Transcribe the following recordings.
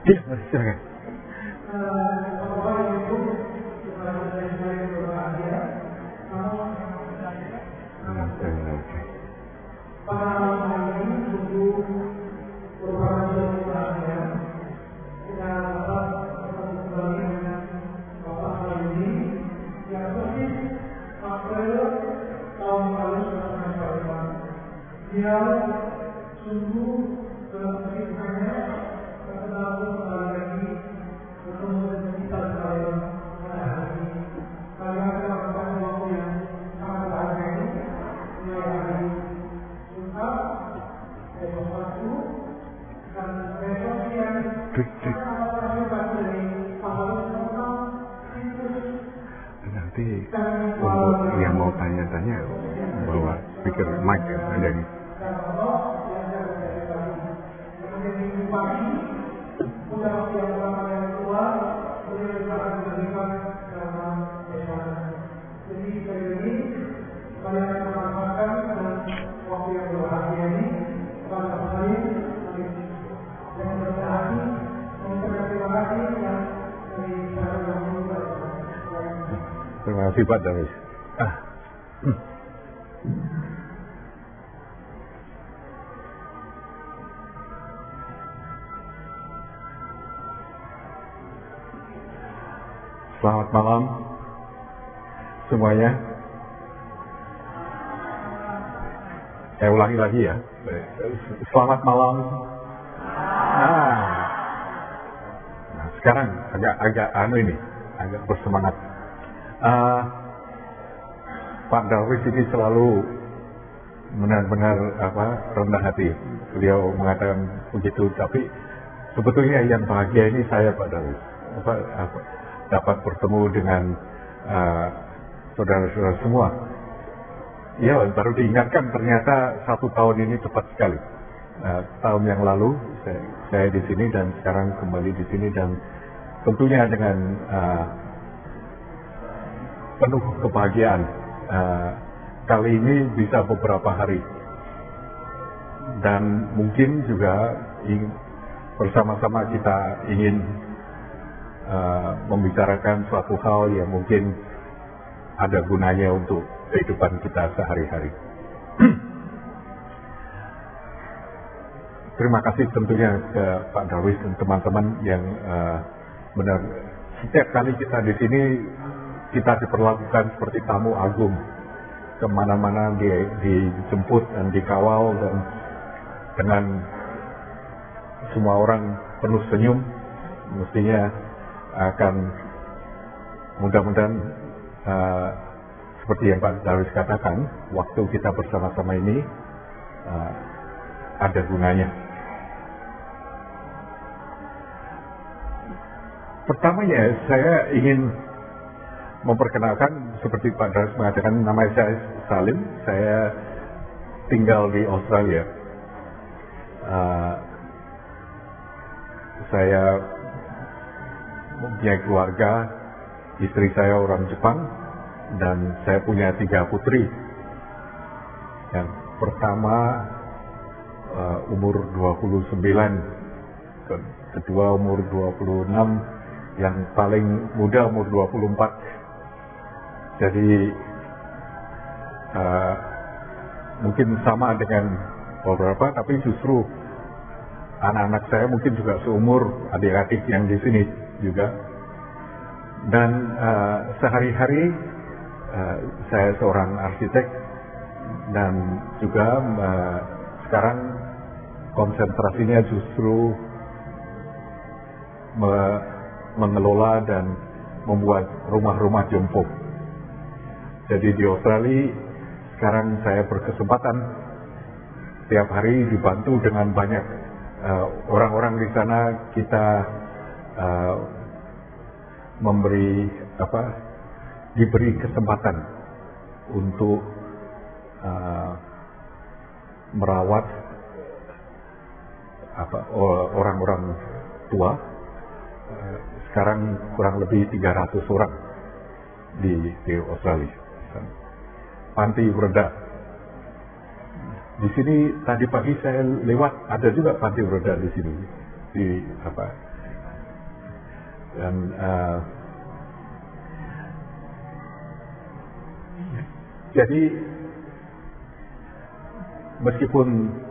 Iya, silakan. Nanti untuk yang mau tanya-tanya bawa speaker mic ya, ada nih. Terima kasih Pak Darwis. Selamat malam semuanya. Saya ulangi lagi ya. Selamat malam. Nah, sekarang agak bersemangat. Pak Darwis ini selalu benar-benar rendah hati. Beliau mengatakan begitu, tapi sebetulnya yang bahagia ini saya, Pak Darwis. Dapat bertemu dengan saudara-saudara semua. Ya, baru diingatkan ternyata 1 tahun ini cepat sekali. Tahun yang lalu saya di sini dan sekarang kembali di sini, dan tentunya dengan penuh kebahagiaan. Kali ini bisa beberapa hari, dan mungkin juga bersama-sama kita ingin membicarakan suatu hal yang mungkin ada gunanya untuk kehidupan kita sehari-hari. Terima kasih tentunya ke Pak Darwis dan teman-teman yang benar, setiap kali kita di sini kita diperlakukan seperti tamu agung, kemana-mana dijemput dan dikawal, dan dengan semua orang penuh senyum. Mestinya akan mudah-mudahan seperti yang Pak Darwis katakan, waktu kita bersama-sama ini ada gunanya. Pertamanya saya ingin memperkenalkan, seperti Pak Darwis mengatakan, nama saya Salim, saya tinggal di Australia. Saya mempunyai keluarga, istri saya orang Jepang, dan saya punya 3 putri. Yang pertama umur 29, kedua umur 26, yang paling muda umur 24. Jadi mungkin sama dengan beberapa, tapi justru anak-anak saya mungkin juga seumur adik-adik yang di sini juga. Dan sehari-hari saya seorang arsitek, dan juga sekarang konsentrasinya justru mengelola dan membuat rumah-rumah jompo. Jadi di Australia sekarang saya berkesempatan tiap hari dibantu dengan banyak orang-orang di sana. Kita diberi kesempatan untuk merawat orang-orang tua. Sekarang kurang lebih 300 orang di Australia. Panti Werda. Di sini tadi pagi saya lewat, ada juga panti Werda di sini. Dan jadi meskipun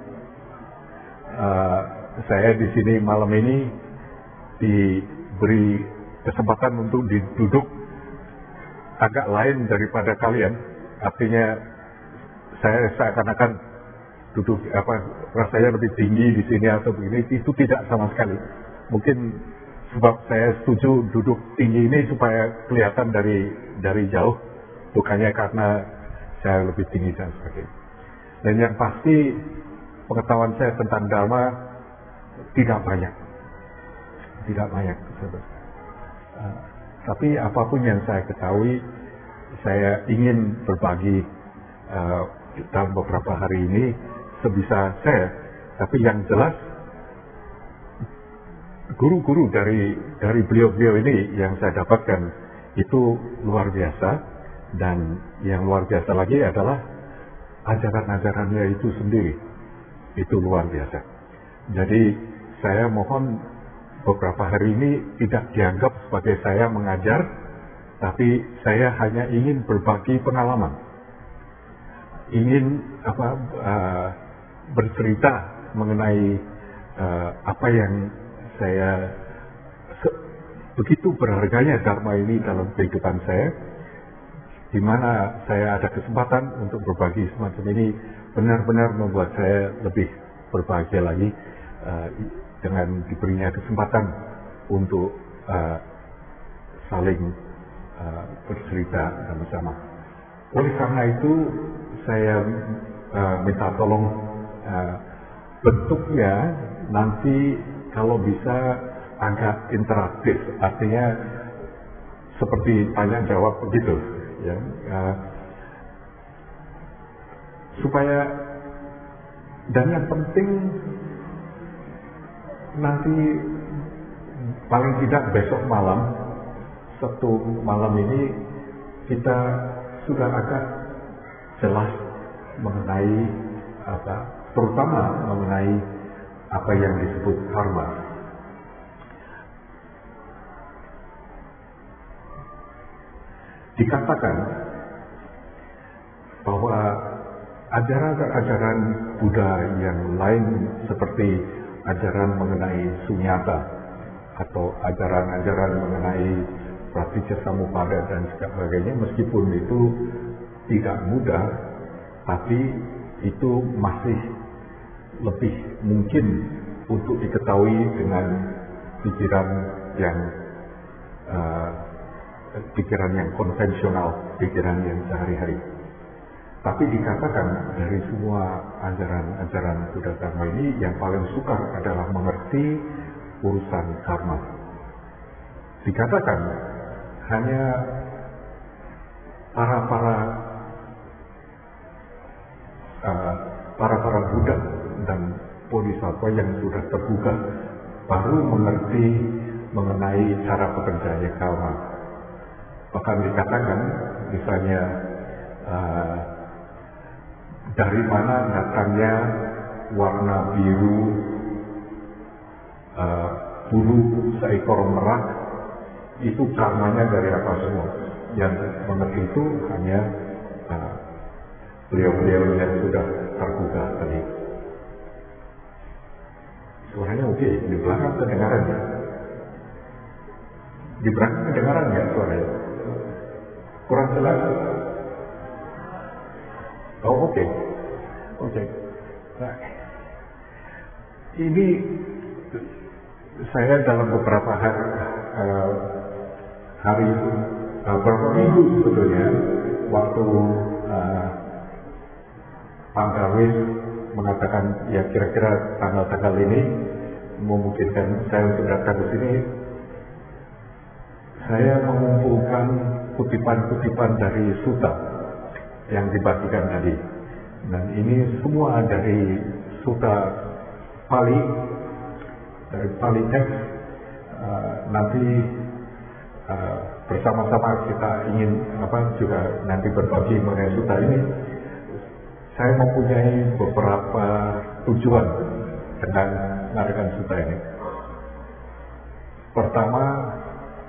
saya di sini malam ini diberi kesempatan untuk duduk agak lain daripada kalian, artinya saya seakan-akan duduk rasanya lebih tinggi di sini atau begini, itu tidak sama sekali. Mungkin sebab saya setuju duduk tinggi ini supaya kelihatan dari jauh, bukannya karena saya lebih tinggi dan sebagainya. Dan yang pasti pengetahuan saya tentang Dharma tidak banyak, tapi apapun yang saya ketahui, saya ingin berbagi dalam beberapa hari ini sebisa saya. Tapi yang jelas guru-guru dari beliau-beliau ini yang saya dapatkan itu luar biasa, dan yang luar biasa lagi adalah ajaran-ajarannya itu sendiri itu luar biasa. Jadi saya mohon beberapa hari ini tidak dianggap sebagai saya mengajar, tapi saya hanya ingin berbagi pengalaman, ingin bercerita mengenai apa yang saya begitu berharganya Dharma ini dalam kehidupan saya, di mana saya ada kesempatan untuk berbagi semacam ini, benar-benar membuat saya lebih berbahagia lagi dengan diberinya kesempatan untuk saling bercerita bersama. Oleh karena itu saya minta tolong bentuknya nanti kalau bisa agak interaktif, artinya seperti tanya jawab begitu, ya, supaya, dan yang penting nanti paling tidak besok malam, Sabtu malam ini kita sudah agak jelas mengenai terutama mengenai apa yang disebut karma. Dikatakan bahwa ajaran-ajaran Buddha yang lain seperti ajaran mengenai sunyata atau ajaran-ajaran mengenai Pratityasamuppada dan sebagainya, meskipun itu tidak mudah, tapi itu masih lebih mungkin untuk diketahui dengan pikiran yang konvensional, pikiran yang sehari-hari. Tapi dikatakan dari semua ajaran-ajaran Buddha Dharma ini yang paling sukar adalah mengerti urusan karma. Dikatakan hanya para Buddha dan Bodhisattva yang sudah terbuka baru mengerti mengenai cara bekerjanya karma. Bahkan dikatakan misalnya dari mana datangnya warna biru bulu seekor merak, itu karmanya dari apa semua. Yang mengerti itu hanya beliau-beliau yang sudah terbuka tadi. Suaranya oke, di belakang kedengaran ya? Di belakang kedengaran ya suaranya? Kurang jelas? Oh oke. Nah, ini saya dalam beberapa hari beberapa minggu sebetulnya, waktu Pak Darwis mengatakan ya kira-kira tanggal-tanggal ini memungkinkan saya untuk datang ke sini, saya mengumpulkan kutipan-kutipan dari sutta yang dibagikan tadi, dan ini semua dari sutta Pali, dari Pali teks. Nanti bersama-sama kita ingin juga nanti berbagi mengenai sutta ini. Saya mempunyai beberapa tujuan dengan mengadakan sutta ini. Pertama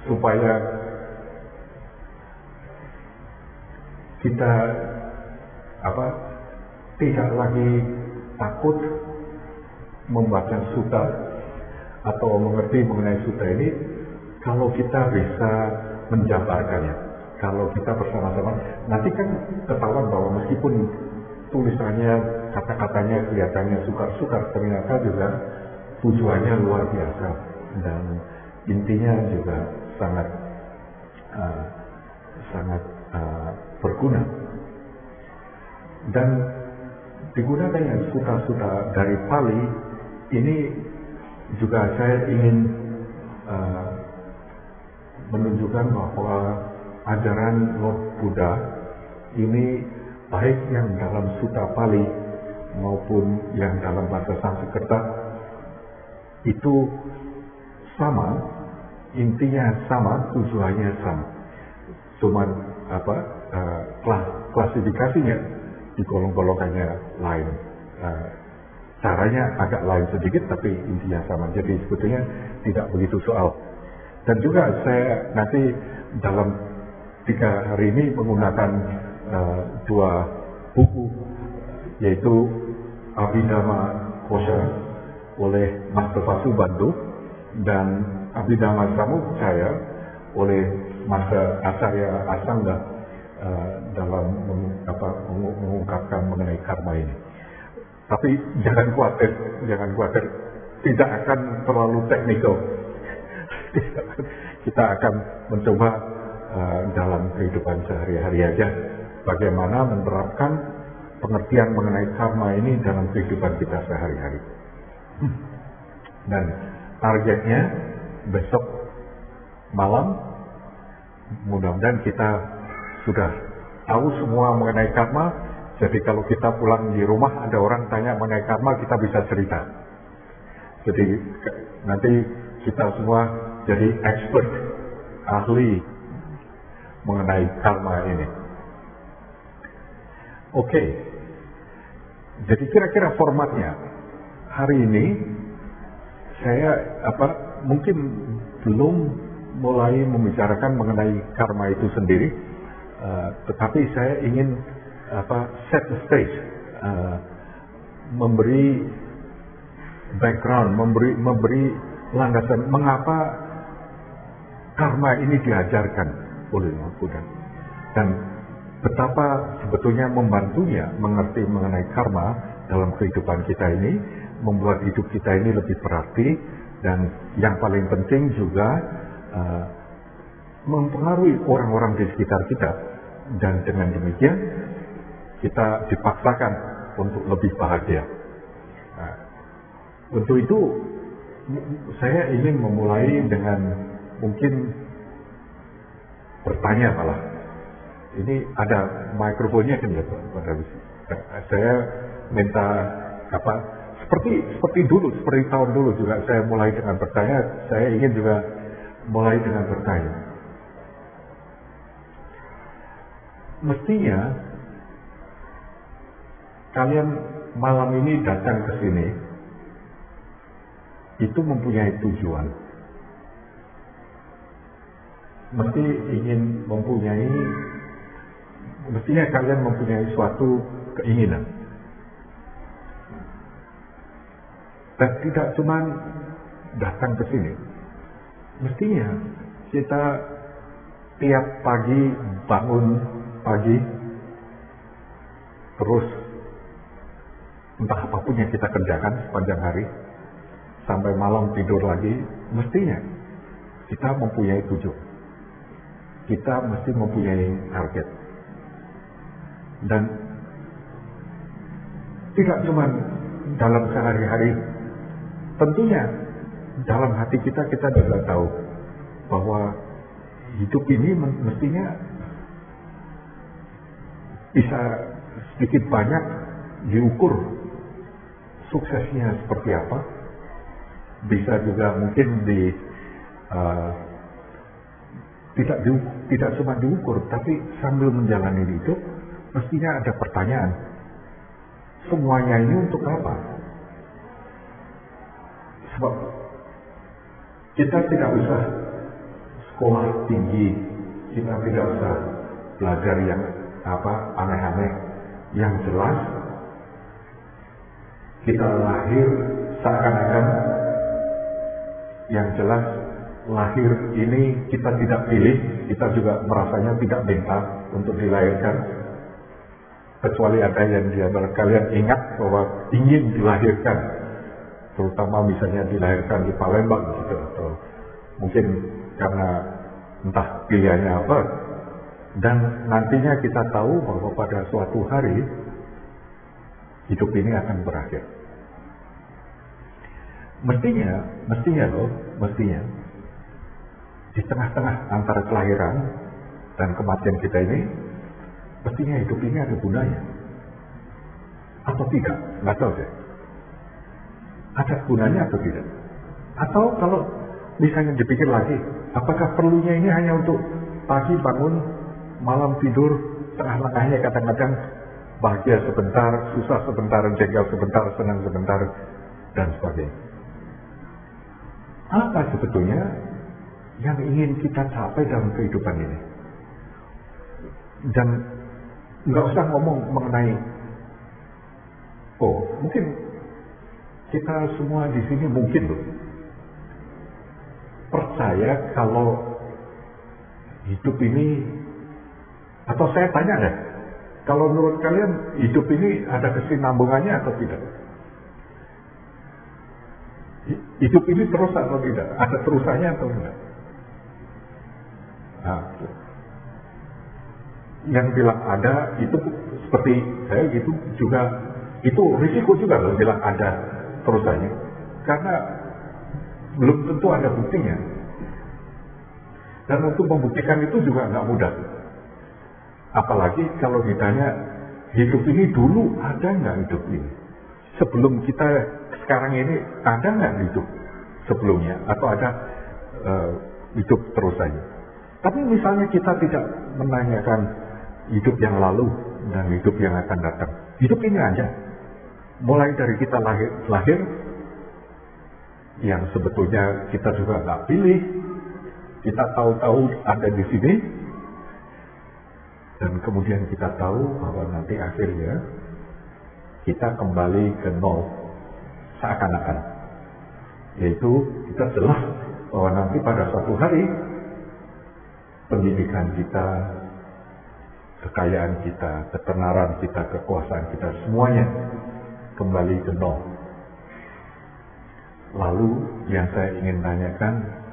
supaya kita tidak lagi takut membaca sutta atau mengerti mengenai sutta ini, kalau kita bisa menjabarkannya, kalau kita bersama-sama, nanti kan ketahuan bahwa meskipun tulisannya, kata-katanya kelihatannya sukar-sukar, ternyata juga tujuannya luar biasa dan intinya juga sangat berguna. Dan digunakannya sutta-sutta dari Pali ini juga saya ingin menunjukkan bahwa ajaran Lord Buddha ini baik yang dalam sutta Pali maupun yang dalam bahasa Sanskerta itu sama, intinya sama, tujuannya sama. Cuman klasifikasinya digolong-golongkannya lain. Caranya agak lain sedikit tapi intinya sama. Jadi sebetulnya tidak begitu soal. Dan juga saya nanti dalam 3 hari ini menggunakan 2 buku, yaitu Abhidhamma Kosha oleh Master Vasubandhu dan Abhidhamma Samudchaya oleh Master Acharya Asanga dalam mengungkapkan mengenai karma ini. Tapi jangan khawatir, tidak akan terlalu teknikal. Kita akan mencoba dalam kehidupan sehari-hari aja bagaimana menerapkan pengertian mengenai karma ini dalam kehidupan kita sehari-hari. Dan targetnya besok malam mudah-mudahan kita sudah tahu semua mengenai karma. Jadi kalau kita pulang di rumah ada orang tanya mengenai karma, kita bisa cerita. Jadi nanti kita semua jadi expert, ahli mengenai karma ini. Oke. Jadi kira-kira formatnya hari ini saya mungkin belum mulai membicarakan mengenai karma itu sendiri, tetapi saya ingin set the stage, memberi background, memberi landasan mengapa karma ini diajarkan oleh Buddha dan betapa sebetulnya membantunya mengerti mengenai karma dalam kehidupan kita ini, membuat hidup kita ini lebih berarti dan yang paling penting juga mempengaruhi orang-orang di sekitar kita, dan dengan demikian kita dipaksakan untuk lebih bahagia. Nah, untuk itu saya ingin memulai dengan mungkin bertanya malah. Ini ada mikrofonnya kan ya Pak Darwis. Saya minta seperti dulu, seperti tahun dulu juga saya mulai dengan bertanya. Saya ingin juga mulai dengan bertanya. Mestinya kalian malam ini datang ke sini itu mempunyai tujuan. Mestinya kalian mempunyai suatu keinginan. Dan tidak cuma datang ke sini. Mestinya kita tiap pagi bangun pagi, terus entah apapun yang kita kerjakan sepanjang hari, sampai malam tidur lagi, mestinya kita mempunyai tujuan. Kita mesti mempunyai target. Dan tidak cuma dalam sehari-hari, tentunya dalam hati kita juga tahu bahwa hidup ini mestinya bisa sedikit banyak diukur suksesnya seperti apa. Bisa juga mungkin tidak cuma diukur, tapi sambil menjalani hidup mestinya ada pertanyaan. Semuanya ini untuk apa? Sebab kita tidak usah sekolah tinggi, kita tidak usah belajar yang aneh-aneh. Yang jelas kita lahir seakan-akan, yang jelas lahir ini kita tidak pilih, kita juga merasanya tidak minta untuk dilahirkan, kecuali ada yang di antara kalian ingat bahwa ingin dilahirkan, terutama misalnya dilahirkan di Palembang gitu, atau mungkin karena entah pilihannya apa, dan nantinya kita tahu bahwa pada suatu hari hidup ini akan berakhir. Mestinya di tengah-tengah antara kelahiran dan kematian kita ini, mestinya hidup ini ada gunanya. Atau tidak, nggak tahu deh. Ada gunanya atau tidak? Atau kalau misalnya dipikir lagi, apakah perlunya ini hanya untuk pagi bangun, malam tidur, tengah-tengahnya kadang-kadang bahagia sebentar, susah sebentar, jengkel sebentar, senang sebentar, dan sebagainya. Apa sebetulnya yang ingin kita capai dalam kehidupan ini? Dan nggak usah ngomong mengenai, mungkin kita semua di sini mungkin loh percaya kalau hidup ini, atau saya tanya deh, kalau menurut kalian hidup ini ada kesinambungannya atau tidak? Hidup ini terus atau tidak? Ada terusannya atau tidak? Nah, yang bilang ada itu seperti saya gitu juga, itu risiko juga loh bilang ada terusannya, karena belum tentu ada buktinya, dan untuk membuktikan itu juga nggak mudah. Apalagi kalau ditanya hidup ini dulu ada nggak hidup ini, sebelum kita sekarang ini ada nggak hidup sebelumnya, atau ada hidup terusannya. Tapi misalnya kita tidak menanyakan hidup yang lalu dan hidup yang akan datang, hidup ini aja, mulai dari kita lahir yang sebetulnya kita juga nggak pilih, kita tahu-tahu ada di sini, dan kemudian kita tahu bahwa nanti akhirnya kita kembali ke nol seakan-akan, yaitu kita jelas bahwa nanti pada suatu hari pendidikan kita, kekayaan kita, ketenaran kita, kekuasaan kita, semuanya kembali ke nol. Lalu yang saya ingin tanyakan,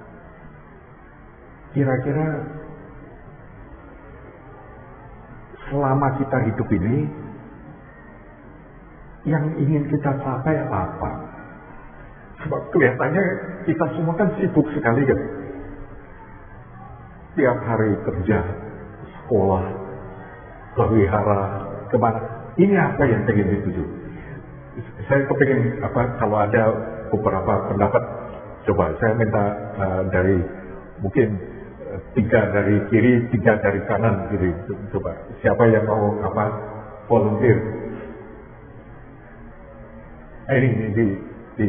kira-kira selama kita hidup ini yang ingin kita capai apa? Sebab kelihatannya kita semua kan sibuk sekali kan. Tiap hari kerja, sekolah, berwihara, kemana. Ini apa yang ingin dituju? Saya kepingin kalau ada beberapa pendapat, coba saya minta dari mungkin 3 dari kiri, 3 dari kanan, gitu. Coba siapa yang mau volunteer? Ini di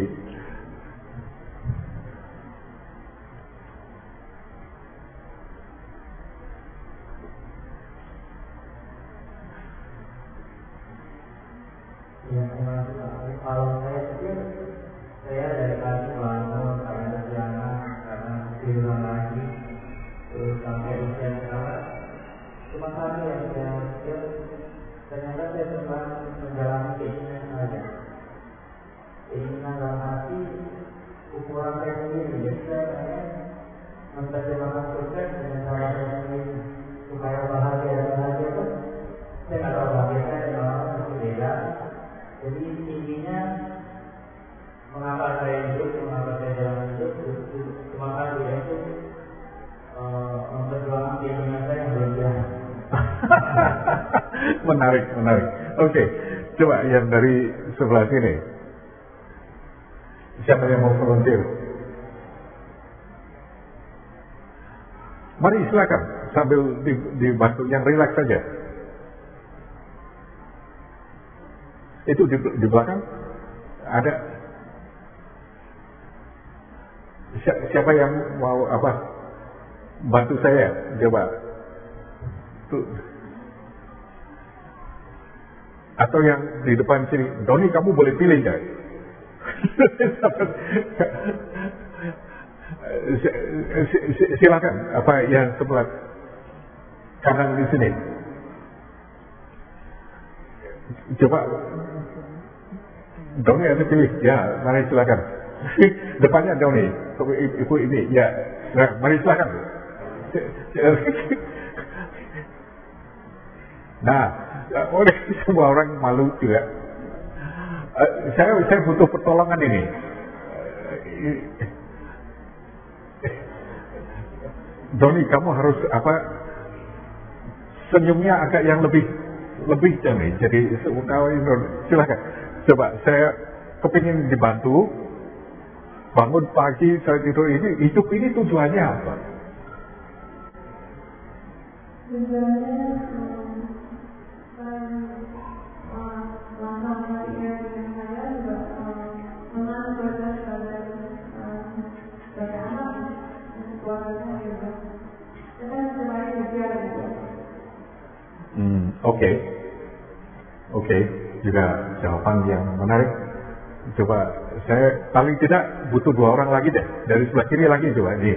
kalau saya pikir saya dari tadi melanggar karena perjalanan, karena diulang lagi terus sampai usia sekarang, cuma satu yang saya pikir, ternyata saya cuma menjalani keinginan saja, keinginan dalam hati ukuran saya sendiri. Jadi saya pengen menerjemahkan sukses dengan cara saya sendiri supaya bahagia dan bahagia itu saya nggak tahu bahagia saya dengan orang masih beda. Jadi intinya mengapa saya hidup, mengapa saya jalan hidup, cuma satu, yaitu memperjuangkan keinginan saya yang belum jalan. Menarik. Oke, coba yang dari sebelah sini. Siapa yang mau volunteer? Mari silakan, sambil dibantu yang rileks saja. Itu di belakang ada. Siapa yang mau apa? bantu saya, coba. Tuh. Atau yang di depan sini, Doni kamu boleh pilih nggak? Silakan, apa yang sebelah kanan di sini. Coba, Doni ada pilih, ya, mari silakan. Depannya Doni, ibu ini, ya, nah, mari silakan. Nah, oleh semua orang malu juga. Saya butuh pertolongan ini. Doni, kamu harus apa? Senyumnya agak yang lebih Doni. Jadi silakan. Coba saya kepingin dibantu. Bangun pagi saya tidur ini, hidup ini tujuannya apa? Oke, juga jawaban yang menarik. Coba saya paling tidak butuh 2 orang lagi deh, dari sebelah kiri lagi coba ini.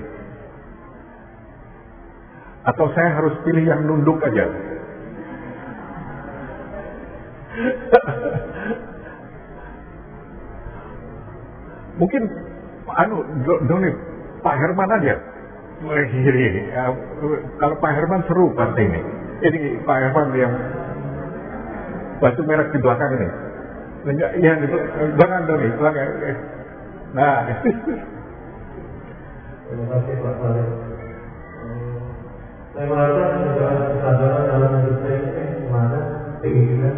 Atau saya harus pilih yang nunduk aja. Mungkin Doni, Pak Herman aja. Kalau Pak Herman seru pasti ini. Ini Pak Herman yang baju merah di belakang ini. Ya, di belakang Doni, belakang. Nah. Terima kasih Pak Saleh. Saya merasa kesadaran dalam hidup saya ini mana keinginan.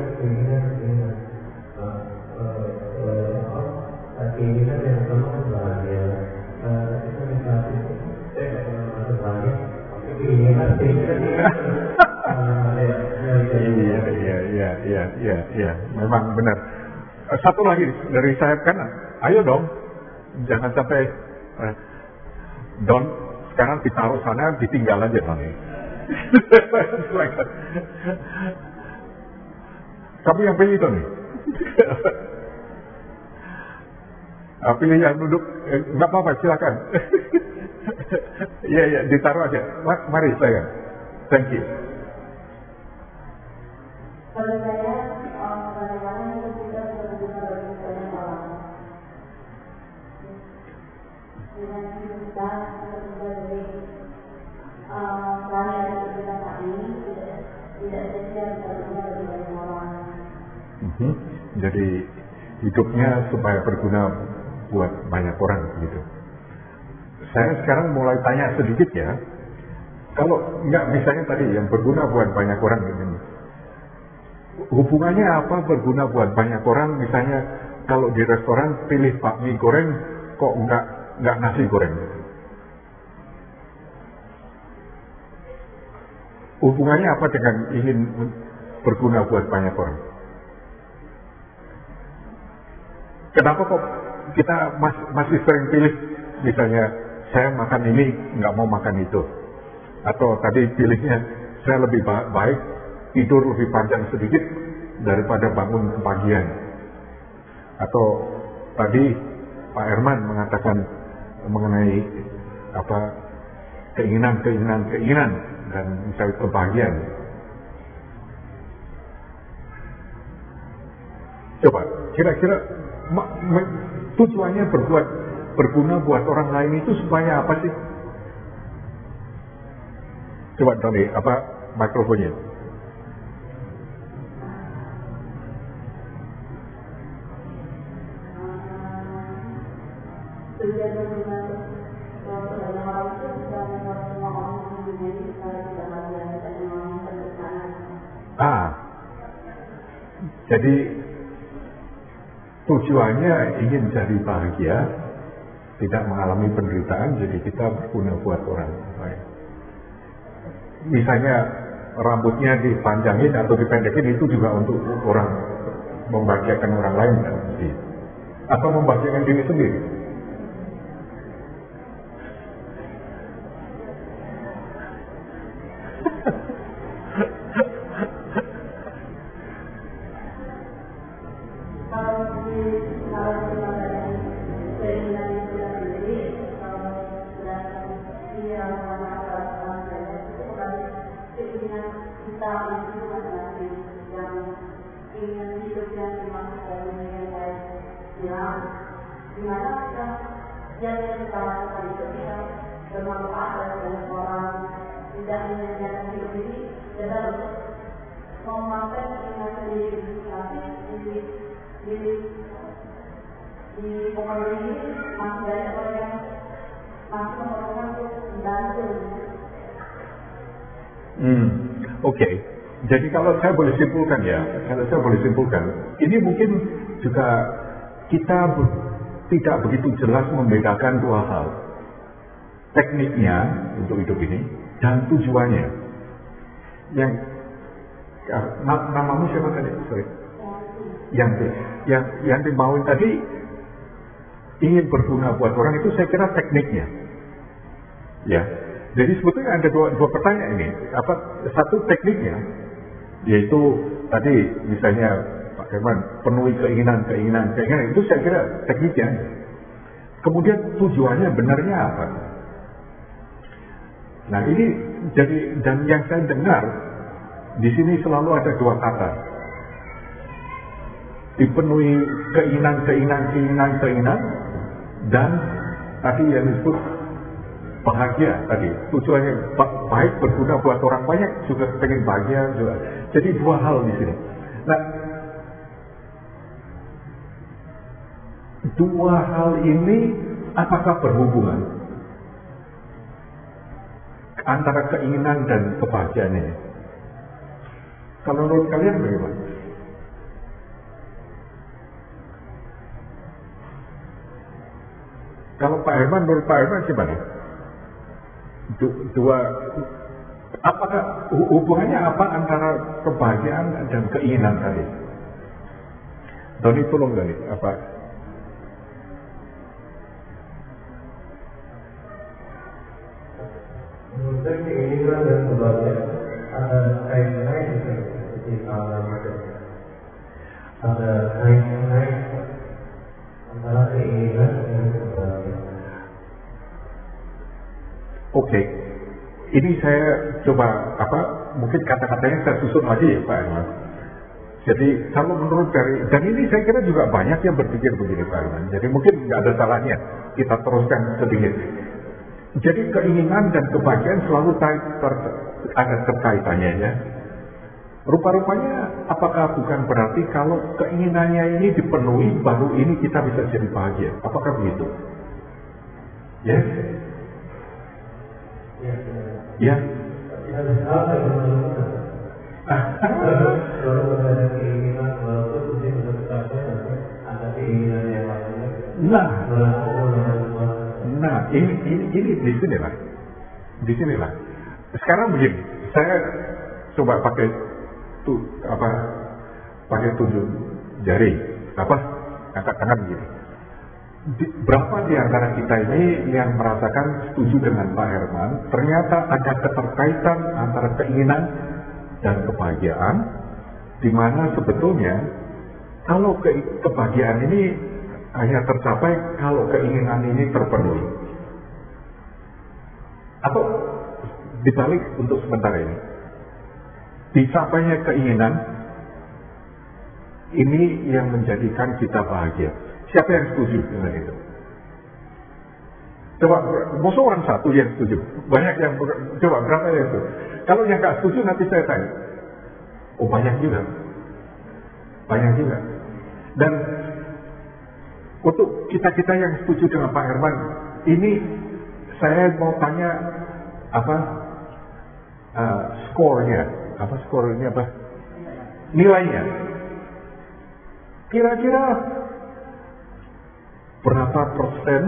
Keinginan yang sama bahagia. Itu nikmati. Saya nggak pernah merasa bahagia. Keinginan. Iya, memang benar. Satu lagi dari sayap kanan, ayo dong, jangan sampai Don sekarang ditaruh sana, ditinggal aja Don. Kamu yang pilih Don nih. Pilih yang duduk, nggak apa-apa, silakan. Iya, ditaruh aja. Mari silakan. Thank you. Kalau saya, kadang-kadang itu kita berguna bagi banyak orang. Dengan kita berguna dari karya kita saat ini tidak sesuai berguna bagi banyak orang. Jadi hidupnya supaya berguna buat banyak orang gitu. Saya sekarang mulai tanya sedikit ya. Kalau nggak misalnya tadi yang berguna buat banyak orang ini. Hubungannya apa berguna buat banyak orang? Misalnya kalau di restoran pilih bakmi goreng, kok nggak nasi goreng? Hubungannya apa dengan ingin berguna buat banyak orang? Kenapa kok kita masih sering pilih, misalnya saya makan ini, nggak mau makan itu, atau tadi pilihnya saya lebih baik tidur lebih panjang sedikit daripada bangun kepagian. Atau tadi Pak Herman mengatakan mengenai apa keinginan dan misalnya kebahagiaan. Coba kira-kira tujuannya berguna buat orang lain itu supaya apa sih? Coba Tony, apa mikrofonnya? Jadi tujuannya ingin jadi bahagia, tidak mengalami penderitaan, jadi kita berguna buat orang lain. Misalnya rambutnya dipanjangin atau dipendekin itu juga untuk orang membahagiakan orang lain kan? Atau membahagiakan diri sendiri. ingin menjaga hidup ini adalah untuk memakai keinginan sendiri, tapi di pengalaman ini masih banyak orang yang masih memerlukan untuk membantu. Oke. Jadi kalau saya boleh simpulkan ini mungkin juga kita tidak begitu jelas membedakan dua hal. Tekniknya untuk hidup ini dan tujuannya. Yang namamu siapa tadi? Sorry. Yang dimauin tadi ingin berguna buat orang itu saya kira tekniknya. Ya. Jadi sebetulnya ada dua pertanyaan ini. Satu tekniknya, yaitu tadi misalnya Pak Herman penuhi keinginan itu saya kira tekniknya. Kemudian tujuannya benarnya apa? Nah ini jadi, dan yang saya dengar di sini selalu ada dua kata, dipenuhi keinginan dan tadi yang disebut bahagia tadi, tujuannya baik berguna buat orang banyak, juga pengen bahagia juga. Jadi dua hal di sini. Nah, dua hal ini apakah berhubungan antara keinginan dan kebahagiaan ini? Kalau menurut kalian bagaimana? Kalau Pak Herman, menurut Pak Herman gimana? Apakah hubungannya apa antara kebahagiaan dan keinginan tadi? Doni tolong Doni, apa? Menurut saya keinginan dan kebahagiaan ada kait-kait seperti alam ada kait-kait antara keinginan dan kebahagiaan. Oke, ini saya coba mungkin kata-katanya saya susun lagi ya Pak Herman. Jadi kalau menurut dan ini saya kira juga banyak yang berpikir begini Pak Herman. Jadi mungkin nggak ada salahnya kita teruskan sedikit. Jadi keinginan dan kebahagiaan selalu ada terkaitannya ya. Rupa-rupanya apakah bukan berarti kalau keinginannya ini dipenuhi baru ini kita bisa jadi bahagia? Apakah begitu? Yes? Ya. Ada hal yang memerlukan. Kalau ada keinginan, walaupun mungkin untuk kebahagiaan, ada keinginan yang lainnya. Nah, ini di sinilah. Sekarang begini, saya coba pakai tunjuk jari, angkat tangan begini. Berapa di antara kita ini yang merasakan setuju dengan Pak Herman, ternyata ada keterkaitan antara keinginan dan kebahagiaan, di mana sebetulnya kalau kebahagiaan ini hanya tercapai kalau keinginan ini terpenuhi. Atau dibalik untuk sementara ini, dicapainya keinginan ini yang menjadikan kita bahagia. Siapa yang setuju dengan itu? Coba, musuh orang satu yang setuju. Banyak yang, coba berapa yang setuju? Kalau yang nggak setuju nanti saya tanya. Oh banyak juga. Dan untuk kita yang setuju dengan Pak Herman, ini saya mau tanya skornya, nilainya. Kira-kira berapa persen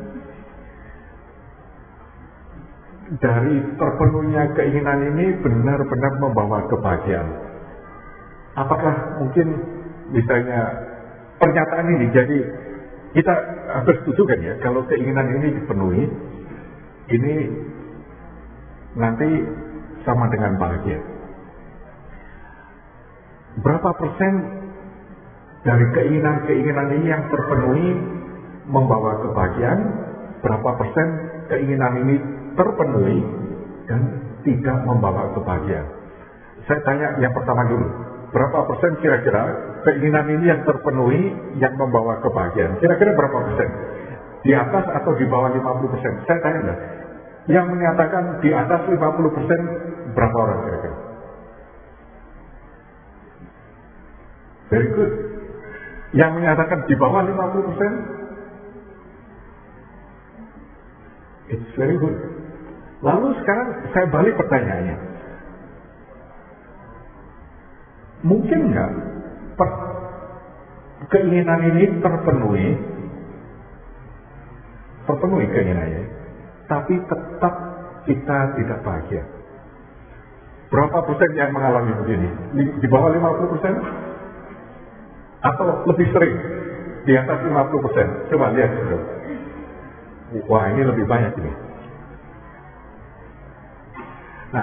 dari terpenuhnya keinginan ini benar-benar membawa kebahagiaan? Apakah mungkin misalnya pernyataan ini, jadi kita hampir setuju kan ya, kalau keinginan ini dipenuhi, ini nanti sama dengan bahagia. Berapa persen dari keinginan ini yang terpenuhi membawa kebahagiaan, berapa persen keinginan ini terpenuhi dan tidak membawa kebahagiaan? Saya tanya yang pertama dulu, berapa persen kira-kira keinginan ini yang terpenuhi yang membawa kebahagiaan? Kira-kira berapa persen? Di atas atau di bawah 50%? Saya tanya Yang menyatakan di atas 50% berapa orang kira-kira? Very good. Yang menyatakan di bawah 50%? It's very good. Lalu sekarang saya balik pertanyaannya. Mungkin nggak keinginan ini terpenuhi keinginannya, tapi tetap kita tidak bahagia? Berapa persen yang mengalami begini? Di bawah 50%? Atau lebih sering? Di atas 50%? Coba lihat dulu. Wah, ini lebih banyak ini. Nah,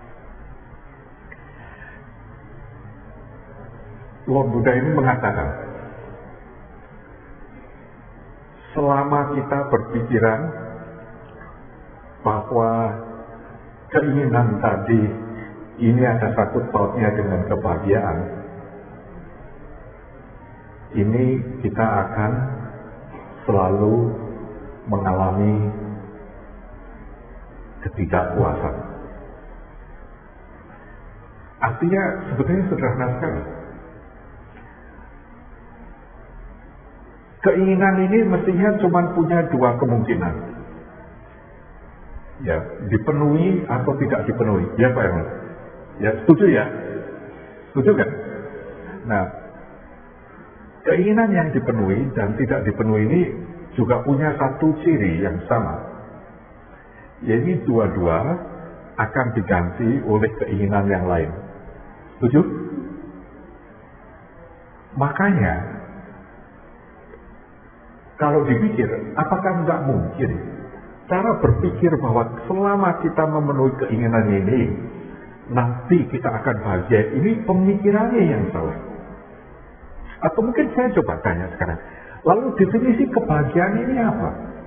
Lord Buddha ini mengatakan, selama kita berpikiran bahwa keinginan tadi ini ada sangkut pautnya dengan kebahagiaan, ini kita akan selalu mengalami ketidakpuasan. Artinya sebetulnya sederhana sekali. Keinginan ini mestinya cuma punya dua kemungkinan. Ya, dipenuhi atau tidak dipenuhi. Ya Pak Herman? Ya, setuju ya? Setuju kan? Nah, keinginan yang dipenuhi dan tidak dipenuhi ini juga punya satu ciri yang sama. Yaitu dua-dua akan diganti oleh keinginan yang lain. Setuju? Makanya, kalau dipikir, apakah nggak mungkin cara berpikir bahwa selama kita memenuhi keinginan ini, nanti kita akan bahagia, ini pemikirannya yang salah? Atau mungkin saya coba tanya sekarang, lalu definisi kebahagiaan ini apa?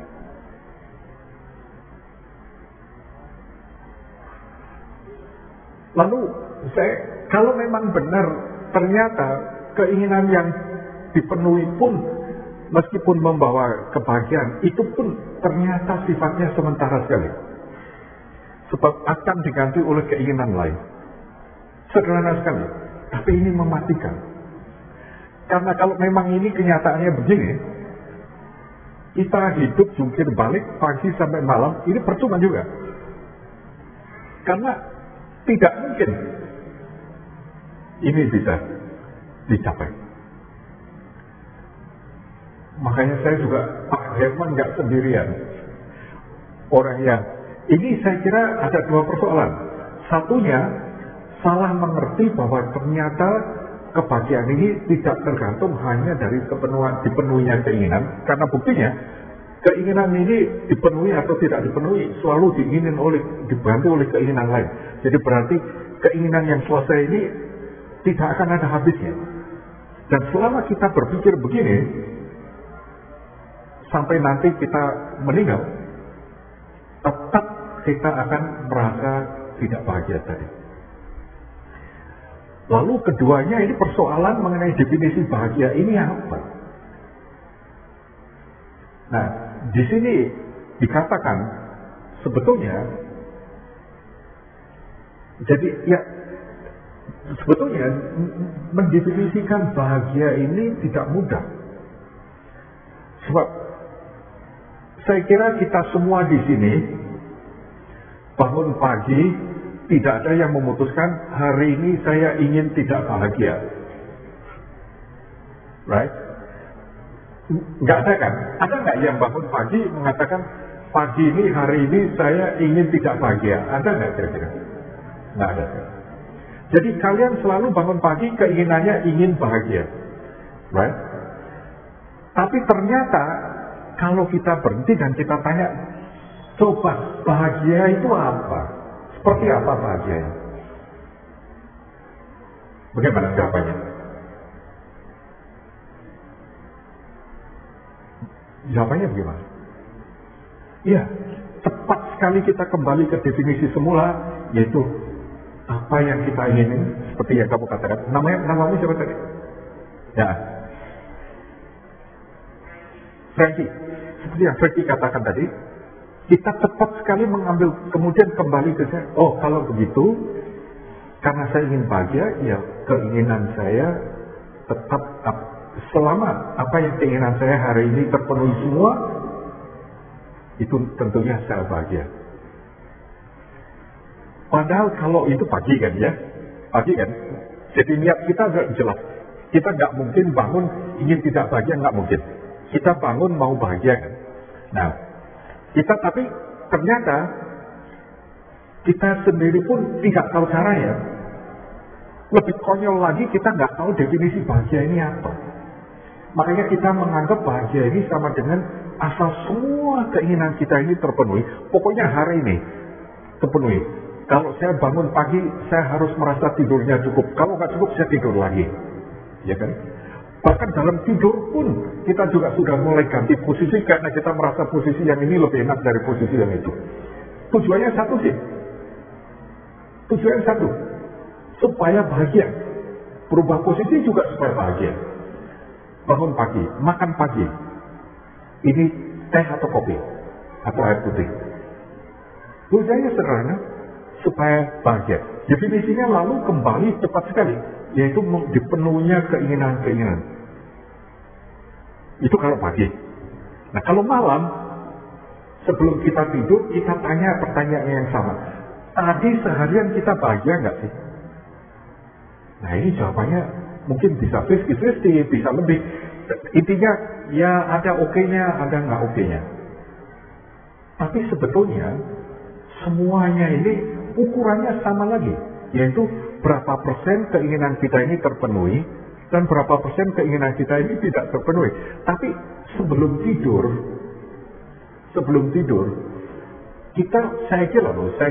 Lalu kalau memang benar ternyata keinginan yang dipenuhi pun meskipun membawa kebahagiaan, itu pun ternyata sifatnya sementara sekali. Sebab akan diganti oleh keinginan lain. Sederhana sekali, tapi ini mematikan. Karena kalau memang ini kenyataannya begini, kita hidup jungkir balik pagi sampai malam, ini percuma juga. Karena tidak mungkin ini bisa dicapai. Makanya saya juga, Pak Herman nggak sendirian. Orang yang, ini saya kira ada dua persoalan. Satunya, salah mengerti bahwa ternyata kebahagiaan ini tidak tergantung hanya dari dipenuhinya keinginan. Karena buktinya, keinginan ini dipenuhi atau tidak dipenuhi selalu dibantu oleh keinginan lain. Jadi berarti keinginan yang selesai ini tidak akan ada habisnya. Dan selama kita berpikir begini, sampai nanti kita meninggal, tetap kita akan merasa tidak bahagia tadi. Lalu keduanya ini persoalan mengenai definisi bahagia ini apa? Nah, di sini dikatakan sebetulnya, jadi ya sebetulnya mendefinisikan bahagia ini tidak mudah. Sebab saya kira kita semua di sini bangun pagi tidak ada yang memutuskan hari ini saya ingin tidak bahagia, right? Nggak ada kan? Ada nggak yang bangun pagi mengatakan pagi ini hari ini saya ingin tidak bahagia? Ada nggak kira-kira? Nggak ada. Jadi kalian selalu bangun pagi keinginannya ingin bahagia, right? Tapi ternyata kalau kita berhenti dan kita tanya, coba bahagia itu apa? Seperti apa bahagianya? Bagaimana jawabannya? Jawabannya bagaimana? Iya, tepat sekali kita kembali ke definisi semula, yaitu apa yang kita inginin, seperti yang kamu katakan. Namamu siapa tadi? Ya, Frankie. Seperti yang Frankie katakan tadi, kita cepat sekali mengambil, kemudian kembali ke saya, oh kalau begitu, karena saya ingin bahagia, ya keinginan saya tetap, selama apa yang keinginan saya hari ini terpenuhi semua, itu tentunya saya bahagia. Padahal kalau itu pagi kan ya, pagi kan, jadi niat kita agak jelas. Kita nggak mungkin bangun ingin tidak bahagia, nggak mungkin. Kita bangun mau bahagia kan. Nah, kita tapi ternyata kita sendiri pun tidak tahu caranya. Lebih konyol lagi, kita nggak tahu definisi bahagia ini apa. Makanya kita menganggap bahagia ini sama dengan asal semua keinginan kita ini terpenuhi. Pokoknya hari ini terpenuhi. Kalau saya bangun pagi, saya harus merasa tidurnya cukup. Kalau nggak cukup, saya tidur lagi. Ya kan? Bahkan dalam tidur pun kita juga sudah mulai ganti posisi karena kita merasa posisi yang ini lebih enak dari posisi yang itu. Tujuannya satu sih. Tujuannya satu. Supaya bahagia. Berubah posisi juga supaya bahagia. Bangun pagi, makan pagi. Ini teh atau kopi? Atau air putih? Tujuannya sederhana. Supaya bahagia. Definisinya lalu kembali cepat sekali, yaitu dipenuhinya keinginan-keinginan. Itu kalau pagi. Nah kalau malam, sebelum kita tidur, kita tanya pertanyaan yang sama. Tadi seharian kita bahagia nggak sih? Nah ini jawabannya mungkin bisa 50-50, bisa lebih. Intinya ya ada oke-nya, ada nggak oke-nya. Tapi sebetulnya semuanya ini ukurannya sama lagi, yaitu berapa persen keinginan kita ini terpenuhi dan berapa persen keinginan kita ini tidak terpenuhi. Tapi sebelum tidur kita, saya kira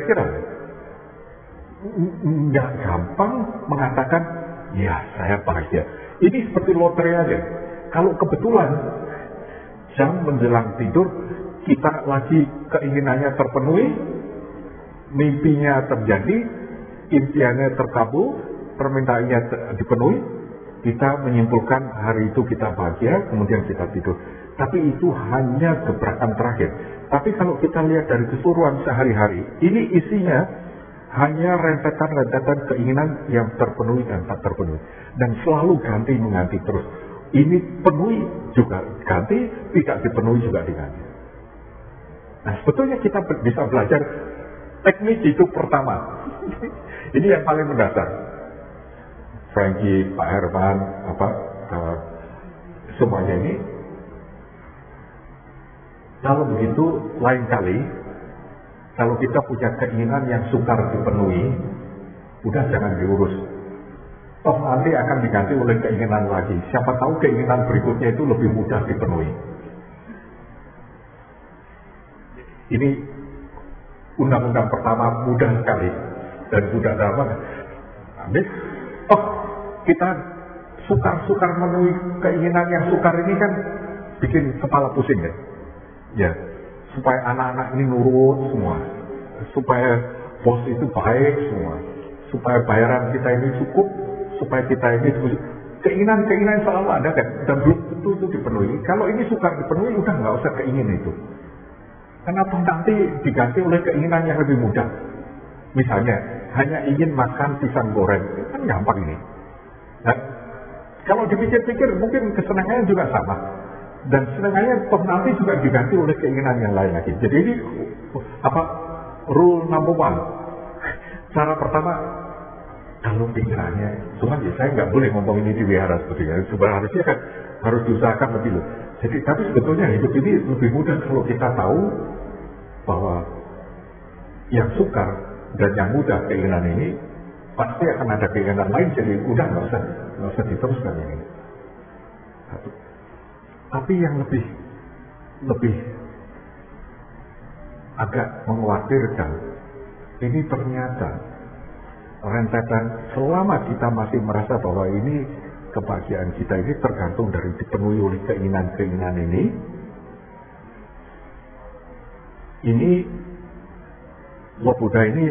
nggak gampang mengatakan ya saya bahagia. Ini seperti lotre aja. Kalau kebetulan jam menjelang tidur kita lagi keinginannya terpenuhi, mimpinya terjadi, impiannya terkabul, permintaannya dipenuhi, kita menyimpulkan hari itu kita bahagia, kemudian kita tidur. Tapi itu hanya gebrakan terakhir. Tapi kalau kita lihat dari keseluruhan sehari-hari, ini isinya hanya rentetan-rentetan keinginan yang terpenuhi dan tak terpenuhi. Dan selalu ganti-mengganti terus. Ini penuhi juga ganti, tidak dipenuhi juga diganti. Nah sebetulnya kita bisa belajar teknik hidup pertama. Ini yang paling mendasar. Frankie, Pak Herman, semuanya ini. Kalau begitu, lain kali, kalau kita punya keinginan yang sukar dipenuhi, udah jangan diurus. Toh nanti akan diganti oleh keinginan lagi. Siapa tahu keinginan berikutnya itu lebih mudah dipenuhi. Ini undang-undang pertama mudah sekali dan mudah dalam. Habis, kita sukar memenuhi keinginan yang sukar ini kan bikin kepala pusing ya. Ya, supaya anak-anak ini nurut semua, supaya bos itu baik semua, supaya bayaran kita ini cukup, supaya kita ini keinginan selalu ada kan, dan belum tentu itu dipenuhi. Kalau ini sukar dipenuhi, udah nggak usah keingin itu. Karena nanti diganti oleh keinginan yang lebih mudah. Misalnya, hanya ingin makan pisang goreng, kan gampang ini. Nah, kalau dipikir-pikir mungkin kesenangannya juga sama. Dan kesenangannya nanti juga diganti oleh keinginan yang lain lagi. Jadi ini rule number one. Cara pertama, kalau pikirannya, cuman ya saya nggak boleh ngomong ini di wihara sebetulnya. Harusnya kan harus diusahakan lebih loh. Jadi, tapi sebetulnya hidup ini lebih mudah kalau kita tahu bahwa yang sukar dan yang mudah keinginan ini pasti akan ada keinginan lain. Jadi udah nggak usah diteruskan ini. Tapi yang lebih agak mengkhawatirkan, ini ternyata rentetan selama kita masih merasa bahwa ini kebahagiaan kita ini tergantung dari dipenuhi oleh keinginan-keinginan ini Lord Buddha ini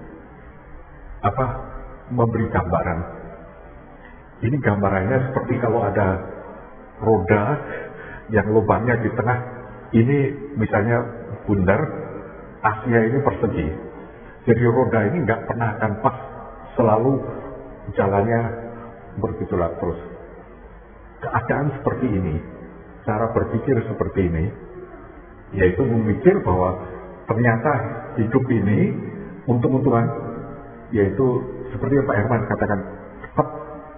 memberi gambaran. Ini gambarannya seperti kalau ada roda yang lubangnya di tengah, ini misalnya bundar, Asia ini persegi. Jadi roda ini nggak pernah akan pas, selalu jalannya bergejolak terus. Keadaan seperti ini, cara berpikir seperti ini, yaitu memikir bahwa ternyata hidup ini untung-untungan, yaitu seperti yang Pak Herman katakan, cepat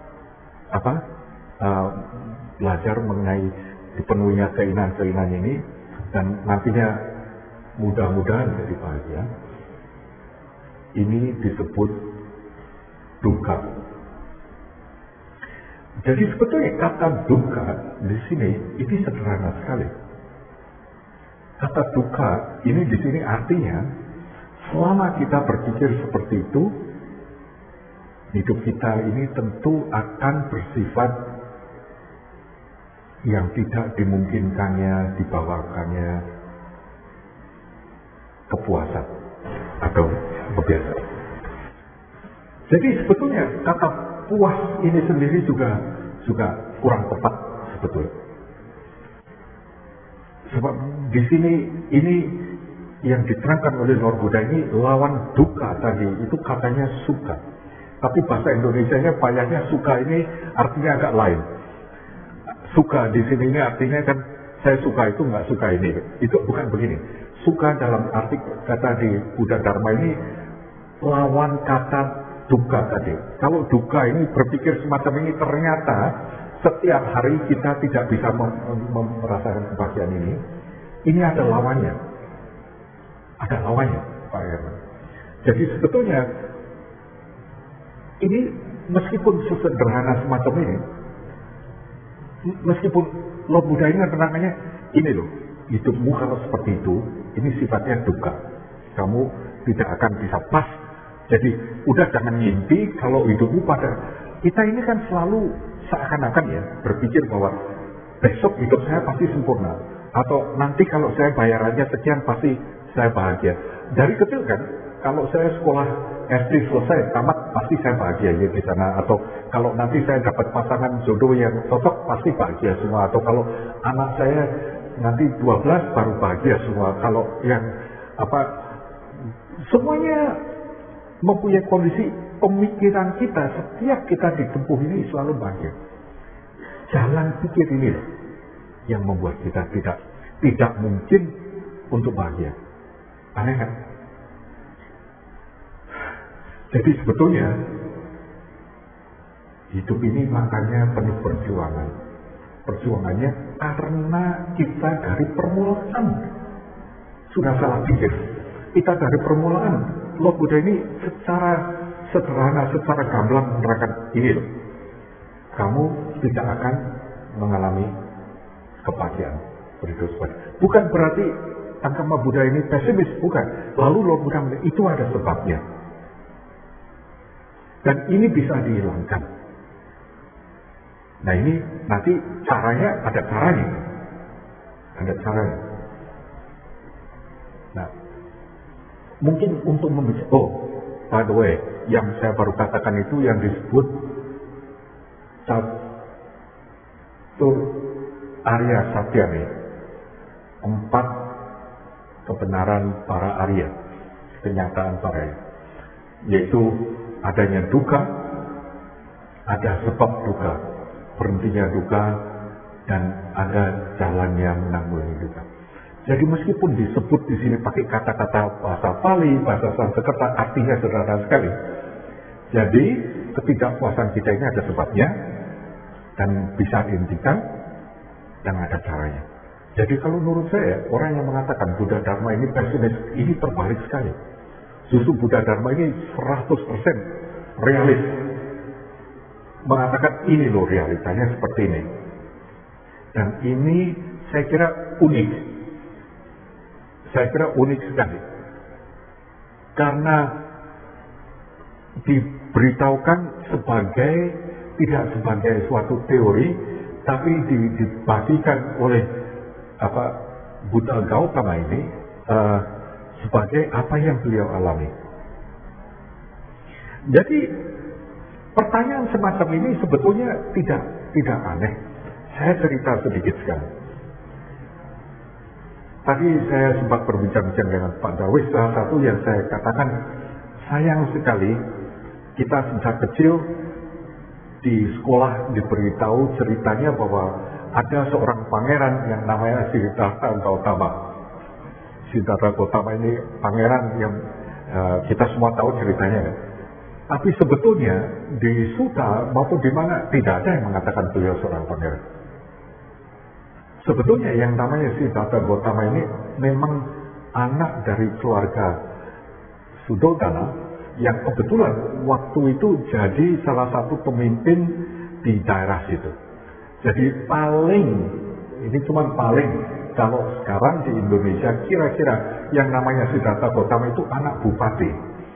belajar mengenai dipenuhinya keinginan-keinginan ini, dan nantinya mudah-mudahan jadi bahagia. Ini disebut duka. Jadi sebetulnya kata duka di sini ini sederhana sekali. Kata duka ini di sini artinya selama kita berpikir seperti itu, hidup kita ini tentu akan bersifat yang tidak dimungkinkannya, dibawakannya kepuasan atau kebiasaan. Jadi sebetulnya kata puas ini sendiri juga kurang tepat sebetulnya. Sebab di sini ini yang diterangkan oleh Lord Buddha ini lawan duka tadi itu katanya suka. Tapi bahasa Indonesianya payahnya suka ini artinya agak lain. Suka di sini ini artinya kan saya suka itu nggak suka ini. Itu bukan begini. Suka dalam arti kata di Buddha Dharma ini lawan kata duka tadi. Kalau duka ini berpikir semacam ini, ternyata setiap hari kita tidak bisa merasakan kebahagiaan ini. Ini ada lawannya. Ada lawannya, Pak Herman. Jadi sebetulnya ini meskipun sesederhana semacam ini, meskipun Lord Buddha ini penerangannya ini loh, hidupmu kalau seperti itu, ini sifatnya duka. Kamu tidak akan bisa pas. Jadi udah jangan ngimpi kalau hidupmu pada kita ini kan selalu seakan-akan ya berpikir bahwa besok hidup saya pasti sempurna, atau nanti kalau saya bayarannya sekian pasti saya bahagia. Dari kecil kan, kalau saya sekolah SD selesai tamat pasti saya bahagia ya di sana, atau kalau nanti saya dapat pasangan jodoh yang cocok pasti bahagia semua, atau kalau anak saya nanti 12 baru bahagia semua. Kalau yang semuanya mempunyai kondisi pemikiran kita setiap kita ditempuh ini selalu bahagia. Jalan pikir ini loh yang membuat kita tidak mungkin untuk bahagia. Aneh kan? Jadi sebetulnya hidup ini makanya penuh perjuangan. Perjuangannya karena kita dari permulaan sudah salah pikir. Kita dari permulaan, Lord Buddha ini secara sederhana, secara gamblang menerangkan ini loh. Kamu tidak akan mengalami kebahagiaan berhidup seperti. Bukan berarti agama Buddha ini pesimis, bukan. Lalu Lord Buddha bilang itu ada sebabnya. Dan ini bisa dihilangkan. Nah ini nanti caranya, ada caranya. Ada caranya. Nah, mungkin untuk by the way, yang saya baru katakan itu yang disebut Catur Arya Satya nih. 4 kebenaran para Arya, kenyataan para Arya, yaitu adanya duka, ada sebab duka, berhentinya duka, dan ada jalan yang menanggulangi duka. Jadi meskipun disebut di sini pakai kata-kata bahasa Pali, bahasa Sanskerta, artinya sederhana sekali. Jadi ketidakpuasan kita ini ada sebabnya dan bisa dihentikan dan ada caranya. Jadi kalau menurut saya, orang yang mengatakan Buddha Dharma ini pesimis, ini terbalik sekali. Justru Buddha Dharma ini 100% realis. Mengatakan ini loh realitanya seperti ini. Dan ini saya kira unik. Saya kira unik sekali. Karena diberitahukan tidak sebagai suatu teori, tapi dibagikan oleh Buddha Gautama ini sebagai apa yang beliau alami. Jadi pertanyaan semacam ini sebetulnya tidak aneh. Saya cerita sedikit sekali. Tadi saya sempat berbincang-bincang dengan Pak Darwis, salah satu yang saya katakan, sayang sekali kita sejak kecil di sekolah diberitahu ceritanya bahwa ada seorang pangeran yang namanya Siddhartha Gautama. Siddhartha Gautama ini pangeran yang kita semua tahu ceritanya. Tapi sebetulnya di Sutta maupun di mana tidak ada yang mengatakan beliau seorang pangeran. Sebetulnya yang namanya Siddhartha Gautama ini memang anak dari keluarga Suddhodana yang kebetulan waktu itu jadi salah satu pemimpin di daerah situ. Jadi ini cuma paling, kalau sekarang di Indonesia kira-kira yang namanya Siddhartha Gautama itu anak bupati.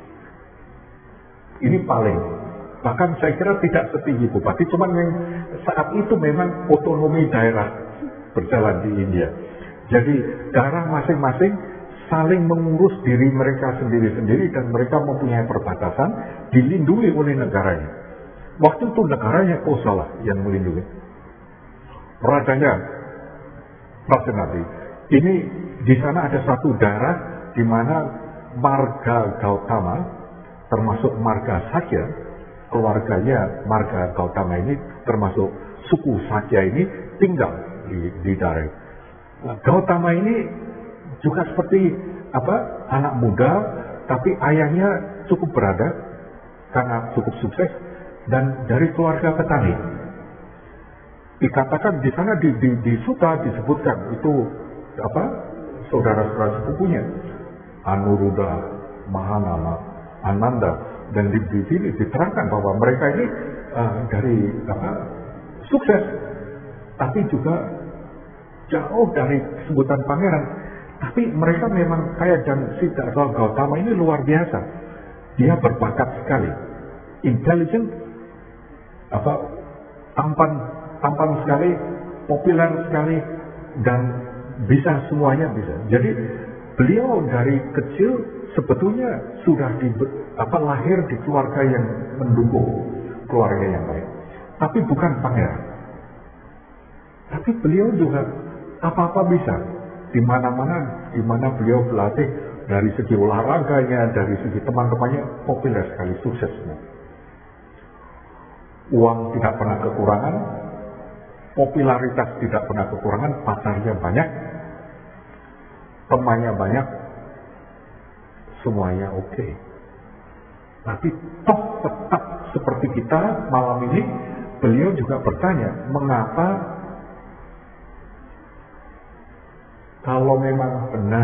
Ini paling. Bahkan saya kira tidak setinggi bupati, cuman yang saat itu memang otonomi daerah berjalan di India. Jadi daerah masing-masing saling mengurus diri mereka sendiri-sendiri dan mereka mempunyai perbatasan dilindungi oleh negaranya. Waktu itu negaranya Kosala yang melindungi. Rajanya Vasenati. Ini di sana ada satu daerah di mana marga Gautama, termasuk marga Sakya, keluarganya marga Gautama ini termasuk suku Sakya ini tinggal di daerah. Gautama ini juga seperti anak muda, tapi ayahnya cukup berada karena cukup sukses dan dari keluarga petani. Dikatakan di sana di Sutta disebutkan itu saudara-saudara sepupunya Anuruddha, Mahanama, Ananda, dan di sini diterangkan bahwa mereka ini dari sukses, tapi juga jauh dari sebutan pangeran. Tapi mereka memang kaya, dan Siddhartha Gautama ini luar biasa. Dia berbakat sekali, intelligent, tampan sekali, populer sekali, dan bisa semuanya bisa. Jadi beliau dari kecil sebetulnya sudah lahir di keluarga yang mendukung, keluarga yang baik. Tapi bukan pangeran. Tapi beliau juga apa-apa bisa, di mana beliau berlatih, dari segi olahraganya, dari segi teman-temannya, populer sekali, sukses semua. Uang tidak pernah kekurangan, popularitas tidak pernah kekurangan, pacarnya banyak, temannya banyak, semuanya oke. Tapi toh tetap seperti kita malam ini, beliau juga bertanya, mengapa kalau memang benar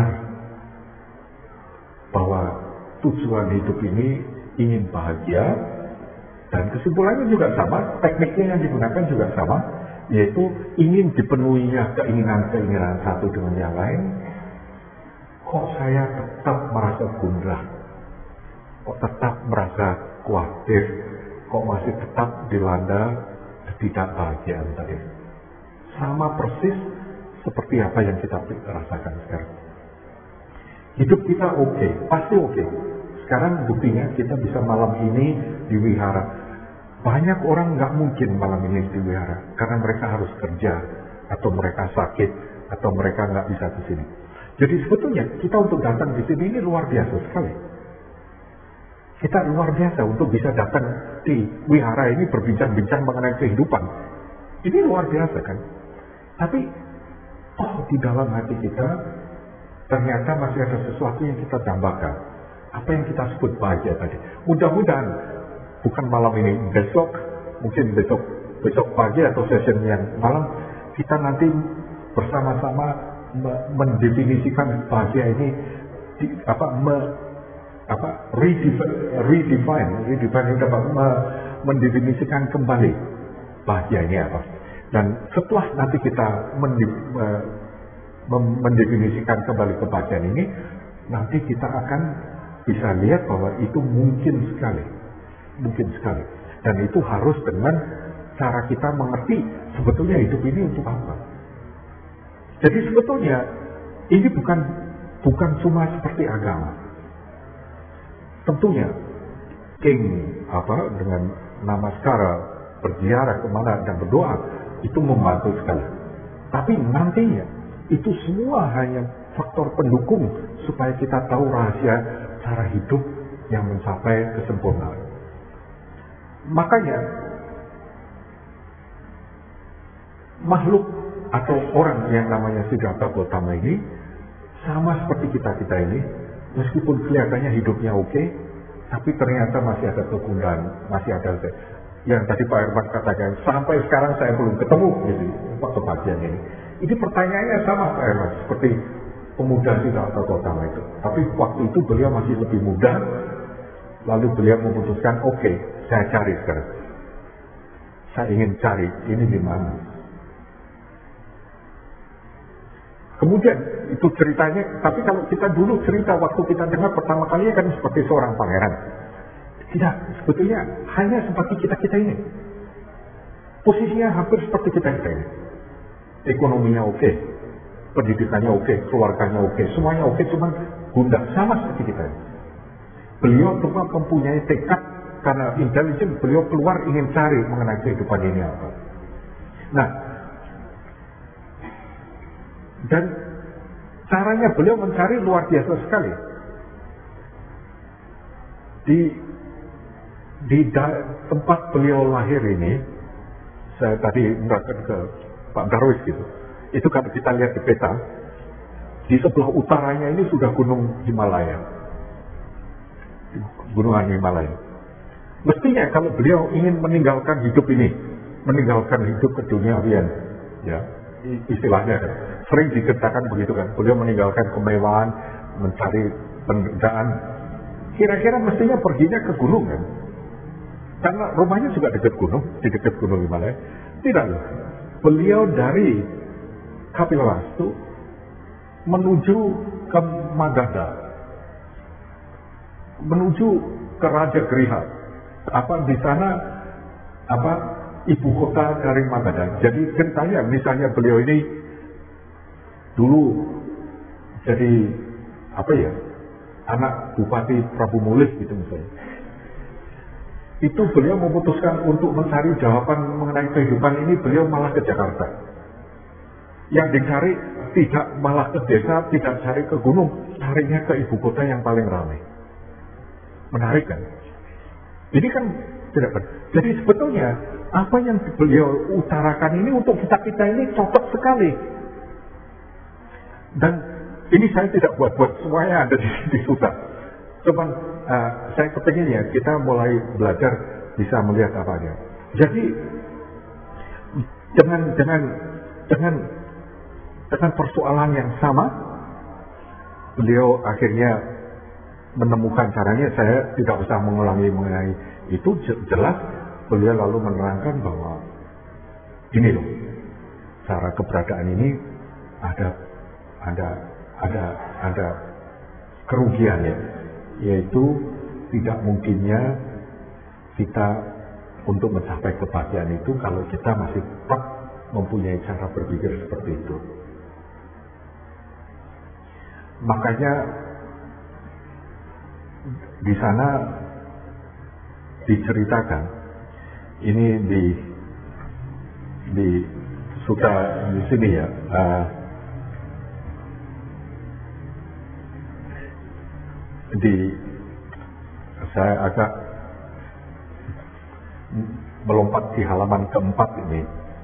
bahwa tujuan hidup ini ingin bahagia, dan kesimpulannya juga sama, tekniknya yang digunakan juga sama, yaitu ingin dipenuhinya keinginan-keinginan satu dengan yang lain, kok saya tetap merasa gundah, kok tetap merasa khawatir, kok masih tetap dilanda ketidakbahagiaan tadi. Sama persis seperti apa yang kita rasakan sekarang. Hidup kita oke, pasti oke. Sekarang buktinya kita bisa malam ini di wihara. Banyak orang nggak mungkin malam ini di wihara karena mereka harus kerja, atau mereka sakit, atau mereka nggak bisa ke sini. Jadi sebetulnya kita untuk datang di sini ini luar biasa sekali. Kita luar biasa untuk bisa datang di wihara ini berbincang-bincang mengenai kehidupan. Ini luar biasa kan? Tapi di dalam hati kita ternyata masih ada sesuatu yang kita dambakan. Apa yang kita sebut bahagia tadi. Mudah-mudahan bukan malam ini, besok, mungkin besok pagi atau session yang malam, kita nanti bersama-sama mendefinisikan bahagia ini mendefinisikan kembali bahagia ini apa. Dan setelah nanti kita mendefinisikan kembali kebahagiaan ini, nanti kita akan bisa lihat bahwa itu mungkin sekali. Dan itu harus dengan cara kita mengerti sebetulnya hidup ini untuk apa. Jadi sebetulnya ini bukan cuma seperti agama. Tentunya King dengan nama Skara berziarah kemana dan berdoa itu membantu sekali. Tapi nantinya itu semua hanya faktor pendukung supaya kita tahu rahasia cara hidup yang mencapai kesempurnaan. Makanya makhluk atau orang yang namanya Siddhartha Gautama ini sama seperti kita ini, meskipun kelihatannya hidupnya oke, tapi ternyata masih ada kegundahan, masih ada yang tadi Pak Herman katakan, sampai sekarang saya belum ketemu gitu, kebahagiaan ini. Ini pertanyaannya sama Pak Herman, seperti pemuda Siddhartha Gautama itu. Tapi waktu itu beliau masih lebih muda, lalu beliau memutuskan, oke, saya cari sekarang. Saya ingin cari, ini di mana. Kemudian itu ceritanya, tapi kalau kita dulu cerita waktu kita dengar pertama kali kan seperti seorang pangeran. Tidak, sebetulnya hanya seperti kita ini. Posisinya hampir seperti kita ini. Ekonominya oke, pendidikannya oke, keluarganya oke, semuanya oke, cuman gundah sama seperti kita. Beliau cuma mempunyai tekad karena intelijen, beliau keluar ingin cari mengenai kehidupan ini apa. Nah, dan caranya beliau mencari luar biasa sekali. Di tempat beliau lahir ini, saya tadi mengatakan ke Pak Darwis gitu, itu kalau kita lihat di peta, di sebelah utaranya ini sudah gunung Himalaya, gunungan Himalaya. Mestinya kalau beliau ingin meninggalkan hidup ini, meninggalkan hidup keduniawian, ya istilahnya kan, sering diceritakan begitu kan, beliau meninggalkan kemewahan, mencari penderitaan, kira-kira mestinya perginya ke gunung kan, karena rumahnya juga dekat gunung, di dekat gunung Himalaya. Tidak loh, beliau dari Kapilavastu menuju ke Magadha, menuju ke Raja Griha, di sana ibu kota dari Magadha. Jadi ceritanya misalnya beliau ini dulu jadi anak Bupati Prabu Mulih gitu misalnya. Itu beliau memutuskan untuk mencari jawaban mengenai kehidupan ini, beliau malah ke Jakarta. Yang dicari tidak malah ke desa, tidak cari ke gunung, carinya ke ibu kota yang paling ramai. Menarik kan? Ini kan tidak benar. Jadi sebetulnya apa yang beliau utarakan ini untuk kita ini cocok sekali. Dan ini saya tidak buat-buat, semuanya ada di Sutta. Cuman saya kepingin ya kita mulai belajar bisa melihat apanya. Jadi dengan persoalan yang sama, beliau akhirnya menemukan caranya. Saya tidak usah mengulangi mengenai itu, jelas beliau lalu menerangkan bahwa ini loh cara keberadaan ini ada kerugiannya, yaitu tidak mungkinnya kita untuk mencapai kebahagiaan itu kalau kita masih tetap mempunyai cara berpikir seperti itu. Makanya di sana diceritakan, ini di Sutta di sini ya, saya agak melompat di halaman keempat ini.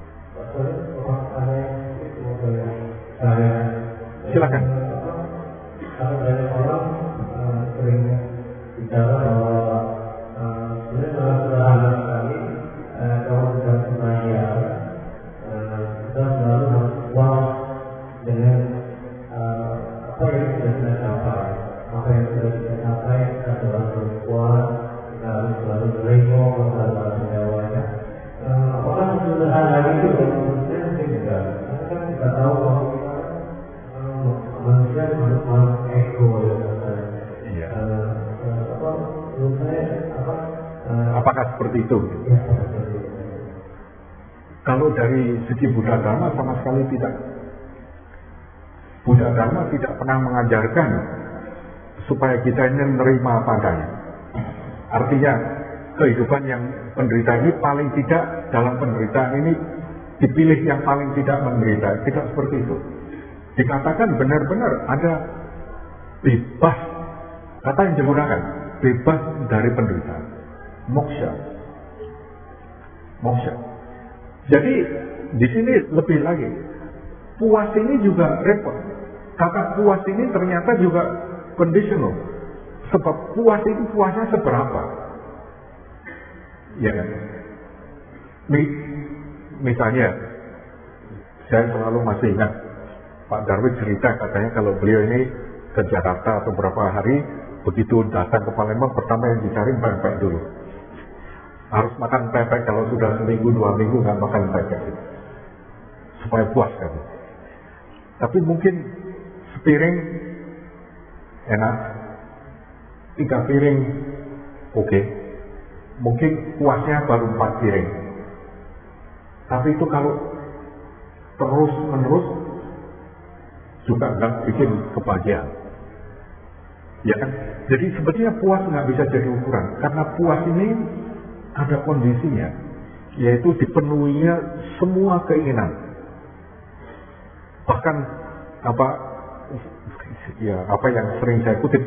Silakan. Kalau dari orang sering bicara bahwa sebenarnya sederhana sekali kalau sudah semaya kita selalu harus puas dengan apa yang sudah kita capai. Apa yang sudah kita capai kita selalu puas, kita harus selalu berlego masalah semuanya. Orang sederhana itu manusia tidak, kita kan tidak tahu bahwa manusia makhluk ego ya. Iya. Menurut saya apakah seperti itu? Ya, Kalau dari segi Buddha Dharma sama sekali tidak. Buddha Dharma tidak pernah mengajarkan supaya kita ini menerima apa adanya. Artinya kehidupan yang penderita ini paling tidak dalam penderitaan ini dipilih yang paling tidak menderita. Tidak seperti itu. Dikatakan benar-benar ada bebas, kata yang digunakan, bebas dari penderitaan. Moksha. Jadi di sini lebih lagi, puas ini juga repot. Kata puas ini ternyata juga conditional. Sebab puas itu puasnya seberapa? Ya kan? Misalnya, saya selalu masih ingat Pak Darwin cerita, katanya kalau beliau ini ke Jakarta atau beberapa hari, begitu datang ke Palembang, pertama yang dicari pempek dulu. Harus makan pempek, kalau sudah seminggu, 2 minggu nggak makan pempek, supaya puas kan. Tapi mungkin sepiring enak, 3 piring oke. Mungkin puasnya baru 4 piring. Tapi itu kalau terus menerus juga nggak bikin kebahagiaan, ya kan? Jadi sebetulnya puas nggak bisa jadi ukuran, karena puas ini ada kondisinya, yaitu dipenuhinya semua keinginan. Bahkan apa yang sering saya kutip,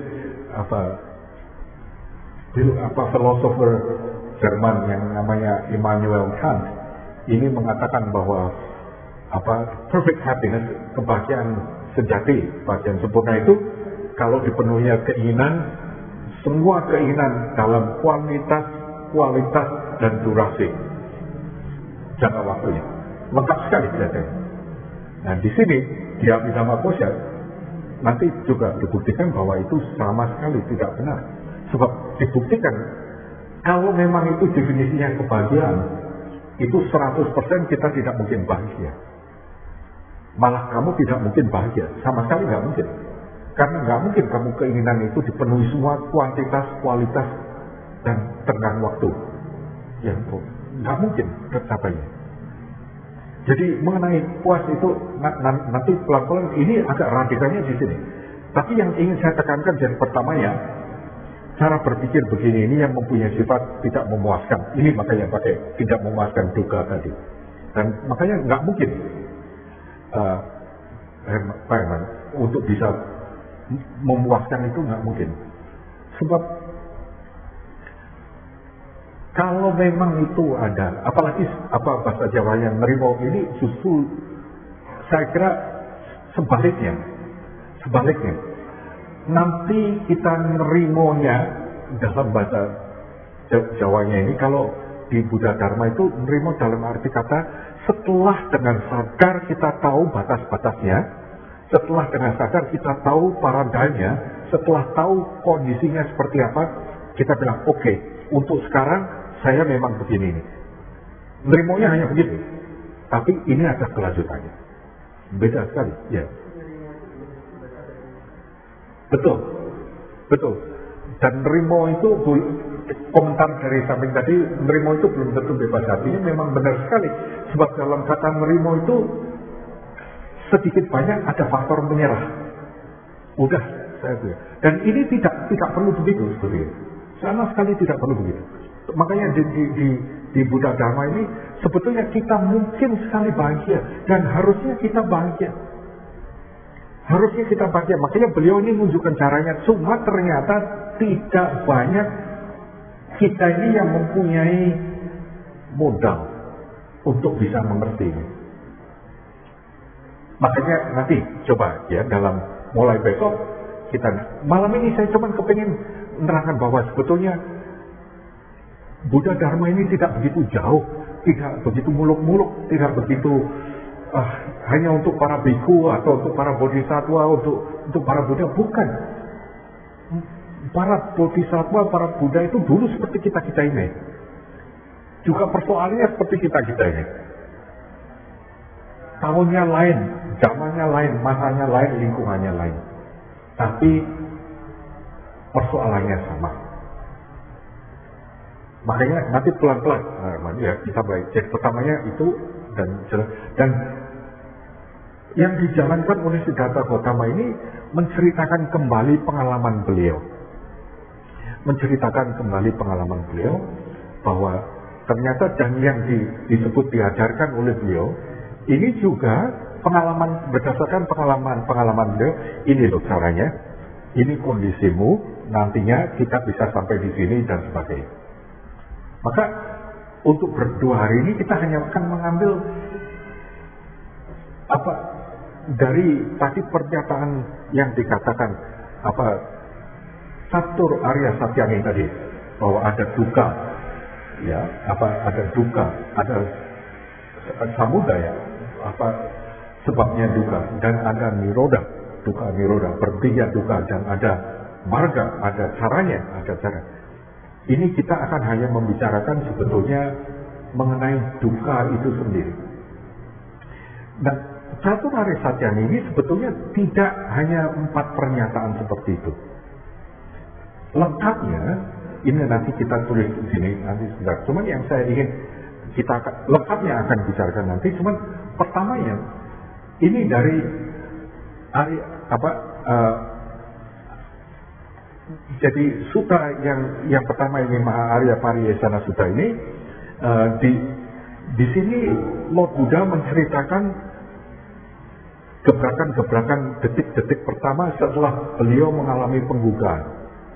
filosofer Jerman yang namanya Immanuel Kant ini mengatakan bahwa perfect happiness, kebahagiaan sejati, kebahagiaan sempurna itu kalau dipenuhinya keinginan, semua keinginan dalam kualitas dan durasi jangka waktunya lengkap sekali kelihatannya. Nah di sini di Abhidhamma Kosha nanti juga dibuktikan bahwa itu sama sekali tidak benar. Sebab dibuktikan kalau memang itu definisinya kebahagiaan, itu 100% kita tidak mungkin bahagia. Malah kamu tidak mungkin bahagia, sama sekali nggak mungkin. Karena nggak mungkin kamu keinginan itu dipenuhi semua kuantitas, kualitas, dan tenggang waktu. Ya, nggak mungkin tercapainya. Jadi mengenai puas itu nanti pelan-pelan ini agak radikalnya di sini. Tapi yang ingin saya tekankan dari pertamanya, cara berpikir begini ini yang mempunyai sifat tidak memuaskan. Ini makanya pakai tidak memuaskan duga tadi. Dan makanya nggak mungkin Pak Herman untuk bisa memuaskan itu nggak mungkin. Sebab kalau memang itu ada, apalagi bahasa Jawanya nerimo ini justru saya kira sebaliknya. Nanti kita nerimonya dalam bahasa Jawanya ini, kalau di Buddha Dharma itu nerimo dalam arti kata setelah dengan sadar kita tahu batas-batasnya, setelah dengan sadar kita tahu paradanya, setelah tahu kondisinya seperti apa, kita bilang oke, untuk sekarang saya memang begini ini. Nerimonya hanya begitu, tapi ini ada kelanjutannya. Beda sekali, ya. Betul. Dan nerimo itu, komentar dari samping tadi, nerimo itu belum tentu bebas hati. Ini memang benar sekali. Sebab dalam kata nerimo itu sedikit banyak ada faktor menyerah. Udah, saya bilang. Dan ini tidak perlu begitu sebetulnya. Sama sekali tidak perlu begitu. Makanya di Buddha Dharma ini sebetulnya kita mungkin sekali bahagia dan harusnya kita bahagia. Makanya beliau ini menunjukkan caranya. Cuma ternyata tidak banyak kita ini yang mempunyai modal untuk bisa mengerti. Makanya nanti coba ya dalam mulai besok kita, malam ini saya cuma kepingin menerangkan bahwa sebetulnya Buddha Dharma ini tidak begitu jauh, tidak begitu muluk-muluk, tidak begitu hanya untuk para biku atau untuk para bodhisattva, untuk para Buddha, bukan. Para bodhisattva, para Buddha itu dulu seperti kita ini. Juga persoalannya seperti kita ini. Tahunnya lain, zamannya lain, masanya lain, lingkungannya lain. Tapi persoalannya sama. Makanya nanti pelan-pelan ya kita baik. Jadi pertamanya itu dan yang dijalankan oleh Siddhartha Gautama ini menceritakan kembali pengalaman beliau. Bahwa ternyata dan yang disebut diajarkan oleh beliau ini juga berdasarkan pengalaman beliau, ini loh caranya, ini kondisimu, nantinya kita bisa sampai di sini dan sebagainya. Maka untuk berdua hari ini kita hanya akan mengambil dari tadi pernyataan yang dikatakan Catur Arya Satyani tadi, bahwa ada duka, ya, ada duka, ada samudaya, sebabnya duka, dan ada niroda, duka niroda, berhentinya duka, dan ada marga, ada caranya, ada cara. Ini kita akan hanya membicarakan sebetulnya mengenai duka itu sendiri. Nah, Catur Arya Satyani ini sebetulnya tidak hanya 4 pernyataan seperti itu. Lengkapnya, ini nanti kita tulis di sini nanti sebentar. Cuman yang saya ingin kita lengkapnya akan bicarakan nanti. Cuman pertamanya ini dari jadi sutra yang pertama ini Maha-Arya Pariyesana Sutta ini di sini Lord Buddha menceritakan gebrakan-gebrakan detik-detik pertama setelah beliau mengalami penggugaan.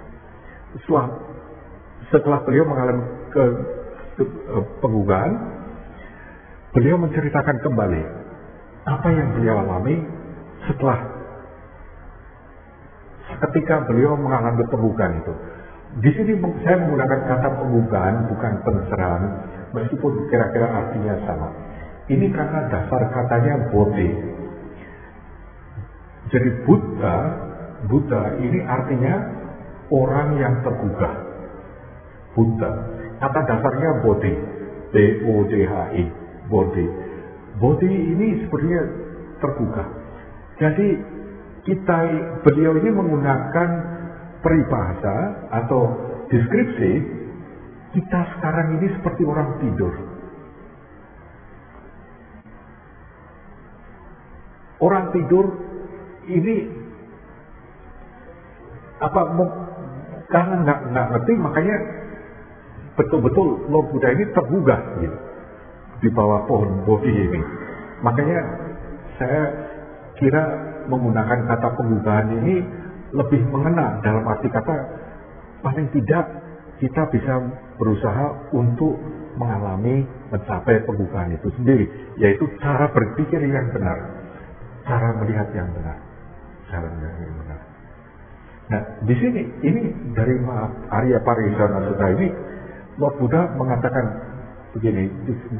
Setelah beliau mengalami penggugaan, beliau menceritakan kembali apa yang beliau alami ketika beliau mengalami penggugaan itu. Di sini saya menggunakan kata penggugaan, bukan pencerahan, meskipun kira-kira artinya sama. Ini karena dasar katanya bodhi. Jadi Buddha ini artinya orang yang tergugah. Buddha. Kata dasarnya bodhi. B-O-D-H-I. Bodhi. Bodhi ini sebenarnya tergugah. Jadi beliau ini menggunakan peribahasa atau deskripsi kita sekarang ini seperti orang tidur. Orang tidur ini karena nggak ngerti, makanya betul-betul Lord Buddha ini tergugah gitu, di bawah pohon bodhi ini. Makanya saya kira menggunakan kata penggugahan ini lebih mengena, dalam arti kata paling tidak kita bisa berusaha untuk mencapai penggugahan itu sendiri, yaitu cara berpikir yang benar, cara melihat yang benar. Nah, di sini ini dari Arya Pariyesana Sutta ini Lord Buddha mengatakan begini,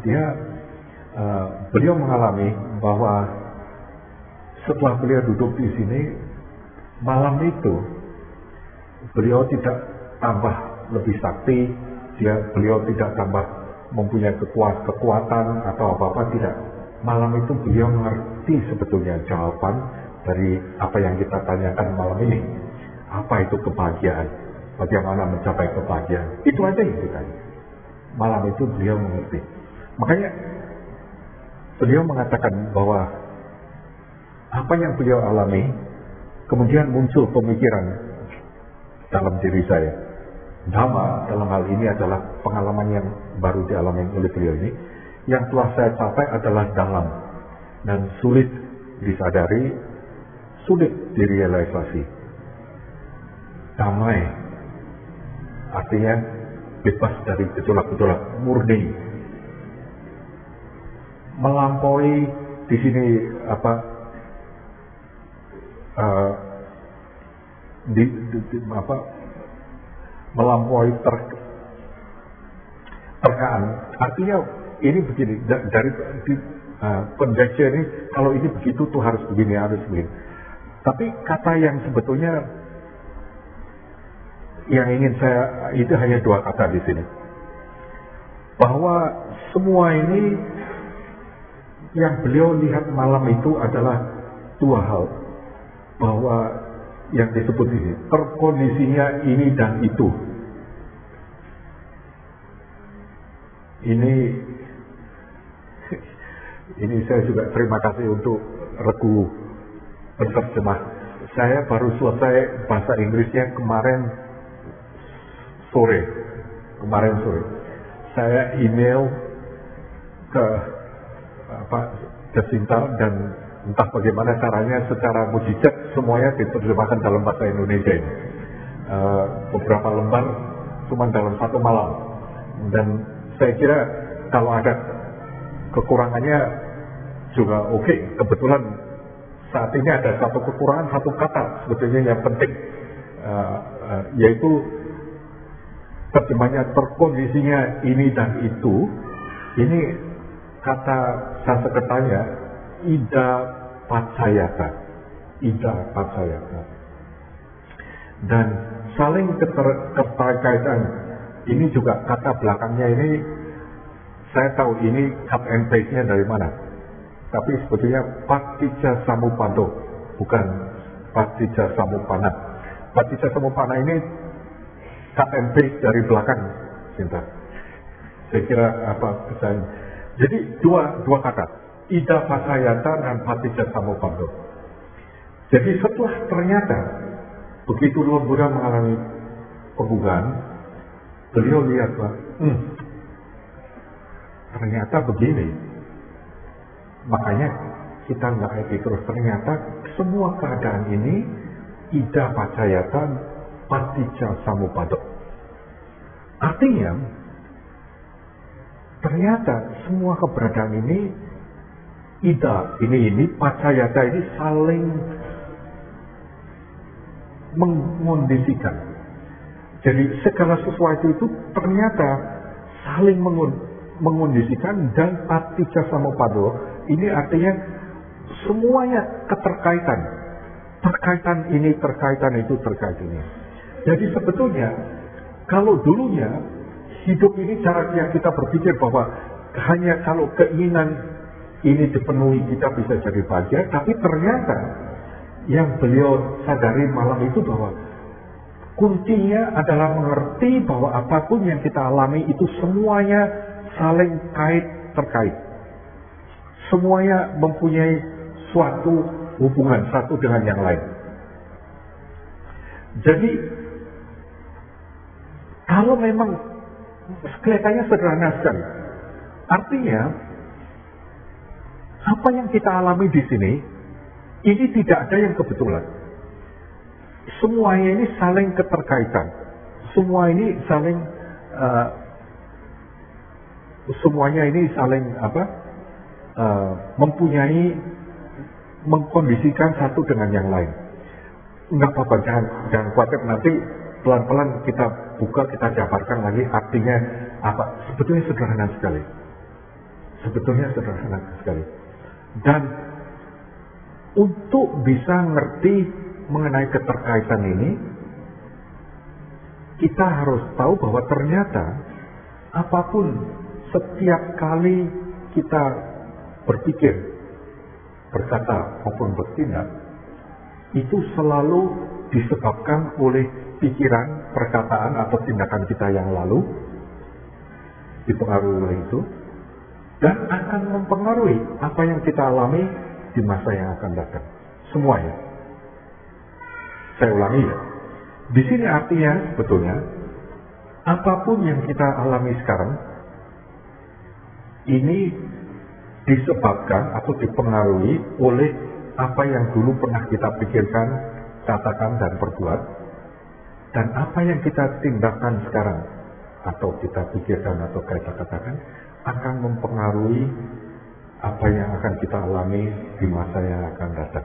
beliau mengalami bahwa setelah beliau duduk di sini malam itu beliau tidak tambah lebih sakti, beliau tidak tambah mempunyai kekuatan atau apa-apa, tidak. Malam itu beliau mengerti sebetulnya jawaban dari apa yang kita tanyakan malam ini. Apa itu kebahagiaan? Bagaimana mencapai kebahagiaan? Itu aja yang kita tanya. Malam itu beliau mengerti. Makanya beliau mengatakan bahwa apa yang beliau alami, kemudian muncul pemikiran dalam diri saya. Dhamma dalam hal ini adalah pengalaman yang baru dialami oleh beliau ini. Yang telah saya capai adalah dalam dan sulit disadari, sulit direalisasi. Damai artinya bebas dari gejolak-gejolak, murni. Melampaui di sini melampaui terkaan. Artinya ini begini, dari conjecture ini, kalau ini begitu tuh harus begini, harus begini. Tapi kata yang sebetulnya yang ingin saya, itu hanya 2 kata di sini. Bahwa semua ini yang beliau lihat malam itu adalah 2 hal. Bahwa yang disebut ini, terkondisinya ini dan itu. Ini saya juga terima kasih untuk regu penerjemah. Saya baru selesai bahasa Inggrisnya kemarin sore. Saya email ke Jacinta dan entah bagaimana caranya secara mujizat semuanya diterjemahkan dalam bahasa Indonesia ini. Beberapa lembar cuma dalam 1 malam, dan saya kira kalau ada kekurangannya juga oke. Kebetulan saat ini ada satu kekurangan, satu kata sebetulnya yang penting, yaitu terjemahnya terkondisinya ini dan itu. Ini kata Sanskertanya ida pacayata, dan saling keterkaitan. Ini juga kata belakangnya ini saya tahu ini cut and paste-nya dari mana, tapi sebetulnya Patticca Samuppada, bukan Patticca Samuppanna. Patticca Samuppanna ini cut and paste dari belakang, cinta. Saya kira kesannya. Jadi dua kata, ida pacayata dan Patticca Samuppada. Jadi setelah ternyata begitu Lord Buddha mengalami pembukaan, beliau lihat ternyata begini. Makanya kita nggak happy terus. Ternyata semua keadaan ini ida pacayata Patticca Samuppada. Artinya ternyata semua keberadaan ini ida ini pacayata ini saling mengondisikan. Jadi segala sesuatu itu ternyata saling mengondisikan, dan Patticca Samuppada ini artinya semuanya keterkaitan. Terkaitan ini, terkaitan itu, terkait ini. Jadi sebetulnya kalau dulunya hidup ini cara yang kita berpikir bahwa hanya kalau keinginan ini dipenuhi kita bisa jadi bahagia, tapi ternyata yang beliau sadari malam itu bahwa kuncinya adalah mengerti bahwa apapun yang kita alami itu semuanya saling terkait. Semuanya mempunyai suatu hubungan satu dengan yang lain. Jadi kalau memang kelihatannya sederhana sekali, artinya apa yang kita alami di sini ini tidak ada yang kebetulan. Semuanya ini saling keterkaitan. Semuanya ini saling mempunyai, mengkondisikan satu dengan yang lain. Enggak apa-apa, jangan khawatir, nanti pelan-pelan kita buka, kita jabarkan lagi artinya apa. Sebetulnya sederhana sekali. Dan untuk bisa ngerti mengenai keterkaitan ini, kita harus tahu bahwa ternyata apapun, setiap kali kita berpikir, berkata maupun bertindak, itu selalu disebabkan oleh pikiran, perkataan atau tindakan kita yang lalu, dipengaruhi oleh itu, dan akan mempengaruhi apa yang kita alami di masa yang akan datang. Semuanya. Saya ulangi ya. Di sini artinya sebetulnya apapun yang kita alami sekarang ini disebabkan atau dipengaruhi oleh apa yang dulu pernah kita pikirkan, katakan dan perbuat, dan apa yang kita tindakan sekarang atau kita pikirkan atau kita katakan akan mempengaruhi apa yang akan kita alami di masa yang akan datang.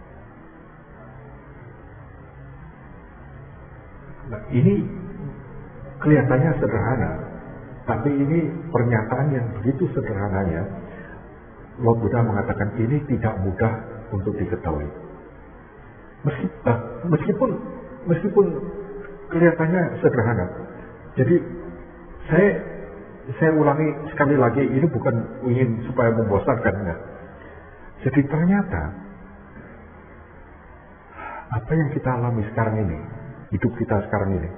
Nah, ini kelihatannya sederhana, tapi ini pernyataan yang begitu sederhananya. Lord Buddha mengatakan ini tidak mudah untuk diketahui. Meskipun kelihatannya sederhana. Jadi saya ulangi sekali lagi, ini bukan ingin supaya membosankan, enggak. Jadi ternyata apa yang kita alami sekarang ini, hidup kita sekarang ini,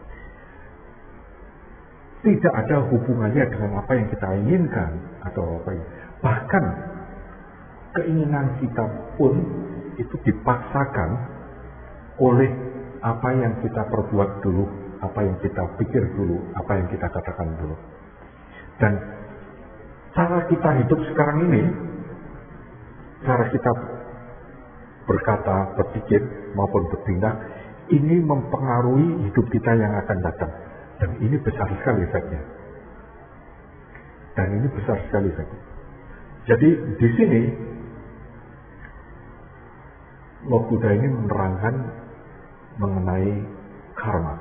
tidak ada hubungannya dengan apa yang kita inginkan atau apa yang, bahkan keinginan kita pun itu dipaksakan oleh apa yang kita perbuat dulu, apa yang kita pikir dulu, apa yang kita katakan dulu. Dan cara kita hidup sekarang ini cara kita berkata, berpikir maupun bertindak, ini mempengaruhi hidup kita yang akan datang. Dan ini besar sekali efeknya. Jadi di sini Lord Buddha ini menerangkan mengenai karma.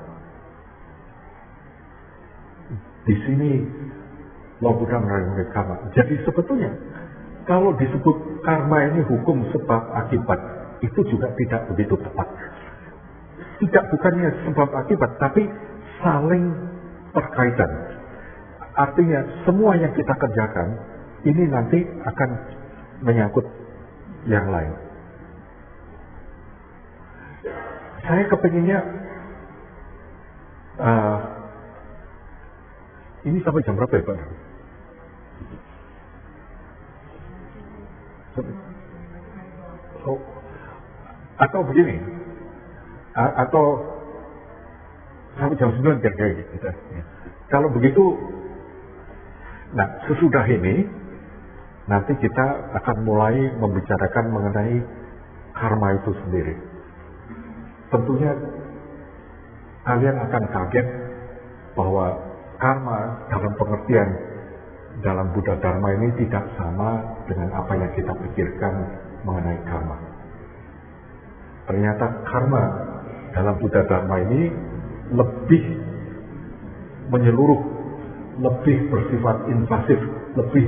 Di sini Lord Buddha menerangkan mengenai karma. Jadi sebetulnya kalau disebut karma ini hukum sebab akibat, itu juga tidak begitu tepat. Tidak bukannya sebab akibat, tapi saling terkaitan. Artinya semua yang kita kerjakan ini nanti akan menyangkut yang lain. Saya kepinginnya ini sampai jam berapa ya Pak? Atau begini, atau sampai jam 9 kira-kira gitu. Kalau begitu, nah sesudah ini nanti kita akan mulai membicarakan mengenai karma itu sendiri. Tentunya kalian akan kaget bahwa karma dalam pengertian dalam Buddha Dharma ini tidak sama dengan apa yang kita pikirkan mengenai karma. Ternyata karma dalam Buddha Dharma ini lebih menyeluruh, lebih bersifat invasif, lebih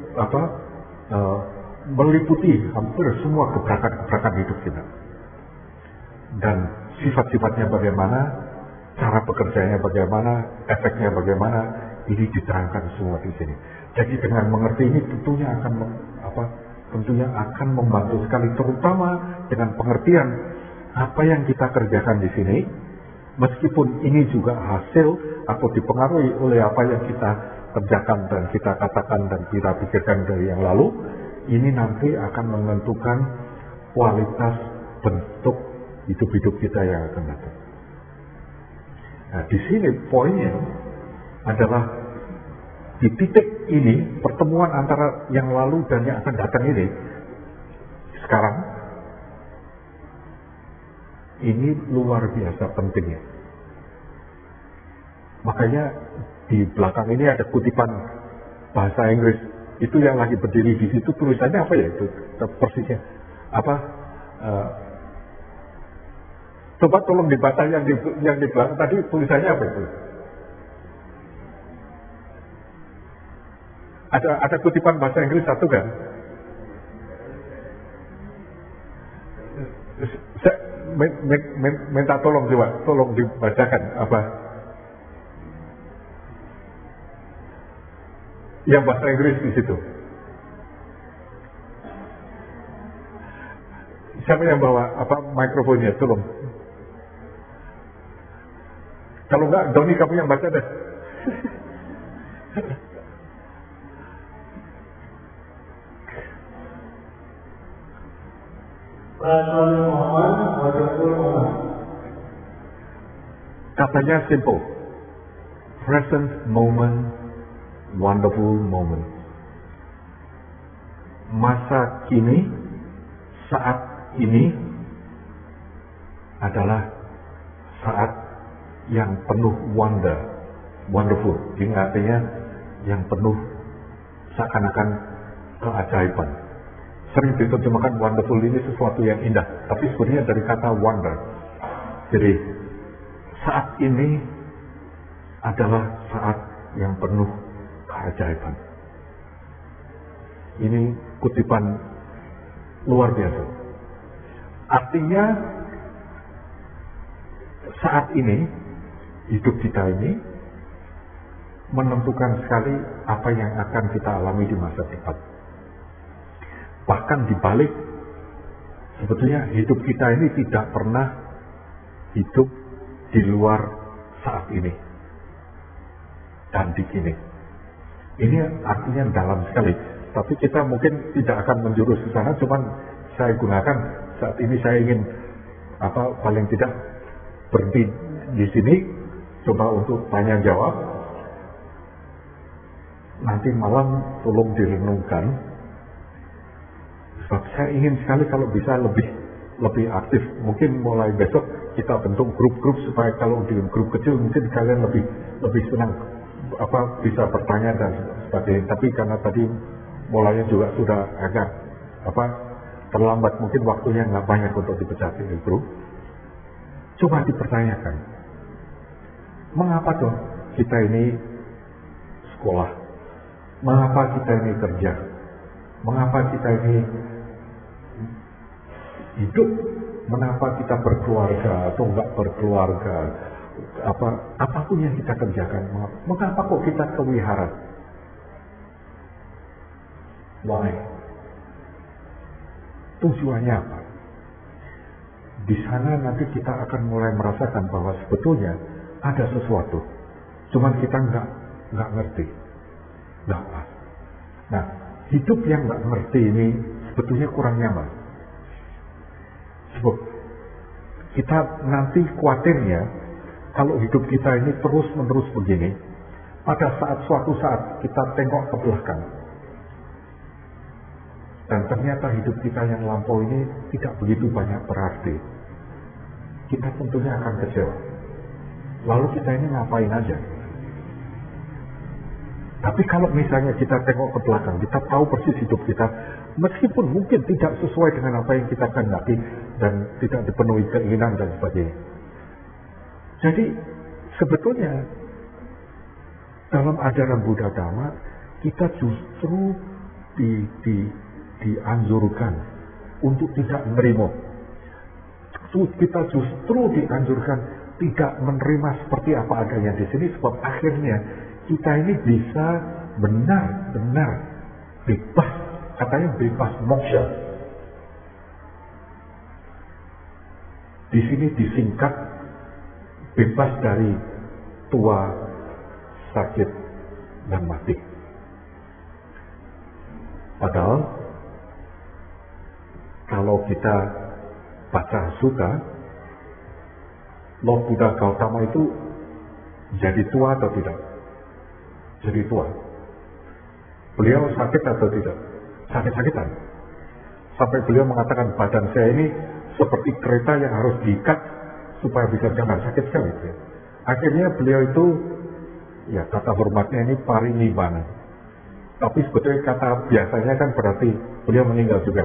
meliputi hampir semua gebrakan-gebrakan hidup kita. Dan sifat-sifatnya bagaimana, cara bekerjanya bagaimana, efeknya bagaimana, ini diterangkan semua di sini. Jadi dengan mengerti ini tentunya akan membantu sekali, terutama dengan pengertian apa yang kita kerjakan di sini, meskipun ini juga hasil atau dipengaruhi oleh apa yang kita kerjakan dan kita katakan dan kita pikirkan dari yang lalu, ini nanti akan menentukan kualitas bentuk hidup-hidup kita yang akan datang. Nah, di sini poinnya adalah di titik ini, pertemuan antara yang lalu dan yang akan datang ini, sekarang, ini luar biasa pentingnya. Makanya di belakang ini ada kutipan bahasa Inggris, itu yang lagi berdiri di situ tulisannya apa ya itu persisnya? Coba tolong dibaca yang di belakang tadi tulisannya apa itu? Ada kutipan bahasa Inggris satu kan? Saya minta tolong coba, tolong dibacakan apa? Yang bahasa Inggris di situ. Siapa yang bawa mikrofonnya? Tolong. Kalau enggak, Doni kamu yang baca deh. Katanya simple. Present moment, wonderful moment. Masa kini, saat ini adalah saat yang penuh wonderful. Ini artinya yang penuh seakan-akan keajaiban. Sering diterjemahkan wonderful ini sesuatu yang indah, tapi sebenarnya dari kata wonder. Jadi saat ini adalah saat yang penuh keajaiban. Ini kutipan luar biasa. Artinya saat ini hidup kita ini menentukan sekali apa yang akan kita alami di masa depan. Bahkan dibalik, sebetulnya hidup kita ini tidak pernah hidup di luar saat ini dan di kini. Ini artinya dalam sekali. Tapi kita mungkin tidak akan menjurus ke sana, cuman saya gunakan saat ini saya ingin paling tidak berhenti di sini. Coba untuk tanya jawab. Nanti malam tolong direnungkan Sebab saya ingin sekali kalau bisa lebih aktif. Mungkin mulai besok kita bentuk grup-grup supaya kalau di grup kecil mungkin kalian lebih senang bisa bertanya dan sebagainya. Tapi karena tadi mulanya juga sudah agak terlambat, mungkin waktunya nggak banyak untuk dipecah di grup. Coba dipertanyakan, mengapa dong kita ini sekolah, mengapa kita ini kerja, mengapa kita ini hidup, mengapa kita berkeluarga atau enggak berkeluarga, apapun yang kita kerjakan, mengapa kok kita kewihara? Why? Tujuannya apa? Di sana nanti kita akan mulai merasakan bahwa sebetulnya ada sesuatu, cuman kita nggak ngerti, nggak pas. Nah, hidup yang nggak ngerti ini sebetulnya kurang nyaman. Sebab kita nanti khawatirnya kalau hidup kita ini terus-menerus begini, pada suatu saat kita tengok ke belakang, dan ternyata hidup kita yang lampau ini tidak begitu banyak berarti. Kita tentunya akan kecewa. Lalu kita ini ngapain aja? Tapi kalau misalnya kita tengok ke belakang, kita tahu persis hidup kita, meskipun mungkin tidak sesuai dengan apa yang kita kehendaki dan tidak dipenuhi keinginan dan sebagainya. Jadi sebetulnya dalam ajaran Buddha Dhamma kita justru dianjurkan untuk tidak menerima. Kita justru dianjurkan tidak menerima seperti apa adanya di sini, sebab akhirnya kita ini bisa benar-benar bebas, katanya bebas moksha. Di sini disingkat bebas dari tua, sakit, dan mati. Padahal kalau kita baca sutta, Lord Buddha Gautama itu jadi tua atau tidak? Jadi tua. Beliau sakit atau tidak? Sakit-sakitan. Sampai beliau mengatakan badan saya ini seperti kereta yang harus diikat supaya bisa jalan, sakit sekali. Akhirnya beliau itu, ya kata hormatnya ini parinibbana. Tapi sebetulnya kata biasanya kan berarti beliau meninggal juga.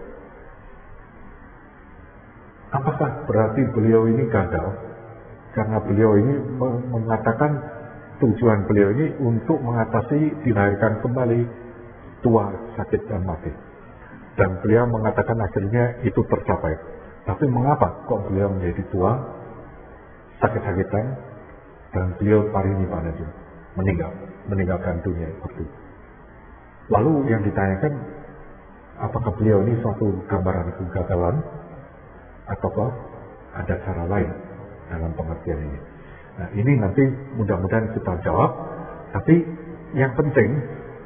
Apakah berarti beliau ini gagal? Karena beliau ini mengatakan tujuan beliau ini untuk mengatasi dilahirkan kembali tua, sakit, dan mati. Dan beliau mengatakan akhirnya itu tercapai. Tapi mengapa kok beliau menjadi tua, sakit-sakitan, dan beliau parinibbana juga, meninggalkan dunia itu. Lalu yang ditanyakan, apakah beliau ini suatu gambaran kegagalan, ataukah ada cara lain dalam pengertian ini? Nah, ini nanti mudah-mudahan kita jawab. Tapi yang penting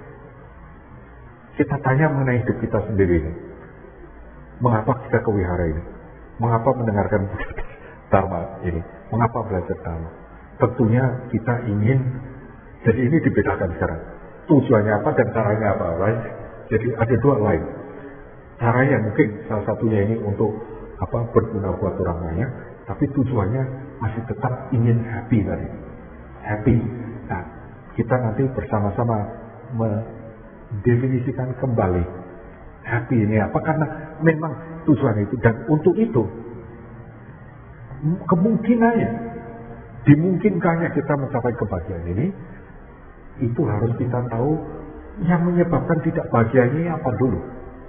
kita tanya mengenai hidup kita sendiri ini. Mengapa kita ke wihara ini? Mengapa mendengarkan Dharma ini? Mengapa belajar Dharma? Tentunya kita ingin, jadi ini dibedakan sekarang. Tujuannya apa dan caranya apa, right? Jadi ada dua lain. Caranya mungkin salah satunya ini untuk berguna buat orang banyak, tapi tujuannya masih tetap ingin happy tadi. Happy. Nah, kita nanti bersama-sama mendefinisikan kembali happy ini apa, karena memang tujuan itu, dan untuk itu kemungkinannya, dimungkinkannya kita mencapai kebahagiaan ini, itu harus kita tahu yang menyebabkan tidak bahagia ini apa dulu.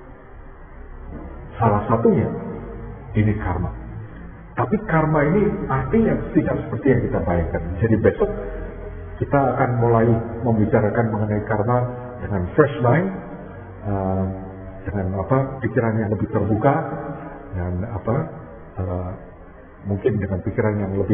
Salah satunya ini karma. Tapi karma ini artinya tidak seperti yang kita bayangkan. Jadi besok kita akan mulai membicarakan mengenai karma dengan fresh mind, dengan pikiran yang lebih terbuka, dan mungkin dengan pikiran yang lebih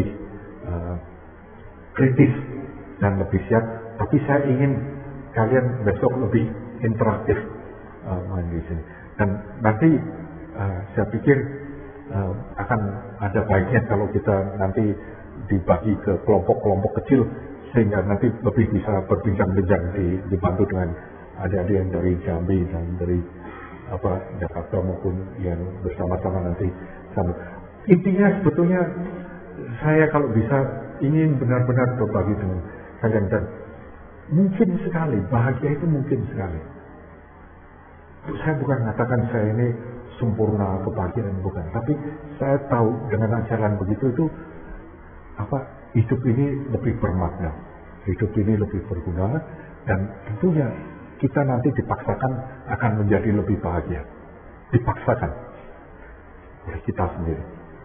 kritis dan lebih siap. Tapi saya ingin kalian besok lebih interaktif main di sini. Dan nanti saya pikir akan ada baiknya kalau kita nanti dibagi ke kelompok-kelompok kecil, sehingga nanti lebih bisa berbincang-bincang, dibantu dengan adik-adik yang dari Jambi dan dari Jakarta maupun yang bersama-sama nanti sama. Intinya sebetulnya saya kalau bisa ingin benar-benar berbagi dengan kalian, dan mungkin sekali bahagia itu mungkin sekali. Saya bukan mengatakan saya ini sempurna kebahagiaan, bukan, tapi saya tahu dengan ajaran begitu itu hidup ini lebih bermakna, hidup ini lebih berguna, dan tentunya kita nanti dipaksakan akan menjadi lebih bahagia, dipaksakan oleh kita sendiri.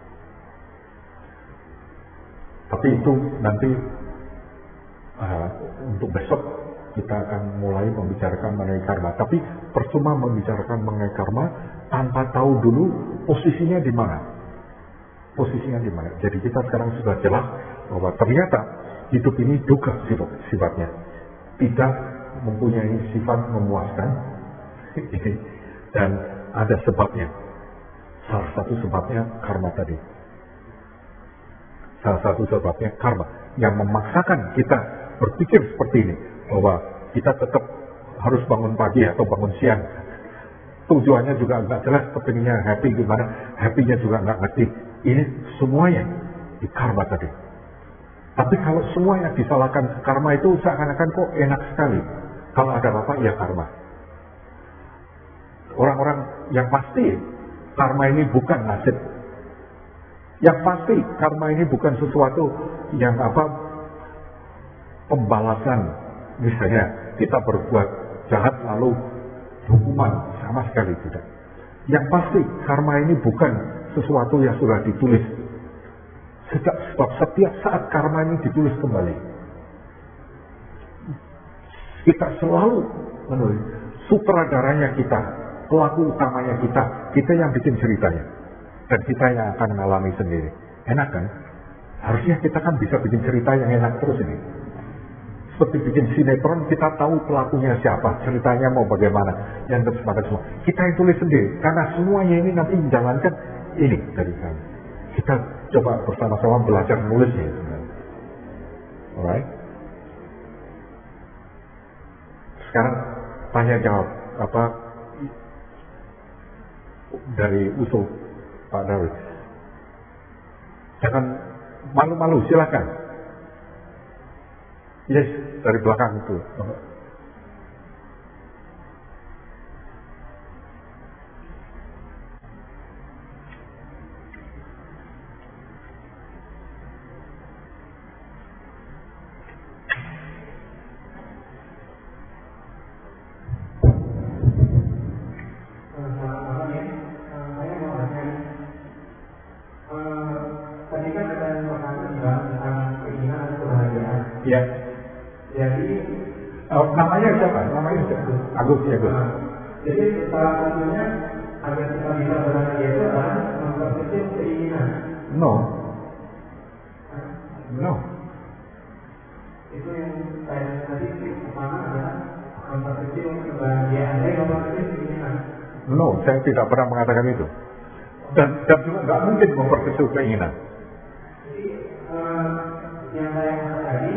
Tapi itu nanti untuk besok kita akan mulai membicarakan mengenai karma. Tapi percuma membicarakan mengenai karma tanpa tahu dulu posisinya di mana. Posisinya di mana. Jadi kita sekarang sudah jelas bahwa ternyata hidup ini duka sifatnya, tidak mempunyai sifat memuaskan, dan ada sebabnya. Salah satu sebabnya karma tadi. Salah satu sebabnya karma yang memaksakan kita berpikir seperti ini, bahwa kita tetap harus bangun pagi atau bangun siang. Tujuannya juga nggak jelas, kepinginnya happy gimana, happy-nya juga nggak ngerti. Ini semuanya di karma tadi. Tapi kalau semuanya disalahkan karma itu seakan-akan kok enak sekali. Kalau ada apa ya karma. Orang-orang yang pasti karma ini bukan nasib. Yang pasti karma ini bukan sesuatu yang pembalasan. Misalnya kita berbuat jahat lalu hukuman, sama sekali tidak. Yang pasti karma ini bukan sesuatu yang sudah ditulis. Sebab setiap saat karma ini ditulis kembali. Kita selalu menulis. Sutradaranya kita, pelaku utamanya kita yang bikin ceritanya. Dan kita yang akan mengalami sendiri. Enak kan? Harusnya kita kan bisa bikin cerita yang enak terus ini. Seperti bikin sinetron, kita tahu pelakunya siapa, ceritanya mau bagaimana, yang tersepakat semua. Kita yang tulis sendiri, karena semuanya ini nanti menjalankan ini dari kami. Kita coba bersama-sama belajar menulisnya. Alright? Sekarang tanya jawab dari usul Pak Darwis. Jangan malu-malu, silakan. Yes, dari belakang itu. Ya. Jadi namanya siapa? Agus. Jadi salah satunya agar kita bisa berbahagia itu adalah memperkecil keinginan. No. Itu yang saya tadi pertama adalah memperkecil kebahagiaan, memperkecil keinginan. No, saya tidak pernah mengatakan itu. Dan juga nggak mungkin memperkecil keinginan. Jadi yang saya katakan tadi,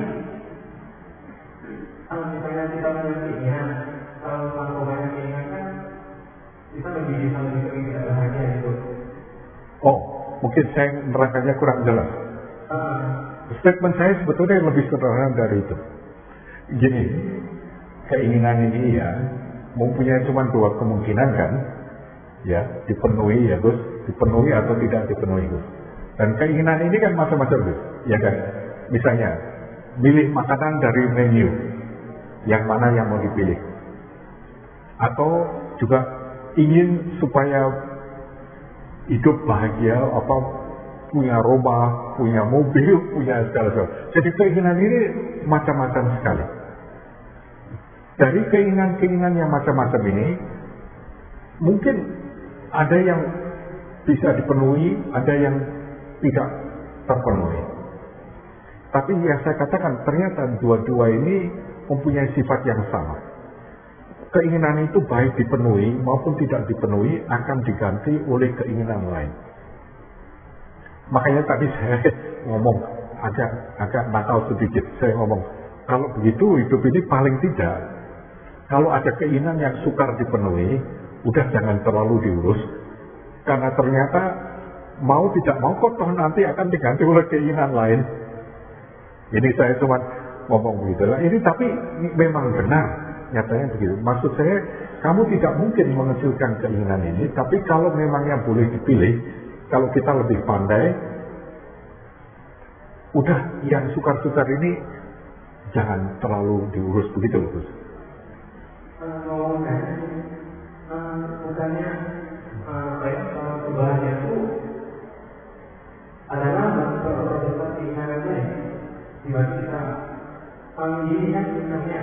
kalau misalnya kita punya keinginan, kalau terlalu banyak keinginan kan kita lebih sering tidak bahagia itu. Oh, mungkin saya nerangkannya kurang jelas. Statement saya sebetulnya lebih sederhana dari itu. Gini, keinginan ini ya mempunyai cuma dua kemungkinan kan, ya dipenuhi ya Gus, dipenuhi atau tidak dipenuhi Gus. Dan keinginan ini kan macam-macam Gus, ya kan. Misalnya, milih makanan dari menu, yang mana yang mau dipilih. Atau juga ingin supaya hidup bahagia, punya rumah, punya mobil, punya segala-galanya. Jadi keinginan ini macam-macam sekali. Dari keinginan-keinginan yang macam-macam ini, mungkin ada yang bisa dipenuhi, ada yang tidak terpenuhi. Tapi yang saya katakan, ternyata dua-dua ini mempunyai sifat yang sama. Keinginan itu baik dipenuhi maupun tidak dipenuhi akan diganti oleh keinginan lain. Makanya tadi saya ngomong agak nakal sedikit. Saya ngomong, kalau begitu hidup ini paling tidak, kalau ada keinginan yang sukar dipenuhi, udah jangan terlalu diurus, karena ternyata mau tidak mau kok toh nanti akan diganti oleh keinginan lain. Ini saya cuma ngomong begitu lah. Ini tapi memang benar, nyatanya begitu. Maksud saya, kamu tidak mungkin mengecilkan keinginan ini, tapi kalau memang yang boleh dipilih, kalau kita lebih pandai, udah yang sukar-sukar ini jangan terlalu diurus begitu loh, Gus. Bukannya kebahagiaan itu adalah proses keinginannya dibagi kita. Ini kan sebenarnya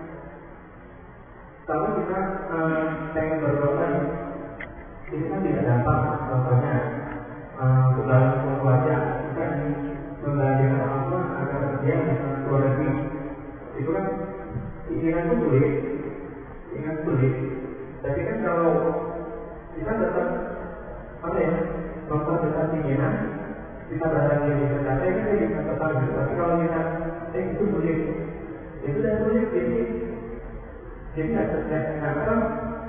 kalau kita pengen berdoa, itu kan tidak gampang. Contohnya dalam keluarga kita membahagiakan orang tua agar dia bisa keluar negeri. Itu kan keinginan itu sulit. Tapi kan kalau kita tetap memperhatikan keinginan, kita berada di dekat kita bisa tetap. Tapi kalau kita itu sulit, itu dan sulit jadi nggak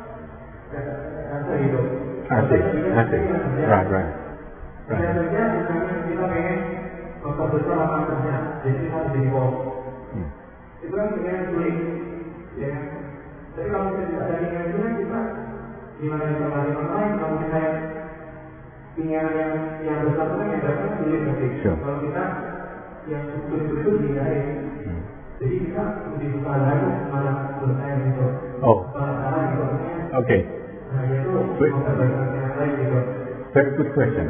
hidup. Asik. Right. Bisa saja misalnya kita pengen memperbesar lapangan kerja, jadi kita harus jadi bos. Itu kan keinginan sulit, ya. Tapi kalau kita tidak ada keinginan sulit, kita gimana yang orang lain? Kalau kita keinginan yang besar itu kan yang datang sulit nanti. Kalau kita yang sulit itu dihindari. Jadi kita lebih susah lagi malah selesai gitu. Salah gitu. Oke. Nah itu memperbaikan yang lain gitu. Very good question.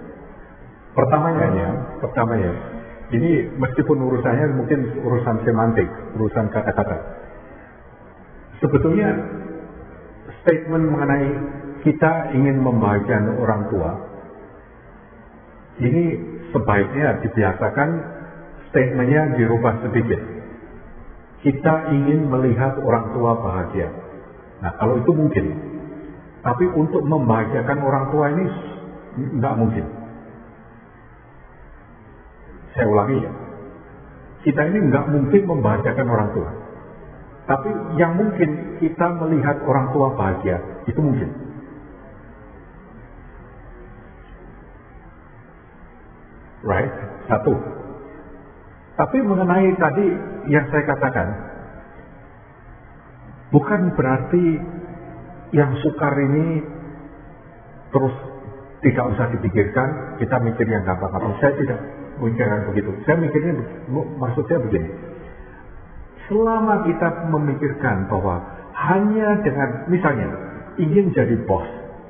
Pertamanya, ini meskipun urusannya mungkin urusan semantik, urusan kata-kata. Sebetulnya statement mengenai kita ingin membahagiakan orang tua, ini sebaiknya dibiasakan statementnya dirubah sedikit. Kita ingin melihat orang tua bahagia. Nah, kalau itu mungkin. Tapi untuk membahagiakan orang tua ini nggak mungkin. Saya ulangi ya. Kita ini nggak mungkin membahagiakan orang tua. Tapi yang mungkin kita melihat orang tua bahagia, itu mungkin. Right? Satu. Tapi mengenai tadi yang saya katakan, bukan berarti yang sukar ini terus tidak usah dipikirkan, kita mikir yang gampang-gampang. Saya tidak memikirkan begitu. Saya mikirnya, maksud saya begini. Selama kita memikirkan bahwa hanya dengan, misalnya, ingin jadi bos,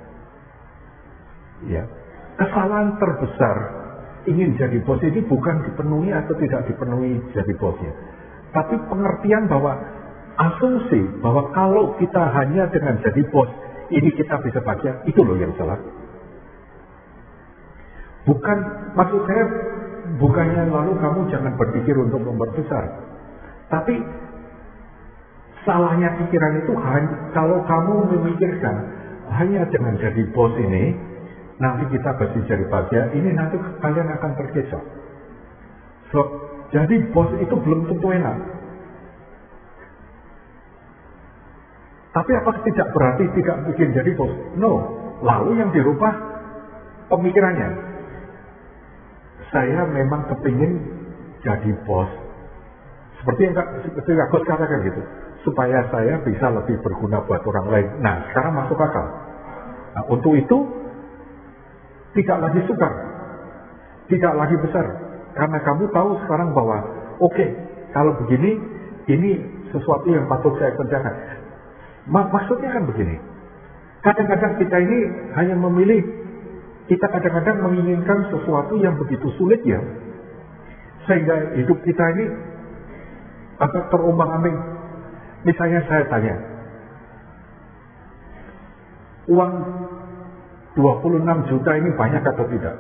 ya, kesalahan terbesar ingin jadi bos ini bukan dipenuhi atau tidak dipenuhi jadi bosnya, tapi pengertian bahwa asumsi bahwa kalau kita hanya dengan jadi bos ini kita bisa bahagia, itu loh yang salah. Bukan, maksud saya bukannya lalu kamu jangan berpikir untuk memperbesar, tapi salahnya pikiran itu kalau kamu memikirkan hanya dengan jadi bos ini nanti kita pasti jadi bahagia, ini nanti kalian akan terkecoh. So, jadi bos itu belum tentu enak. Tapi apa tidak berarti tidak bikin jadi bos? No. Lalu yang dirubah pemikirannya. Saya memang kepingin jadi bos. Seperti yang aku katakan gitu. Supaya saya bisa lebih berguna buat orang lain. Nah, sekarang masuk akal. Nah, untuk itu tidak lagi sukar, tidak lagi besar, karena kamu tahu sekarang bahwa oke, kalau begini, ini sesuatu yang patut saya kerjakan. Maksudnya kan begini, kadang-kadang kita ini hanya memilih, kita kadang-kadang menginginkan sesuatu yang begitu sulit ya, sehingga hidup kita ini agak terombang-ambing. Misalnya saya tanya, uang 26 juta ini banyak atau tidak?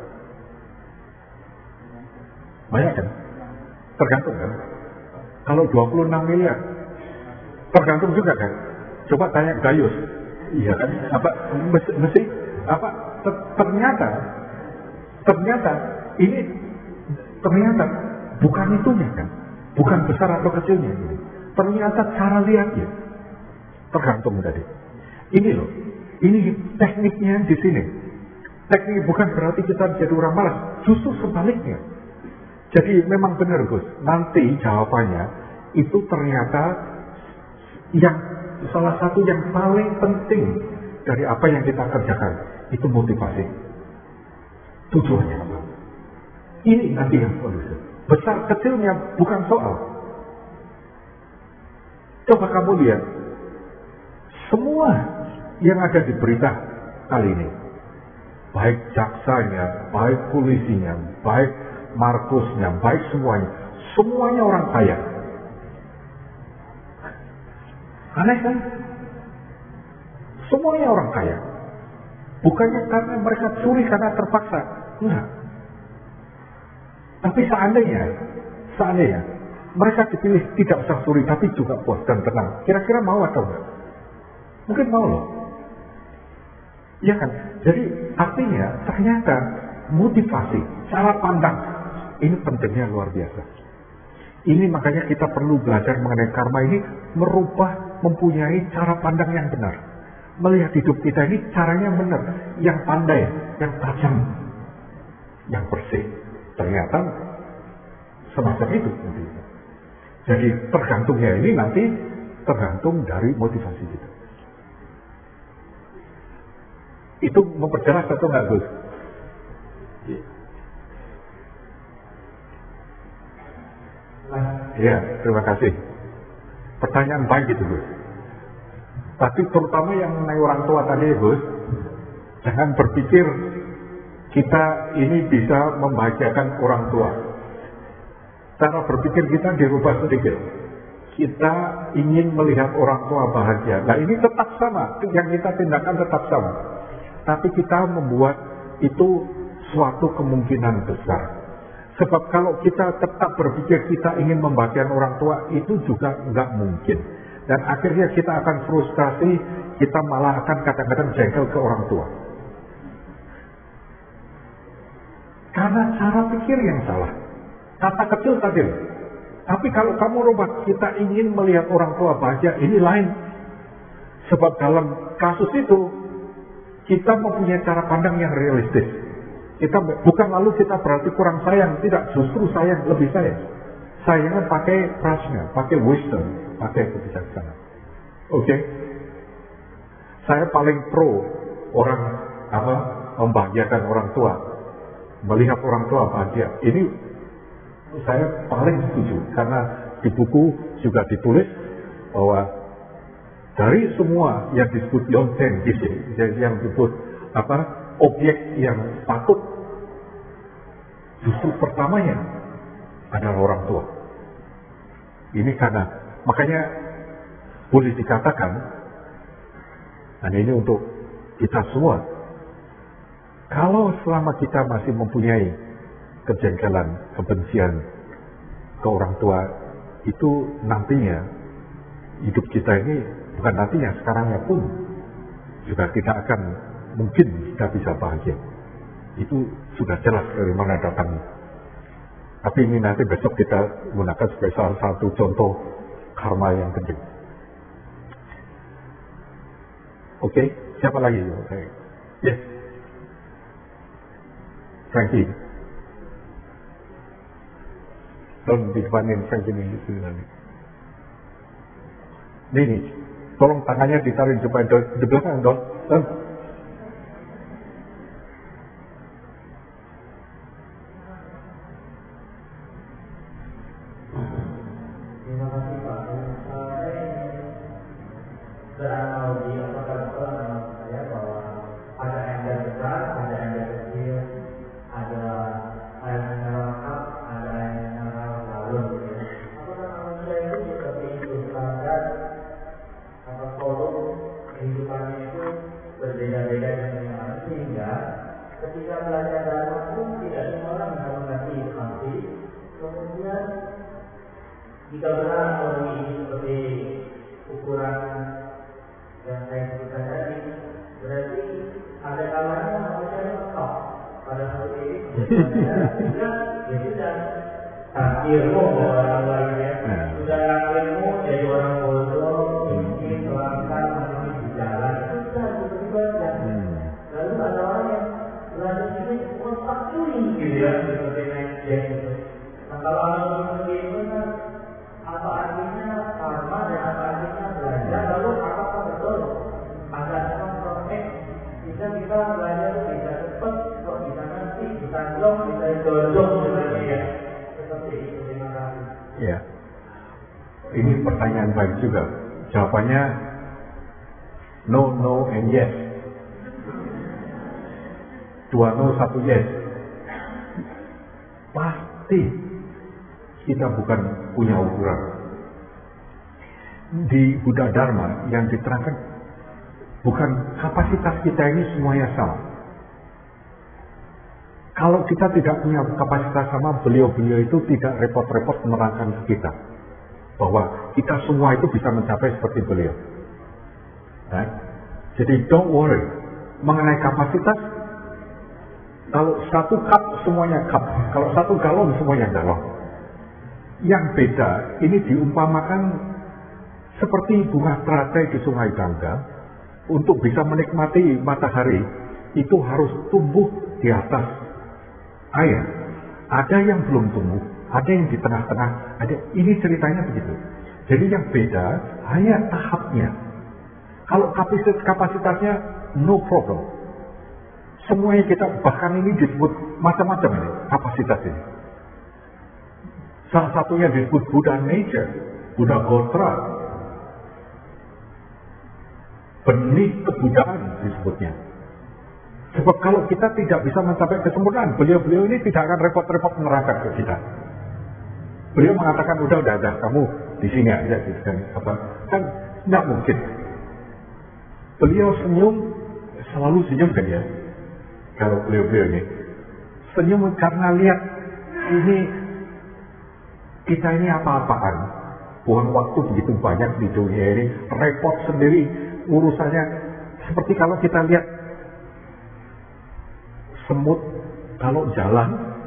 Banyak kan? Tergantung kan? Kalau 26 miliar, tergantung juga kan? Coba tanya Gayus, iya kan? Apa mesti apa? Ternyata ini bukan itunya kan? Bukan besar atau kecilnya ini. Ternyata cara lihatnya tergantung tadi. Ini loh. Ini tekniknya di sini. Teknik bukan berarti kita jadi orang malas, justru sebaliknya. Jadi memang benar Gus, nanti jawabannya itu ternyata yang salah satu yang paling penting dari apa yang kita kerjakan itu motivasi. Tujuannya apa? Ini nanti yang solusi. Besar kecilnya bukan soal. Coba kamu lihat semua yang ada di berita kali ini, baik jaksanya, baik polisinya, baik Markusnya, baik semuanya orang kaya. Aneh kan? Semuanya orang kaya. Bukannya karena mereka curi karena terpaksa, enggak. Tapi seandainya mereka dipilih tidak usah curi tapi juga puas dan tenang, kira-kira mau atau enggak? Mungkin mau loh. Iya kan? Jadi artinya ternyata motivasi, cara pandang ini pentingnya luar biasa. Ini makanya kita perlu belajar mengenai karma ini, mempunyai cara pandang yang benar. Melihat hidup kita ini caranya benar, yang pandai, yang tajam, yang bersih. Ternyata semacam itu. Jadi tergantungnya ini nanti tergantung dari motivasi kita. Itu memperjelas atau enggak Gus? Ya, terima kasih. Pertanyaan baik itu Gus. Tapi terutama yang mengenai orang tua tadi Gus, jangan berpikir kita ini bisa membahagiakan orang tua. Cara berpikir kita dirubah sedikit. Kita ingin melihat orang tua bahagia. Nah ini tetap sama, yang kita tindakan tetap sama. Tapi kita membuat itu suatu kemungkinan besar. Sebab kalau kita tetap berpikir kita ingin membahagiakan orang tua, itu juga nggak mungkin. Dan akhirnya kita akan frustasi, kita malah akan kadang-kadang jengkel ke orang tua. Karena cara pikir yang salah. Kata kecil tadi. Tapi kalau kamu rubah, kita ingin melihat orang tua bahagia, ini lain. Sebab dalam kasus itu, kita mempunyai cara pandang yang realistis. Kita bukan lalu kita berarti kurang sayang, tidak, justru sayang, lebih sayang. Sayangnya pakai prasna, pakai wisdom, pakai kebijaksanaan. Oke? Saya paling pro orang membahagiakan orang tua, melihat orang tua bahagia. Ini saya paling setuju karena di buku juga ditulis bahwa dari semua yang disebut yonten yang disebut objek yang patut, justru pertamanya adalah orang tua. Ini karena makanya boleh dikatakan, dan ini untuk kita semua, kalau selama kita masih mempunyai kejengkelan, kebencian ke orang tua, itu nantinya hidup kita ini, bukan nantinya, sekarangnya pun juga tidak akan mungkin kita bisa bahagia. Itu sudah jelas dari mana datangnya. Tapi ini nanti besok kita gunakan sebagai salah satu contoh karma yang penting. Oke, siapa lagi? Yes, Frankie. Don di depanin Frankie ini di sini. Ini, tolong tangannya ditarik supaya di belakang Don. Jika benar kalau ini seperti ukuran yang saya sebutkan tadi, berarti ada kalanya manusia stop pada saat ini. Ya sudah, takdirmu orang lainnya, sudah takdirmu jadi orang bodoh, miskin, kelangkar, masih di jalan. Sudah, tiba-tiba Ini pertanyaan baik juga. Jawabannya no, no, and yes. 2 no, 1 yes. Pasti kita bukan punya ukuran. Di Buddha Dharma yang diterangkan, bukan kapasitas kita ini semuanya sama. Kalau kita tidak punya kapasitas sama, beliau-beliau itu tidak repot-repot menerangkan ke kita bahwa kita semua itu bisa mencapai seperti beliau. Right? Jadi don't worry mengenai kapasitas. Kalau 1 cup semuanya cup, kalau 1 galon semuanya galon. Yang beda ini diumpamakan seperti bunga teratai di Sungai Gangga. Untuk bisa menikmati matahari itu harus tumbuh di atas air. Ada yang belum tumbuh, ada yang di tengah-tengah, ada. Ini ceritanya begitu. Jadi yang beda hanya tahapnya. Kalau kapasitasnya no problem. Semuanya kita, bahkan ini disebut macam-macam ini kapasitas ini. Salah satunya disebut Buddha Nature, Buddha Gotra, benih kebudayaan disebutnya. Sebab kalau kita tidak bisa mencapai kesempurnaan, beliau-beliau ini tidak akan repot-repot menerangkan ke kita. Beliau mengatakan udah kamu di sini aja gitu kan, nggak mungkin. Beliau senyum, selalu senyum kan ya. Kalau beliau-beliau ini senyum karena lihat ini kita ini apa-apaan, buang waktu begitu banyak di dunia ini, repot sendiri urusannya. Seperti kalau kita lihat semut kalau jalan,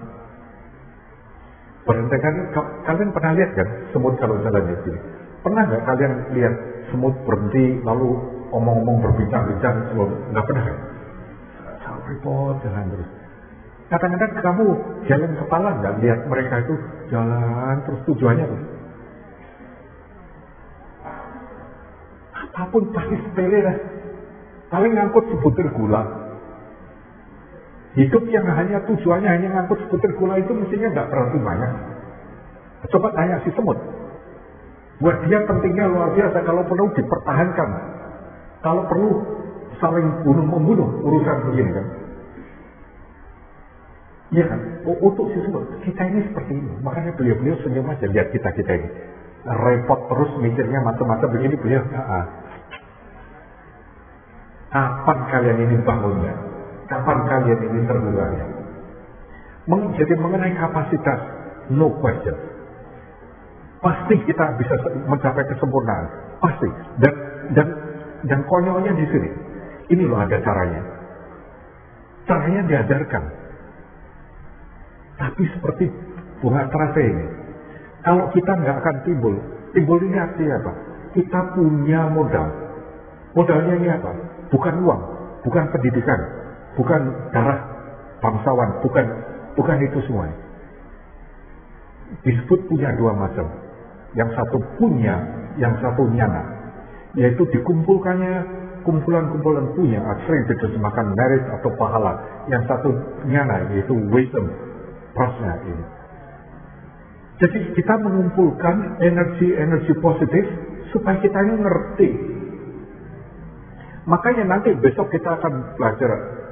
kalian pernah lihat kan semut kalau jalan di sini? Pernah nggak kalian lihat semut berhenti lalu omong-omong berbincang-bincang? Nggak pernah kan? Repot jalan terus. Kadang-kadang kamu jalan kepala nggak lihat mereka itu jalan terus tujuannya apa? Apapun pasti sepele lah. Paling ngangkut sebutir gula. Hidup yang hanya tujuannya hanya ngangkut sebutir gula itu mestinya nggak berarti banyak. Coba tanya si semut. Buat dia pentingnya luar biasa, kalau perlu dipertahankan. Kalau perlu saling bunuh-membunuh urusan begini kan. Iya kan? Untuk si semut, kita ini seperti ini. Makanya beliau-beliau senyum aja lihat kita ini. Repot terus mikirnya macam-macam begini beliau. Kapan kalian ini bangunnya? Kapan kalian ini terbukanya? Jadi mengenai kapasitas, no question. Pasti kita bisa mencapai kesempurnaan. Pasti. Dan konyolnya di sini. Ini loh ada caranya. Caranya diajarkan. Tapi seperti bunga teratai ini. Kalau kita nggak akan timbul ini artinya apa? Kita punya modal. Modalnya ini apa? Bukan uang, bukan pendidikan, bukan darah bangsawan, bukan itu semua. Disebut punya 2 macam. Yang satu punya, yang satu nyana. Yaitu dikumpulkannya kumpulan-kumpulan punya, sering diterjemahkan merit atau pahala. Yang satu nyana, yaitu wisdom, prasna ini. Jadi kita mengumpulkan energi positif supaya kita ini ngerti. Makanya nanti besok kita akan belajar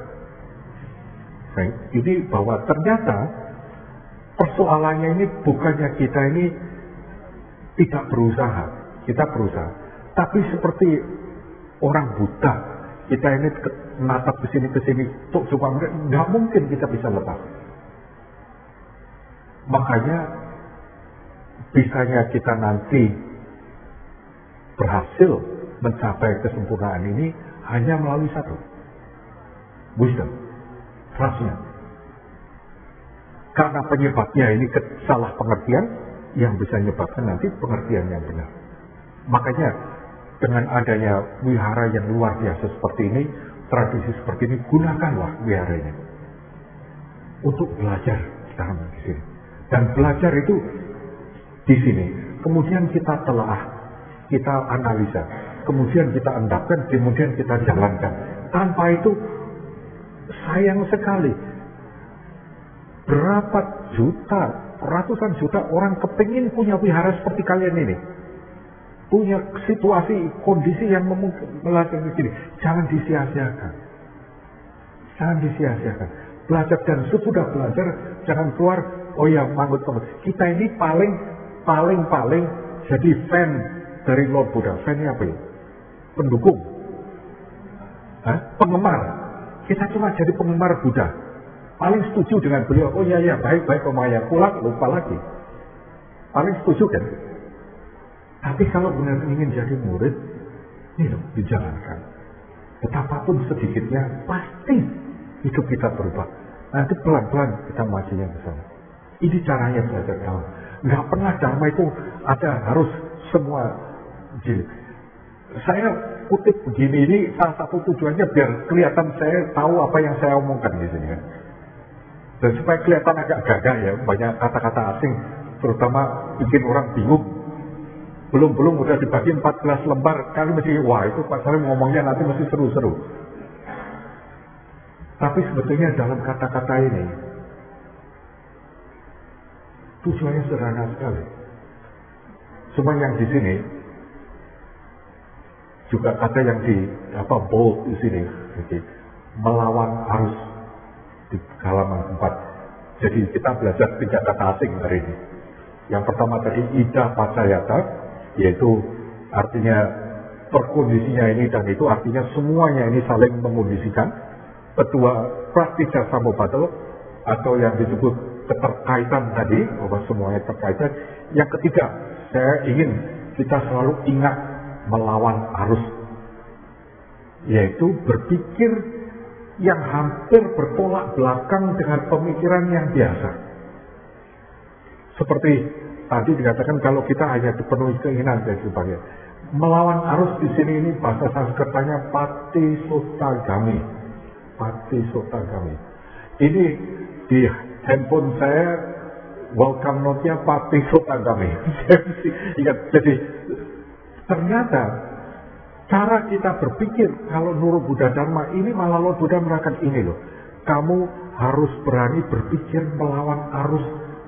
ini bahwa ternyata persoalannya ini bukannya kita ini tidak berusaha, kita berusaha. Tapi seperti orang buta, kita ini menatap ke sini, coba nggak mungkin kita bisa lepas. Makanya bisanya kita nanti berhasil mencapai kesempurnaan ini hanya melalui satu, wisdom, trustnya. Karena penyebabnya ini salah pengertian yang bisa menyebabkan nanti pengertian yang benar. Makanya dengan adanya wihara yang luar biasa seperti ini, tradisi seperti ini, gunakanlah wihara ini untuk belajar sekarang di sini. Dan belajar itu di sini. Kemudian kita telaah, kita analisa, kemudian kita endapkan, kemudian kita jalankan. Tanpa itu sayang sekali. Berapa juta, ratusan juta orang kepingin punya wihara seperti kalian ini. punya situasi, kondisi yang memungkinkan begini. Jangan disia-siakan. Jangan disia-siakan. Belajar dan sesudah belajar, jangan keluar, oh ya manggut. Kita ini paling jadi fan dari Lord Buddha. Fan-nya apa ya? Pendukung. Penggemar. Kita cuma jadi penggemar Buddha. Paling setuju dengan beliau. Oh iya, baik Omaya. Pulang lupa lagi. Paling setuju kan? Tapi kalau benar ingin jadi murid, ini loh, dijalankan. Betapapun sedikitnya, pasti hidup kita berubah. Nanti pelan-pelan kita majunya ke sana. Ini caranya belajar Dharma. Nggak pernah Dharma itu ada harus semua jilid. Saya kutip begini, ini salah satu tujuannya biar kelihatan saya tahu apa yang saya omongkan di sini kan. Dan supaya kelihatan agak gagah ya, banyak kata-kata asing, terutama bikin orang bingung. Belum udah dibagi 14 lembar, kali mesti, wah itu Pak Salim ngomongnya nanti mesti seru-seru. Tapi sebetulnya dalam kata-kata ini, tujuannya sederhana sekali. Cuma yang di sini, juga kata yang di bold di sini, jadi, melawan arus di halaman 4. Jadi kita belajar 3 kata asing hari ini. Yang pertama tadi ida pacayata, yaitu artinya perkondisinya ini dan itu artinya semuanya ini saling mengkondisikan. Kedua, praktika samubado atau yang disebut keterkaitan tadi, bahwa semuanya terkaitan. Yang ketiga, saya ingin kita selalu ingat melawan arus, yaitu berpikir yang hampir bertolak belakang dengan pemikiran yang biasa. Seperti tadi dikatakan kalau kita hanya dipenuhi keinginan dan sebagainya. Melawan arus di sini ini bahasa Sanskertanya patisotagami. Patisotagami. Ini di handphone saya welcome note-nya patisotagami. Jadi ternyata cara kita berpikir kalau nurut Buddha Dharma ini malah Lord Buddha menerangkan ini loh. Kamu harus berani berpikir melawan arus.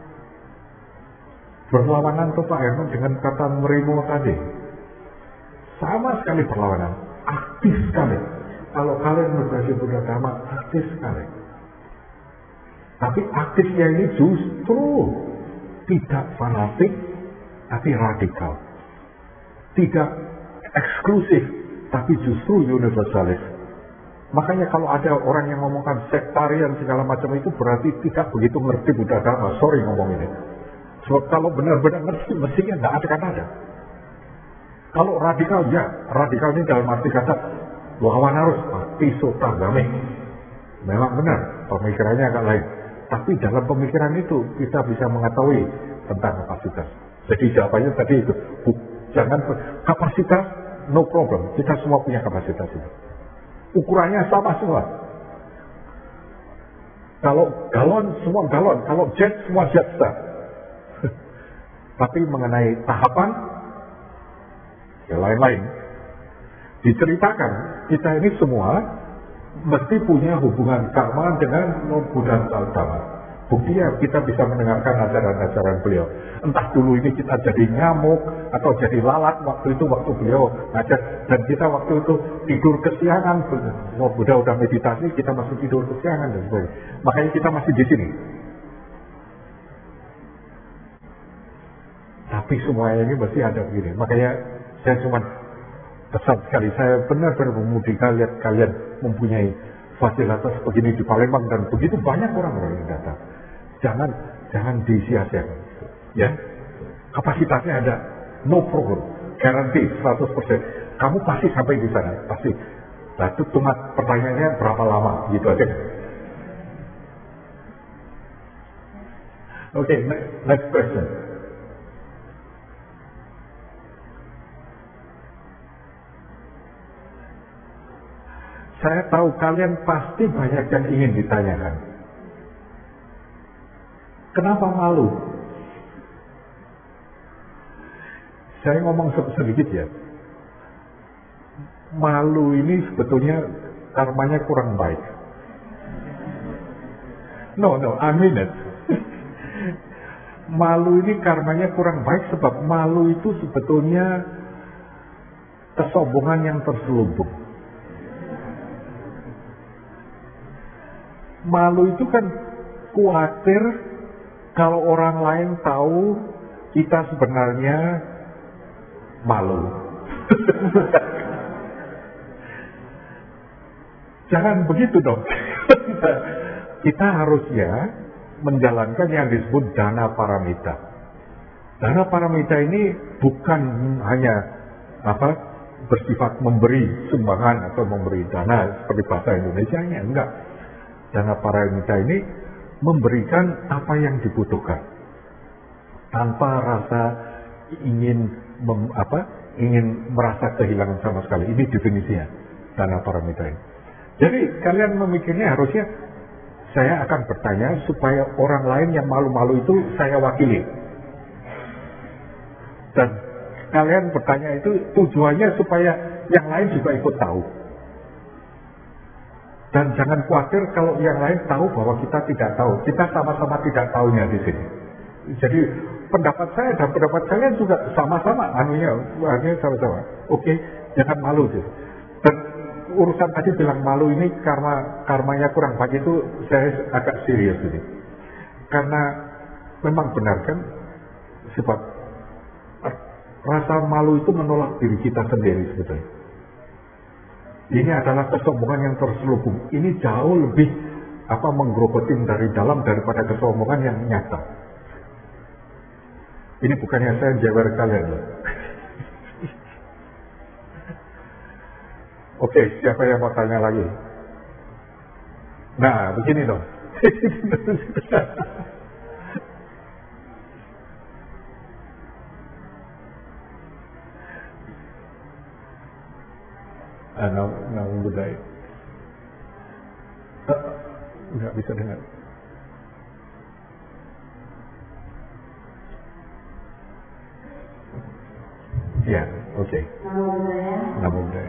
Berlawanan tuh Pak Herman dengan kata merimo tadi. Sama sekali berlawanan. Aktif sekali. Kalau kalian berbaca Buddha Dharma, aktif sekali. Tapi aktifnya ini justru tidak fanatik, tapi radikal. Tidak eksklusif, tapi justru universalis. Makanya kalau ada orang yang ngomongkan sektarian segala macam itu berarti tidak begitu ngerti Buddha Dharma. Sorry ngomong ini. Sebab kalau benar-benar ngerti, mestinya nggak ada. Kalau radikal, ya radikal ini dalam arti kata lawan arus, patisotagami. Memang benar, pemikirannya agak lain. Tapi dalam pemikiran itu kita bisa mengetahui tentang kapasitas. Jadi jawabannya tadi itu, jangan kapasitas, no problem. Kita semua punya kapasitas itu. Ukurannya sama semua. Kalau galon, semua galon. Kalau jet, semua jetstar. Tapi mengenai tahapan, ya lain-lain. Diceritakan, kita ini semua mesti punya hubungan karma dengan Buddha Dharma. Buktinya kita bisa mendengarkan ajaran-ajaran beliau. Entah dulu ini kita jadi nyamuk atau jadi lalat waktu beliau ngajar. Dan kita waktu itu tidur kesiangan. Buddha udah meditasi, kita masih tidur kesiangan dan sebagainya. Makanya kita masih di sini. Tapi semuanya ini mesti ada begini. Makanya saya cuma pesan sekali. Saya benar-benar memudihkan lihat kalian mempunyai fasilitas begini di Palembang dan begitu banyak orang-orang yang datang. Jangan disia-siakan. Ya, kapasitasnya ada, no problem, garanti 100%. Kamu pasti sampai di sana, pasti. Nah, itu cuma pertanyaannya berapa lama, gitu aja. Oke, next question. Saya tahu kalian pasti banyak yang ingin ditanyakan. Kenapa malu? Saya ngomong sedikit ya. Malu ini sebetulnya karmanya kurang baik. No, I mean it. Malu ini karmanya kurang baik sebab malu itu sebetulnya kesombongan yang terselubung. Malu itu kan khawatir kalau orang lain tahu kita sebenarnya malu. Jangan begitu dong. Kita harusnya menjalankan yang disebut dana paramita. Dana paramita ini bukan hanya bersifat memberi sumbangan atau memberi dana seperti bahasa Indonesianya, enggak. Dana paramita ini memberikan apa yang dibutuhkan tanpa rasa ingin merasa kehilangan sama sekali. Ini definisinya dana paramita ini. Jadi kalian memikirnya harusnya saya akan bertanya supaya orang lain yang malu-malu itu saya wakili. Dan kalian bertanya itu tujuannya supaya yang lain juga ikut tahu. Dan jangan khawatir kalau yang lain tahu bahwa kita tidak tahu. Kita sama-sama tidak tahunya di sini. Jadi pendapat saya dan pendapat kalian juga sama-sama anunya sama-sama. Oke, jangan malu gitu. Dan urusan tadi bilang malu ini karmanya kurang baik itu saya agak serius ini. Karena memang benar kan sebab rasa malu itu menolak diri kita sendiri sebetulnya. Ini adalah kesombongan yang terselubung. Ini jauh lebih menggerogotin dari dalam daripada kesombongan yang nyata. Ini bukannya saya jewer kalian loh. Oke, siapa yang mau tanya lagi? Nah, begini dong. Nama budaya. Nggak bisa dengar. Ya, oke. Nama budaya.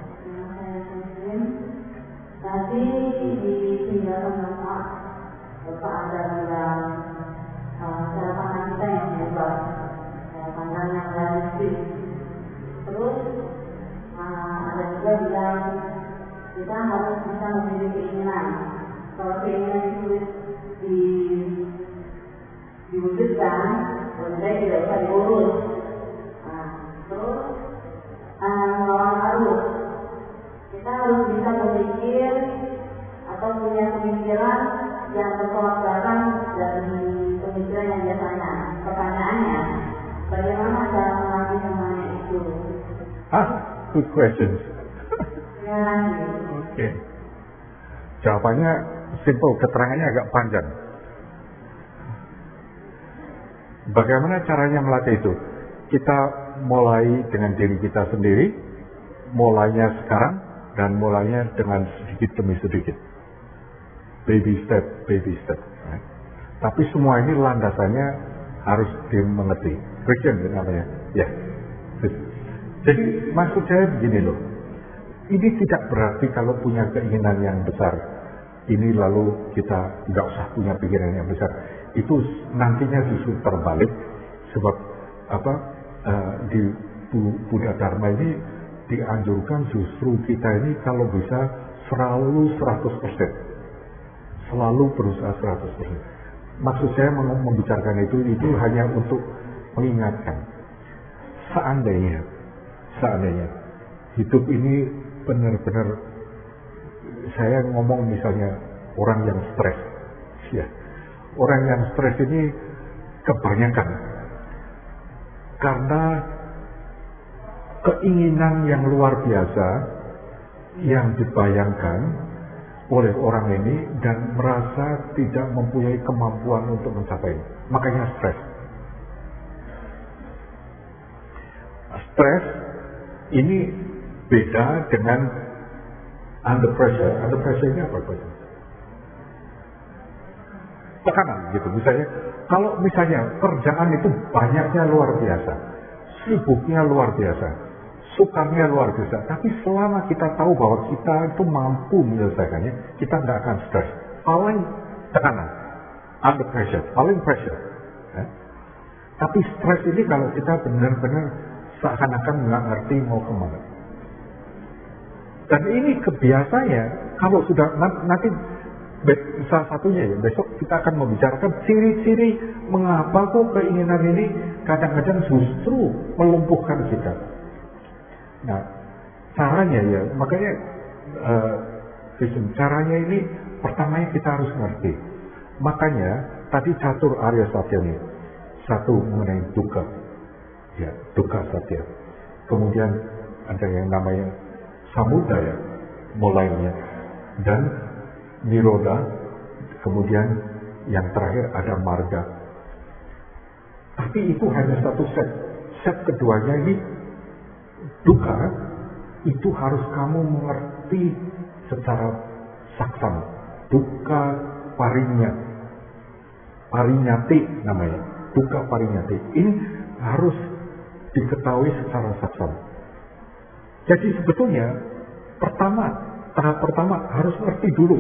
Tadi di penjelasan Bapak ada bilang cara pandang kita yang hebat, cara pandang yang realistis. Terus ada juga bilang kita harus bisa memiliki keinginan. Kalau keinginan itu diwujudkan, berarti tidak bisa diurus. Terus melawan arus. Kita harus bisa berpikir atau punya pemikiran yang bertolak belakang dari pemikiran yang biasanya. Pertanyaannya, bagaimana cara melatih semuanya itu? Good questions. Oke. Jawabannya simple, keterangannya agak panjang. Bagaimana caranya melatih itu? Kita mulai dengan diri kita sendiri, mulainya sekarang, dan mulainya dengan sedikit demi sedikit. Baby step. Right? Tapi semua ini landasannya harus dimengerti. Christian namanya. Ya. Jadi maksud saya begini loh. Ini tidak berarti kalau punya keinginan yang besar, ini lalu kita nggak usah punya pikiran yang besar. Itu nantinya justru terbalik. Sebab di Buddha Dharma ini dianjurkan justru kita ini kalau bisa selalu 100%. Selalu berusaha 100%. Maksud saya membicarakan itu hanya untuk mengingatkan. Seandainya hidup ini benar-benar, saya ngomong misalnya orang yang stres. Ya. Orang yang stres ini kebanyakan karena keinginan yang luar biasa yang dibayangkan oleh orang ini dan merasa tidak mempunyai kemampuan untuk mencapai. Makanya stres. Stres ini beda dengan under pressure. Under pressure ini apa? Tekanan gitu. Kalau misalnya kerjaan itu banyaknya luar biasa, sibuknya luar biasa, sukarnya luar biasa, tapi selama kita tahu bahwa kita itu mampu menyelesaikannya, kita nggak akan stres. Paling tekanan, under pressure, paling pressure. Tapi stres ini kalau kita benar-benar seakan-akan nggak ngerti mau kemana. Dan ini kebiasaannya, kalau sudah nanti salah satunya ya, besok kita akan membicarakan ciri-ciri mengapa kok keinginan ini kadang-kadang justru melumpuhkan kita. Nah, caranya ya, makanya caranya ini pertamanya kita harus ngerti. Makanya tadi catur Arya Satya ini, satu mengenai dukkha, ya dukkha satya. Kemudian ada yang namanya samudaya mulainya, dan nirodha, kemudian yang terakhir ada marga. Tapi itu hanya satu set. Set keduanya ini dukkha, itu harus kamu mengerti secara saksama. Dukkha parinyati namanya. Dukkha parinyati. Ini harus diketahui secara saksama. Jadi sebetulnya tahap pertama harus ngerti dulu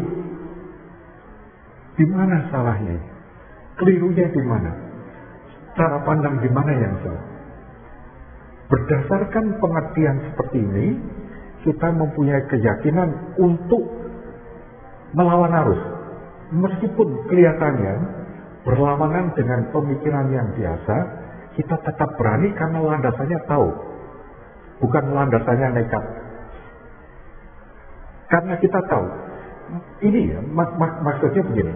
di mana salahnya, kelirunya di mana, cara pandang di mana yang salah. Berdasarkan pengertian seperti ini, kita mempunyai keyakinan untuk melawan arus, meskipun kelihatannya berlawanan dengan pemikiran yang biasa. Kita tetap berani karena landasannya tahu, bukan landasannya nekat. Karena kita tahu, ini ya, maksudnya begini.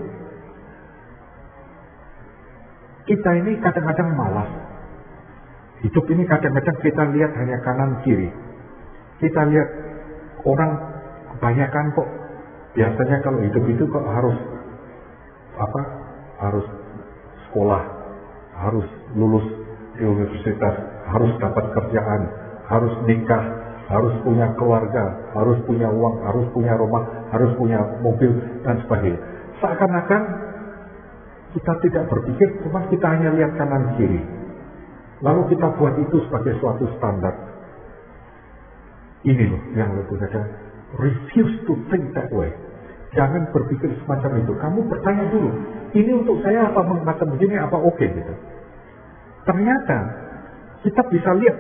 Kita ini kadang-kadang malas. Hidup ini kadang-kadang kita lihat hanya kanan kiri. Kita lihat orang kebanyakan kok, biasanya kalau hidup itu kok harus sekolah, harus lulus di universitas, harus dapat kerjaan, harus nikah, harus punya keluarga, harus punya uang, harus punya rumah, harus punya mobil, dan sebagainya. Seakan-akan kita tidak berpikir, cuma kita hanya lihat kanan kiri. Lalu kita buat itu sebagai suatu standar. Ini loh yang lebih ada. Refuse to think that way. Jangan berpikir semacam itu. Kamu bertanya dulu, ini untuk saya apa macam begini, apa oke gitu. Ternyata kita bisa lihat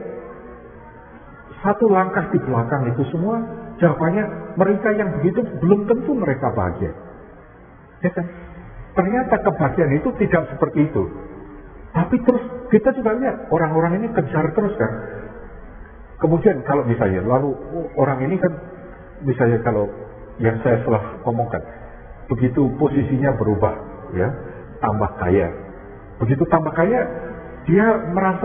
satu langkah di belakang itu semua, jawabannya mereka yang begitu belum tentu mereka bahagia. Ya kan? Ternyata kebahagiaan itu tidak seperti itu. Tapi terus kita juga lihat orang-orang ini kejar terus kan. Kemudian kalau misalnya lalu orang ini kan misalnya kalau yang saya telah omongkan, begitu posisinya berubah, ya tambah kaya. Begitu tambah kaya, dia merasa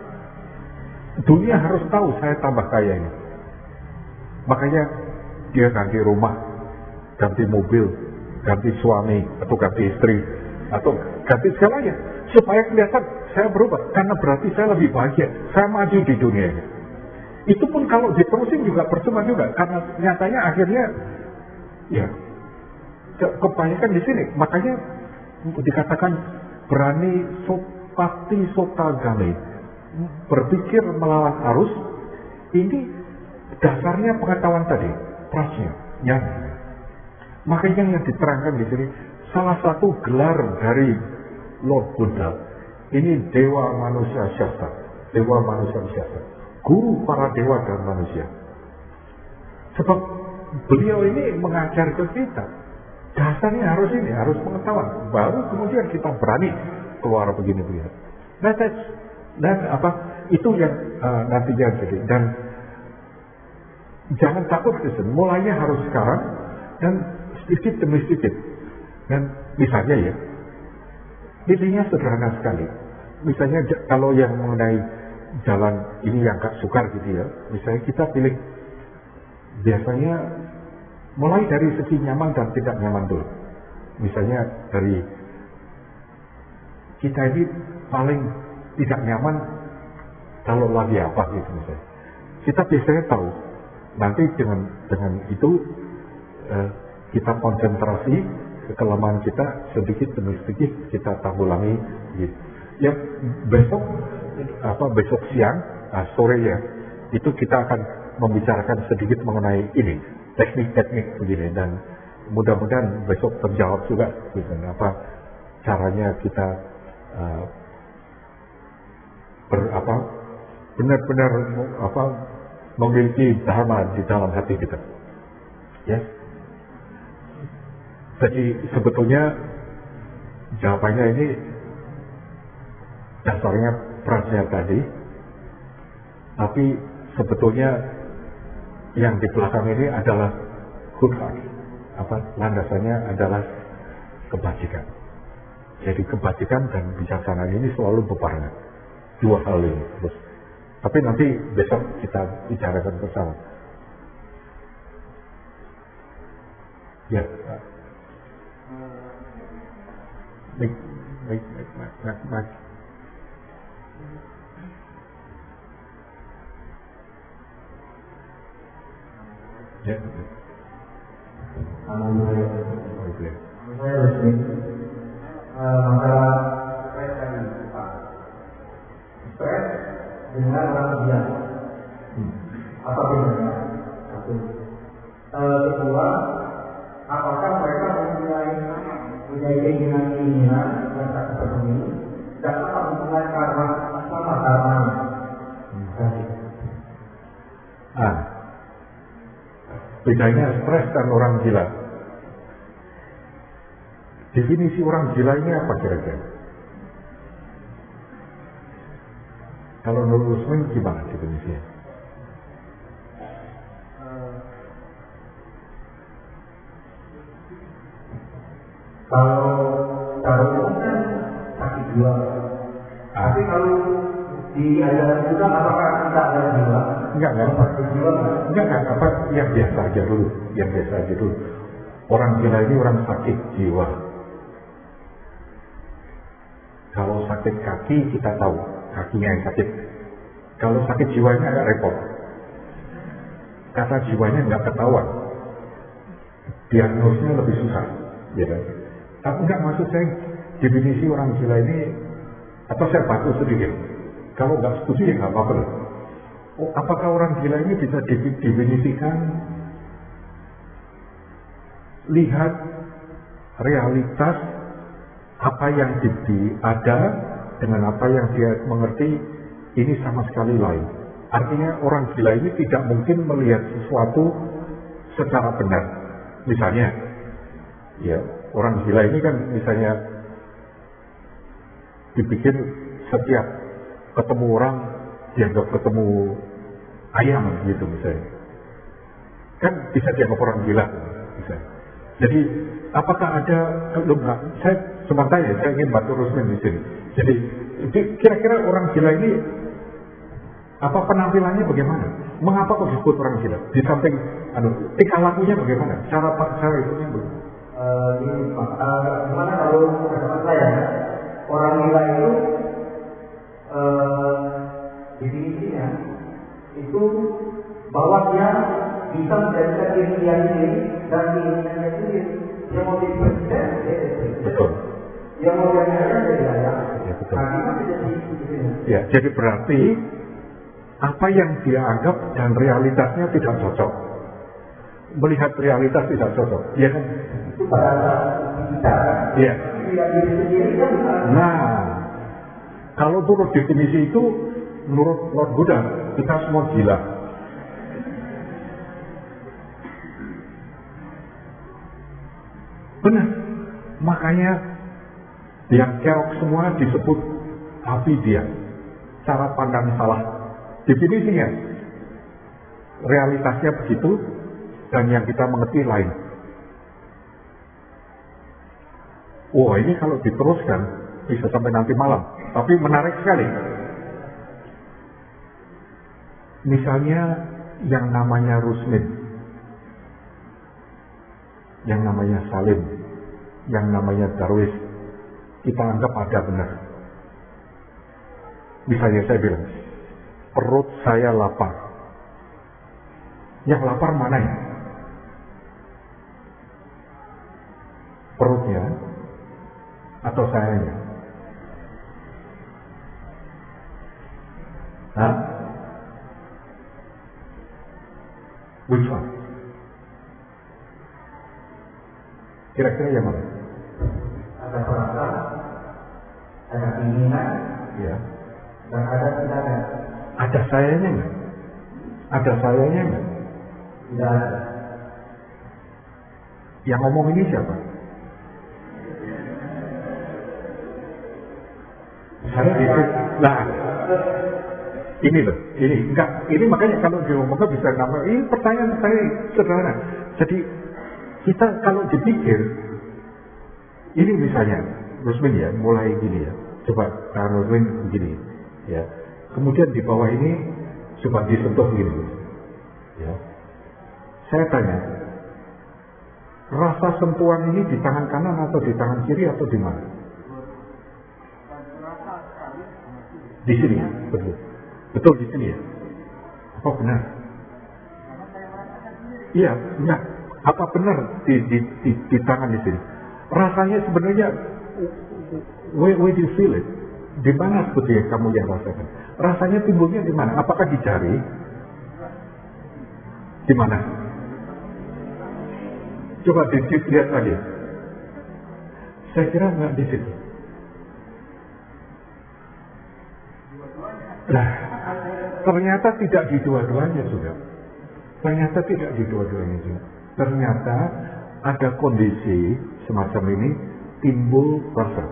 dunia harus tahu saya tambah kaya ini. Makanya dia ganti rumah, ganti mobil, ganti suami, atau ganti istri, atau ganti segalanya, supaya kelihatan saya berubah, karena berarti saya lebih bahagia, saya maju di dunia ini. Itu pun kalau diterusin juga percuma juga, karena nyatanya akhirnya ya kebanyakan di sini. Makanya dikatakan berani sopati sotagame, berpikir melawan arus. Ini dasarnya pengetahuan tadi, prasnya, yang makanya yang diterangkan di sini salah satu gelar dari Lord Buddha ini dewa manusia syasta, dewa manusia syasta, guru para dewa dan manusia. Sebab beliau ini mengajar ke kita, dasarnya harus ini, harus pengetahuan, baru kemudian kita berani keluar begini-begini. Dan itu yang nantinya jadi. Dan jangan takut Kristen, mulainya harus sekarang dan sedikit demi sedikit. Dan misalnya ya, intinya sederhana sekali. Misalnya kalau yang mengenai jalan ini yang gak sukar gitu ya, misalnya kita pilih biasanya mulai dari segi nyaman dan tidak nyaman dulu. Misalnya dari kita ini paling tidak nyaman kalau lagi apa gitu misalnya. Kita biasanya tahu nanti dengan itu kita konsentrasi ke kelemahan kita sedikit demi sedikit kita tanggulangi gitu. Ya besok siang, sore ya, itu kita akan membicarakan sedikit mengenai ini, teknik-teknik begini, dan mudah-mudahan besok terjawab juga gitu, caranya kita benar-benar memiliki dharma di dalam hati kita. Ya. Jadi sebetulnya jawabannya ini dasarnya prasya tadi, tapi sebetulnya yang di belakang ini adalah good heart. Landasannya adalah kebajikan. Jadi kebajikan dan bijaksana ini selalu berbarengan. Dua hal ini terus. Tapi nanti besok kita bicarakan bersama. Ya. Baik. Ya. Saya resmi masalah stres tadi Pak. Stres dengan orang gila. Apa bedanya? Satu. Kedua, apakah mereka mempunyai keinginan yang tak terpenuhi dan apa hubungan karma sama karmanya? Bedanya stres dan orang gila. Definisi orang gila ini apa kira-kira? Kalau menurut Rusmin gimana definisinya? Kalau itu kan sakit jiwa. Tapi kalau di ajaran kita apakah tidak ada jiwa? Enggak. Apa yang biasa aja dulu. Orang gila ini orang sakit jiwa. Kalau sakit kaki kita tahu kakinya yang sakit. Kalau sakit jiwanya agak repot. Kata jiwanya nggak ketahuan. Diagnosnya lebih susah, ya kan? Tapi enggak, maksud saya definisi orang gila ini, atau saya bantu sedikit. Kalau nggak setuju ya nggak apa-apa. Apakah orang gila ini bisa didefinisikan lihat realitas apa yang ada dengan apa yang dia mengerti ini sama sekali lain. Artinya orang gila ini tidak mungkin melihat sesuatu secara benar. Misalnya, ya orang gila ini kan misalnya dibikin setiap ketemu orang dianggap ketemu ayam gitu misalnya. Kan bisa dianggap orang gila bisa. Jadi apakah ada saya sebentar ya, saya ingin bantu Rusmin di sini. Jadi kira-kira orang gila ini apa penampilannya bagaimana? Mengapa kok disebut orang gila? Di samping tingkah lakunya bagaimana? Cara itunya bagaimana? Gimana kalau menurut saya orang gila itu definisinya itu bahwa dia bisa menjadikan diri dia sendiri dan keinginannya sendiri. Dia mau jadi presiden, betul. Dia mau jadi ayah, jadi ayah. Ya, betul. Ya, jadi berarti apa yang dia anggap dan realitasnya tidak cocok. Melihat realitas tidak cocok, ya kan? Itu pada saat kita. Iya. Diri sendiri kan. Nah, kalau menurut definisi itu, menurut Lord Buddha, kita semua gila. Benar. Makanya yang kerok semua disebut avidya. Cara pandang salah. Definisinya, realitasnya begitu, dan yang kita mengerti lain. Wah, ini kalau diteruskan bisa sampai nanti malam. Tapi menarik sekali. Misalnya yang namanya Rusmin, yang namanya Salim, yang namanya Darwis, kita anggap ada benar. Misalnya saya bilang, perut saya lapar. Yang lapar mana ya? Perutnya atau sayanya? Hah? Which one? Kira-kira yang mana? Ada perasaan, ada keinginan, Ya. dan ada tindakan. Ada sayanya nggak? Ada sayanya nggak? Tidak ada. Yang ngomong ini siapa? Saya itu, nah, ini loh, ini makanya kalau diomongkan bisa nama, ini pertanyaan saya sederhana. Jadi kita kalau dipikir, ini misalnya, Rusmin ya, mulai gini ya, coba Rusmin begini, ya, kemudian di bawah ini coba disentuh gini, ya. Saya tanya, rasa sentuhan ini di tangan kanan atau di tangan kiri atau di mana? Di sini, betul. Betul di sini ya? Apa benar? Iya, enggak. Apa benar di tangan di sini? Rasanya sebenarnya, where do you feel it? Di mana sebetulnya kamu yang rasakan? Rasanya timbulnya di mana? Apakah di jari? Di mana? Coba dilihat lagi. Saya kira enggak di situ. Nah, ternyata tidak di dua-duanya juga. Ternyata tidak di dua-duanya juga. Ternyata ada kondisi semacam ini timbul rasa.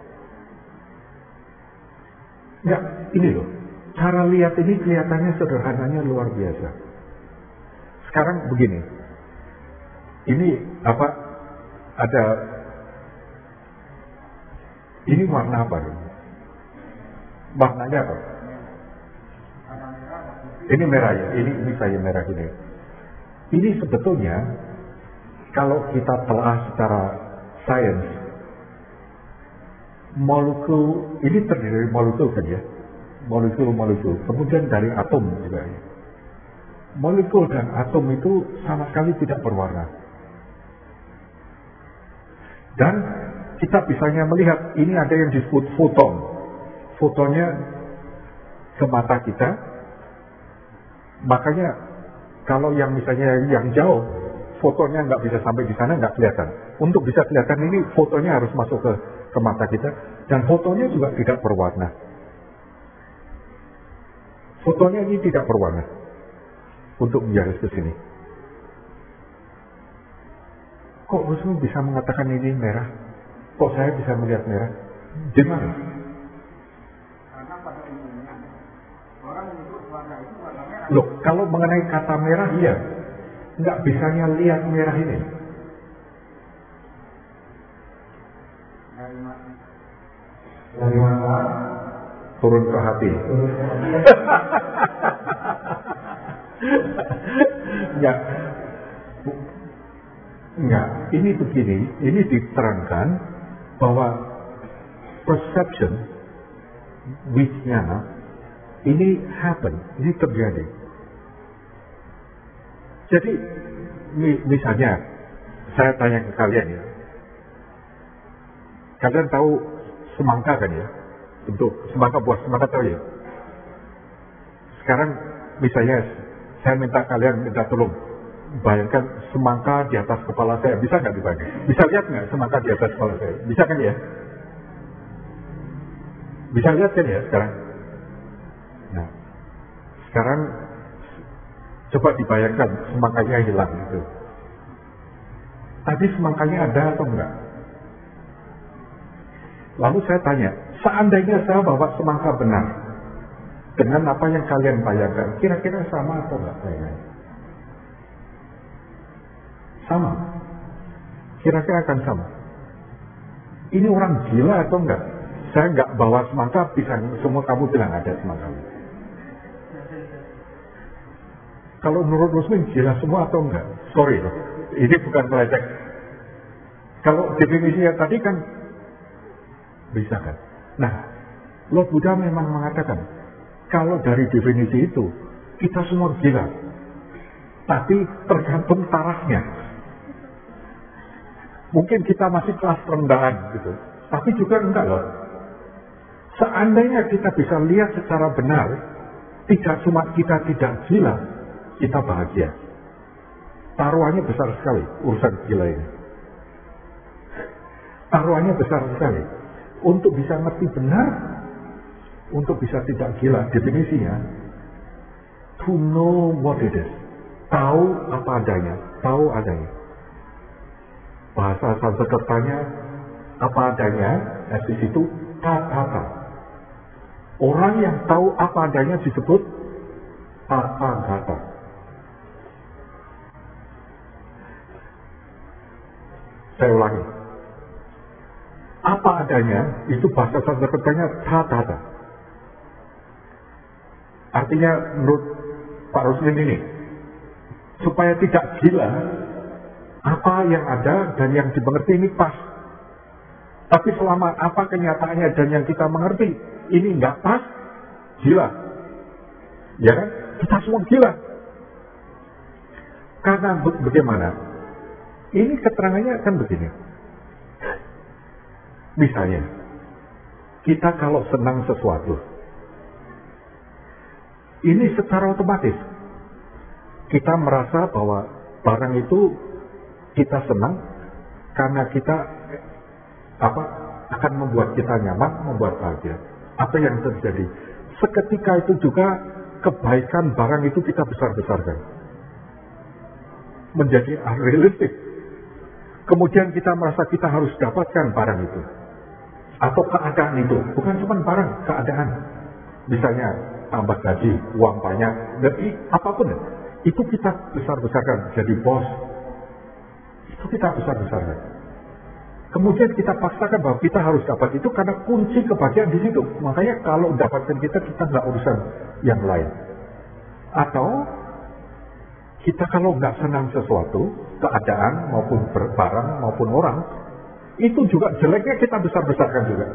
Ya, ini loh. Cara lihat ini kelihatannya sederhananya luar biasa. Sekarang begini. Ini apa? Ada. Ini warna apa? Warnanya apa? Ini merah ya, ini saya merah ini. Ini sebetulnya kalau kita telah secara sains, molekul ini terdiri dari molekul kan ya, molekul. Kemudian dari atom juga. Ya. Molekul dan atom itu sama sekali tidak berwarna. Dan kita bisanya melihat ini ada yang disebut foton. Fotonnya ke mata kita. Makanya kalau yang misalnya yang jauh, fotonya nggak bisa sampai di sana, nggak kelihatan. Untuk bisa kelihatan ini fotonya harus masuk ke mata kita, dan fotonya juga tidak berwarna. Fotonya ini tidak berwarna untuk menjaris ke sini. Kok Rusmin bisa mengatakan ini merah? Kok saya bisa melihat merah? Di mana? Loh, kalau mengenai kata merah, iya. Nggak bisanya lihat merah ini. Dari mana? Turun ke hati. Enggak. Ini begini. Ini diterangkan bahwa perception, which-nya, ini happen, ini terjadi. Jadi, misalnya, saya tanya ke kalian ya. Kalian tahu semangka kan ya? Untuk semangka, buah semangka tahu ya? Sekarang, misalnya, saya minta tolong. Bayangkan semangka di atas kepala saya. Bisa nggak dibayangkan? Bisa lihat nggak semangka di atas kepala saya? Bisa kan ya? Bisa lihat kan ya sekarang? Nah, sekarang coba dibayangkan semangkanya hilang gitu. Tadi semangkanya ada atau enggak? Lalu saya tanya, seandainya saya bawa semangka benar dengan apa yang kalian bayangkan, kira-kira sama atau enggak bayangkan? Sama. Kira-kira akan sama. Ini orang gila atau enggak? Saya enggak bawa semangka, bisa semua kamu bilang ada semangka. Kalau menurut Rusmin gila semua atau enggak? Sorry loh, ini bukan melecek. Kalau definisinya tadi kan bisa kan? Nah, Lord Buddha memang mengatakan kalau dari definisi itu kita semua gila, tapi tergantung tarafnya. Mungkin kita masih kelas rendahan gitu, tapi juga enggak loh. Seandainya kita bisa lihat secara benar, tidak cuma kita tidak gila, kita bahagia. Taruhannya besar sekali urusan gila ini. Taruhannya besar sekali. Untuk bisa ngerti benar, untuk bisa tidak gila, definisinya to know what it is. Tahu apa adanya, tahu adanya. Bahasa Sanskertanya apa adanya, di situ tathata. Orang yang tahu apa adanya disebut tathagata. Saya ulangi. Apa adanya itu bahasa Sanskertanya tathata. Artinya menurut Pak Rusmin ini, supaya tidak gila, apa yang ada dan yang dimengerti ini pas. Tapi selama apa kenyataannya dan yang kita mengerti ini nggak pas, gila. Ya kan? Kita semua gila. Karena bagaimana? Ini keterangannya kan begini. Misalnya, kita kalau senang sesuatu, ini secara otomatis kita merasa bahwa barang itu kita senang karena kita akan membuat kita nyaman, membuat bahagia. Apa yang terjadi? Seketika itu juga kebaikan barang itu kita besar-besarkan. Menjadi unrealistic. Kemudian kita merasa kita harus dapatkan barang itu. Atau keadaan itu. Bukan cuma barang, keadaan. Misalnya tambah gaji, uang banyak, dan apapun. Itu kita besar-besarkan. Jadi bos. Itu kita besar-besarkan. Kemudian kita paksakan bahwa kita harus dapat itu karena kunci kebahagiaan di situ. Makanya kalau dapatkan kita nggak urusan yang lain. Atau kita kalau nggak senang sesuatu, keadaan maupun barang maupun orang, itu juga jeleknya kita besar-besarkan juga.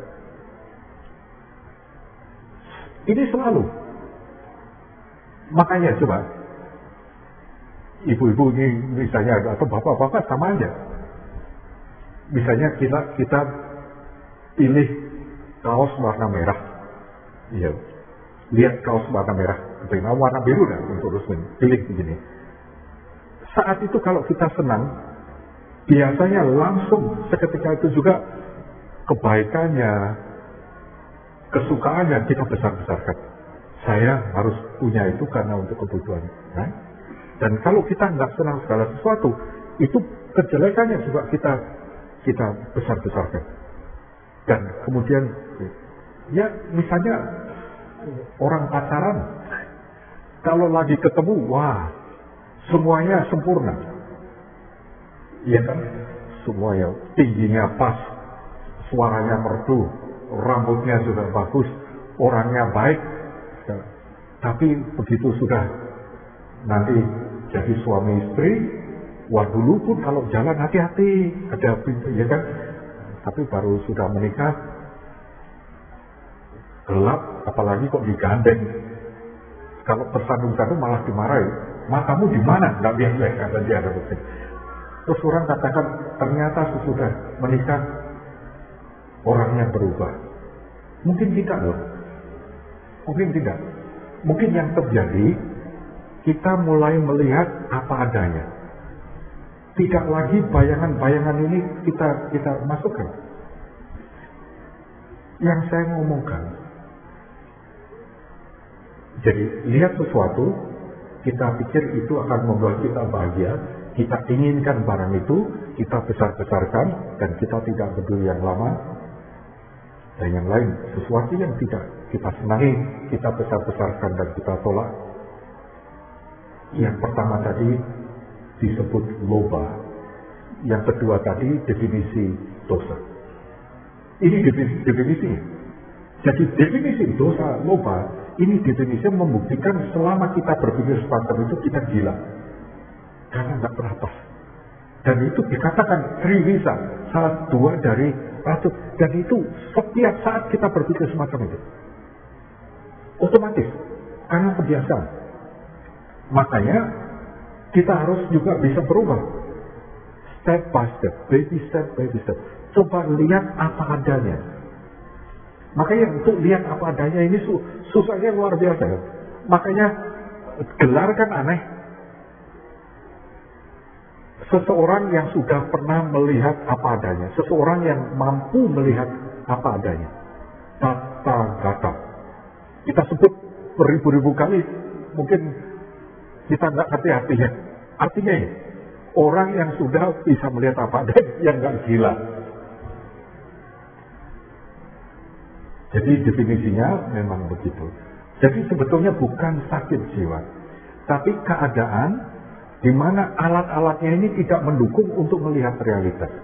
Ini selalu. Makanya coba, ibu-ibu ini misalnya atau bapak-bapak sama aja. Misalnya kita pilih kaos warna merah, iya, lihat kaos warna merah, dengan warna biru dah untuk Rusmin, pilih begini. Saat itu kalau kita senang, biasanya langsung seketika itu juga kebaikannya, kesukaannya kita besar-besarkan. Saya harus punya itu karena untuk kebutuhan. Nah? Dan kalau kita nggak senang segala sesuatu, itu kejelekannya juga kita besar-besarkan. Dan kemudian, ya misalnya orang pacaran, kalau lagi ketemu, wah, semuanya sempurna. Iya kan? Semuanya tingginya pas, suaranya merdu, rambutnya juga bagus, orangnya baik. Tapi begitu sudah nanti jadi suami istri, wah dulu pun kalau jalan hati-hati, ada pintu, ya kan? Tapi baru sudah menikah, gelap, apalagi kok digandeng. Kalau tersandung-sandung malah dimarahi. Matamu di mana? Nggak biasa, kata dia ada bukti. Terus orang katakan, ternyata sesudah menikah, orangnya berubah. Mungkin tidak loh. Mungkin tidak. Mungkin yang terjadi, kita mulai melihat apa adanya. Tidak lagi bayangan-bayangan ini kita masukkan. Yang saya ngomongkan, jadi lihat sesuatu, kita pikir itu akan membuat kita bahagia, kita inginkan barang itu, kita besar-besarkan, dan kita tidak peduli yang lama, dan yang lain, sesuatu yang tidak kita senangi, kita besar-besarkan dan kita tolak. Yang pertama tadi disebut loba. Yang kedua tadi definisi dosa. Ini definisinya. Jadi definisi dosa loba, ini definisinya membuktikan selama kita berpikir semacam itu kita gila. Karena nggak pernah pas. Dan itu dikatakan triwisa, salah dua dari ratus. Dan itu setiap saat kita berpikir semacam itu. Otomatis, karena kebiasaan. Makanya kita harus juga bisa berubah. Step by step, baby step, baby step. Coba lihat apa adanya. Makanya untuk lihat apa adanya ini susahnya luar biasa. Makanya gelar kan aneh. Seseorang yang sudah pernah melihat apa adanya. Seseorang yang mampu melihat apa adanya. Tathagata. Kita sebut beribu-ribu kali. Mungkin kita nggak ngerti artinya. Artinya ini, Orang yang sudah bisa melihat apa dan yang nggak gila. Jadi definisinya memang begitu. Jadi sebetulnya bukan sakit jiwa, tapi keadaan di mana alat-alatnya ini tidak mendukung untuk melihat realitas.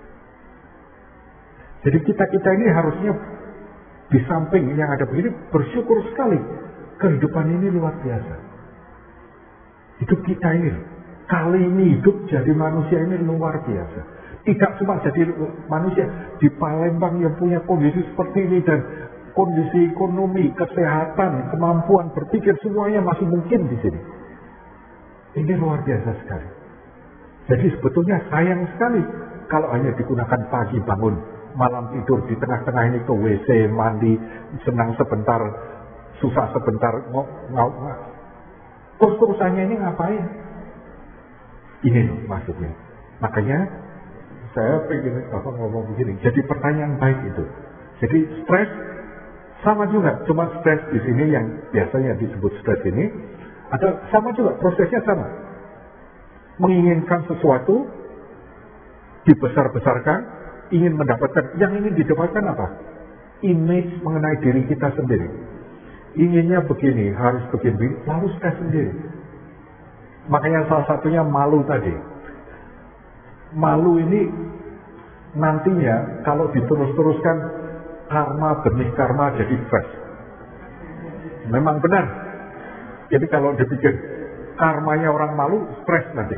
Jadi kita ini harusnya di samping yang ada begini bersyukur sekali. Kehidupan ini luar biasa. Hidup kita ini, kali ini hidup jadi manusia ini luar biasa. Tidak cuma jadi manusia di Palembang yang punya kondisi seperti ini dan kondisi ekonomi, kesehatan, kemampuan berpikir semuanya masih mungkin di sini. Ini luar biasa sekali. Jadi sebetulnya sayang sekali kalau hanya digunakan pagi bangun, malam tidur di tengah-tengah ini ke WC, mandi, senang sebentar, susah sebentar, terus-terusannya ini ngapain? Ini loh maksudnya. Makanya saya pengen ngomong begini. Jadi pertanyaan baik itu. Jadi stres sama juga, cuma stres di sini yang biasanya disebut stres ini, ada sama juga prosesnya sama. Menginginkan sesuatu, dibesar-besarkan, ingin mendapatkan. Yang ingin didapatkan apa? Image mengenai diri kita sendiri. Inginnya begini, harus begini, lalu stres sendiri. Makanya salah satunya malu tadi. Malu ini nantinya kalau diterus-teruskan karma, benih karma jadi fresh. Memang benar. Jadi kalau dipikir karmanya orang malu, stres nanti.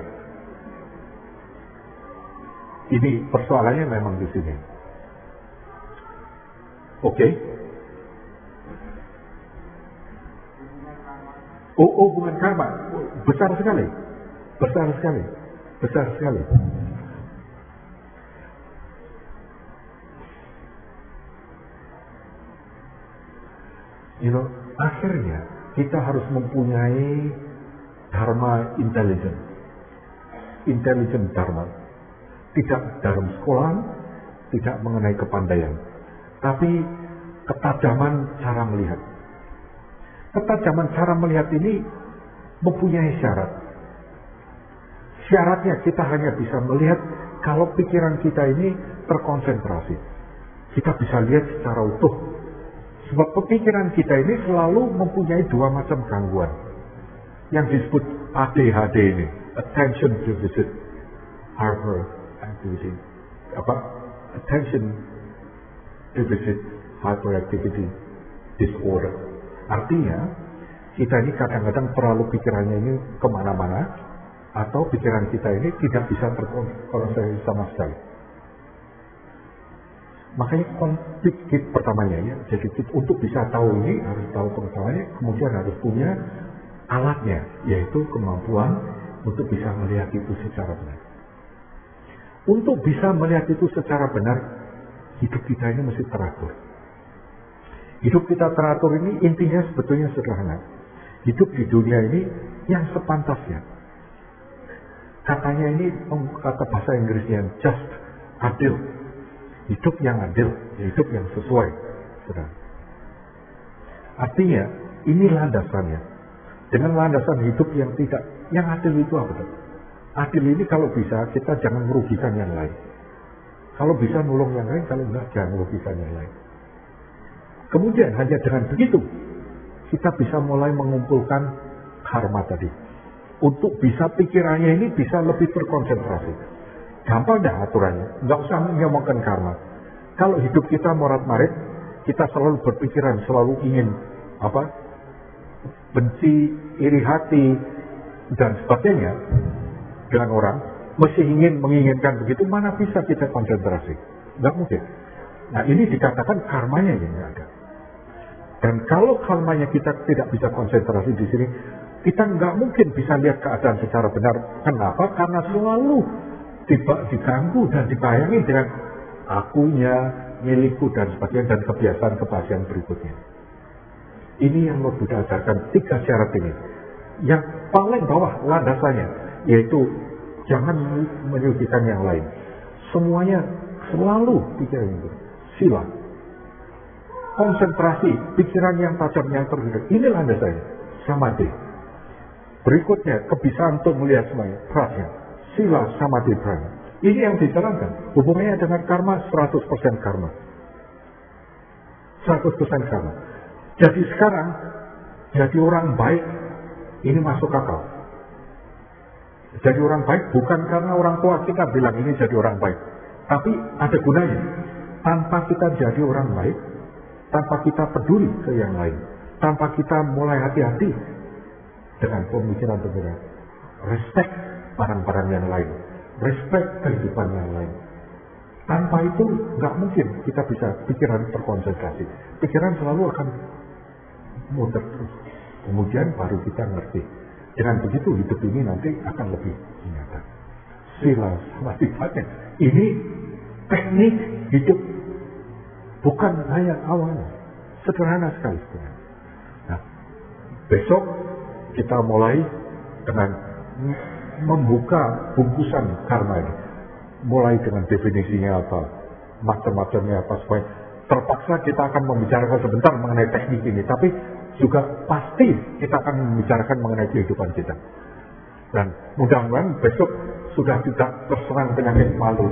Ini persoalannya memang di sini. Oke. Oh, bukan karma. Besar sekali. Besar sekali. Besar sekali. Akhirnya kita harus mempunyai dharma intelligent. Intelligent dharma. Tidak dalam sekolah, tidak mengenai kepandaian. Tapi ketajaman cara melihat. Ketajaman cara melihat ini mempunyai syarat. Syaratnya kita hanya bisa melihat kalau pikiran kita ini terkonsentrasi. Kita bisa lihat secara utuh. Sebab pikiran kita ini selalu mempunyai dua macam gangguan. Yang disebut ADHD ini. Attention Deficit Hyperactivity. Attention Deficit Hyperactivity Disorder. Artinya, kita ini kadang-kadang terlalu pikirannya ini kemana-mana, atau pikiran kita ini tidak bisa terkonsentrasi sama sekali. Makanya konflik pertamanya ya, jadi untuk bisa tahu ini harus tahu pengetahuannya, kemudian harus punya alatnya, yaitu kemampuan untuk bisa melihat itu secara benar. Untuk bisa melihat itu secara benar, hidup kita ini mesti teratur. Hidup kita teratur ini intinya sebetulnya sederhana. Hidup di dunia ini yang sepantasnya. Katanya ini, kata bahasa Inggrisnya, just, adil. Hidup yang adil, hidup yang sesuai. Artinya, ini landasannya. Dengan landasan hidup yang tidak, yang adil itu apa? Adil ini kalau bisa, kita jangan merugikan yang lain. Kalau bisa nolong yang lain, kalau enggak, jangan merugikan yang lain. Kemudian hanya dengan begitu, kita bisa mulai mengumpulkan karma tadi. Untuk bisa pikirannya ini bisa lebih terkonsentrasi. Gampang dah aturannya, nggak usah ngomongkan karma. Kalau hidup kita morat-marit, kita selalu berpikiran, selalu ingin benci, iri hati, dan sebagainya dengan orang, mesti menginginkan begitu, mana bisa kita konsentrasi? Nggak mungkin. Nah ini dikatakan karmanya yang nggak ada. Dan kalau karmanya kita tidak bisa konsentrasi di sini, kita nggak mungkin bisa lihat keadaan secara benar. Kenapa? Karena selalu diganggu dan dibayangi dengan akunya, milikku dan sebagainya, dan kebiasaan berikutnya. Ini yang mau Buddha ajarkan 3 syarat ini. Yang paling bawah landasannya, yaitu jangan menyucikan yang lain. Semuanya selalu pikiran itu. Sila. Konsentrasi, pikiran yang tajam, yang terhadap. Ini landasannya. Samadhi. Berikutnya, kebiasaan untuk melihat semuanya. Prajna. Sila Samadhi Prana. Ini yang dijalankan. Hubungannya dengan karma 100% karma. 100% karma. Jadi sekarang jadi orang baik ini masuk akal. Jadi orang baik bukan karena orang tua kita bilang ini jadi orang baik, tapi ada gunanya. Tanpa kita jadi orang baik, tanpa kita peduli ke yang lain, tanpa kita mulai hati-hati dengan pemikiran-pemikiran, respect barang-barang yang lain, respect kehidupan yang lain. Tanpa itu nggak mungkin kita bisa pikiran terkonsentrasi. Pikiran selalu akan muter terus. Kemudian baru kita ngerti. Dengan begitu hidup ini nanti akan lebih nyata. Sila Samadhi Prana. Ini teknik hidup. Bukan hanya awalnya. Sederhana sekali sebenarnya. Nah, besok kita mulai dengan membuka bungkusan karma ini. Mulai dengan definisinya apa, macam-macamnya apa, supaya terpaksa kita akan membicarakan sebentar mengenai teknik ini, tapi juga pasti kita akan membicarakan mengenai kehidupan kita. Dan mudah-mudahan besok sudah tidak terserang penyakit malu.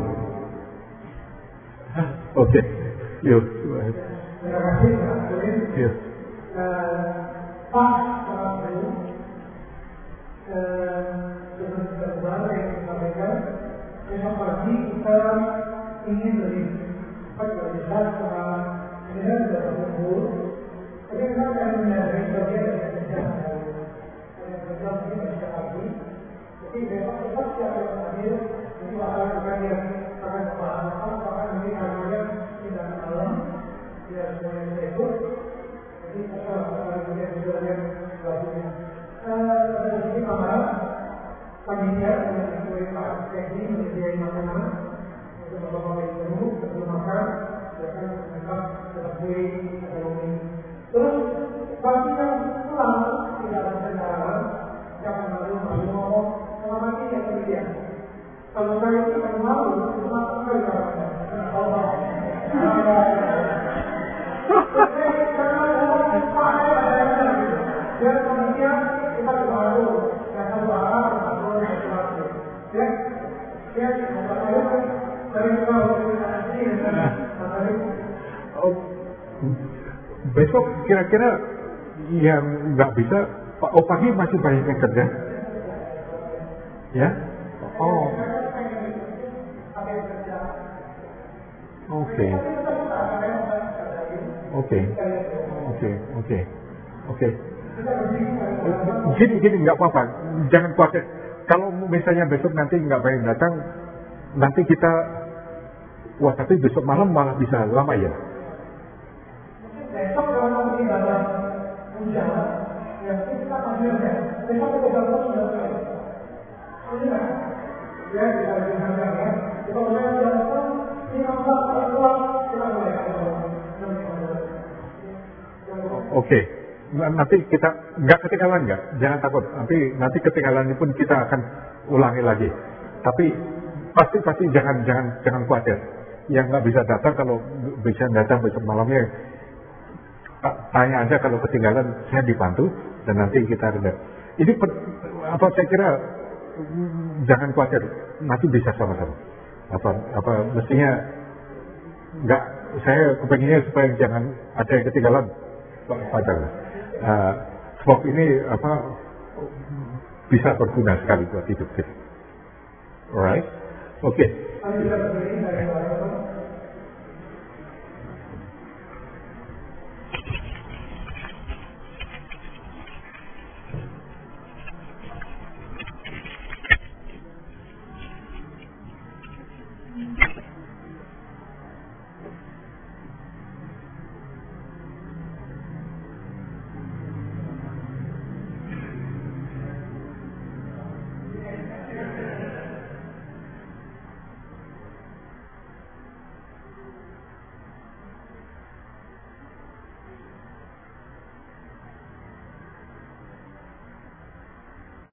Oke, yuk. Terima kasih Pak Kulit. Yuk. Pak Prabu, dengan segala yang disampaikan, besok pagi kita ingin lebih jelas soal ini sudah berkumpul. Tapi kita akan menyadari bagian dari kerjaan yang berjalan ini besok pagi. Jadi besok kita siap hadir. Ini akan yang akan membahas bahkan ini akan tidak malam tidak semuanya ikut. Jadi kita akan yang selanjutnya. Pada sini kamar panitia yang diikuti Pak Teknik menyediakan makanan untuk bapak-bapak ibu sebelum makan akan menangkap seperti ekonomi. Terus bagi yang pulang tidak ada kendaraan, jangan malu-malu ngomong selama ini yang kemudian. Kalau saya itu akan malu, cuma saya jawabannya. Allah. Biar kemudian kita berbaru, jangan berharap berbaru dan berbaru. Ya, dari besok kira-kira yang nggak bisa, oh pagi masih banyak yang kerja, ya? Oh, oke. Gini nggak apa-apa, jangan khawatir. Kalau misalnya besok nanti nggak banyak datang, nanti kita, wah tapi besok malam malah bisa lama ya. Besok kalau kita dalam hujan, ya kita masih ada. Besok kita dalam sudah selesai. Ini lah, ya kita lihat ya. Kita mulai dalam ini apa keluar kita mulai. Oke. Nanti kita nggak ketinggalan nggak, jangan takut. Nanti ketinggalan pun kita akan ulangi lagi. Tapi pasti jangan khawatir. Yang nggak bisa datang, kalau bisa datang besok malamnya, tanya aja kalau ketinggalan, saya dibantu dan nanti kita ada. Ini saya kira jangan khawatir, nanti bisa sama-sama. Mestinya nggak, saya kepengennya supaya jangan ada yang ketinggalan, Pak. Sebab ini bisa berguna sekali buat hidup kita. Alright, oke.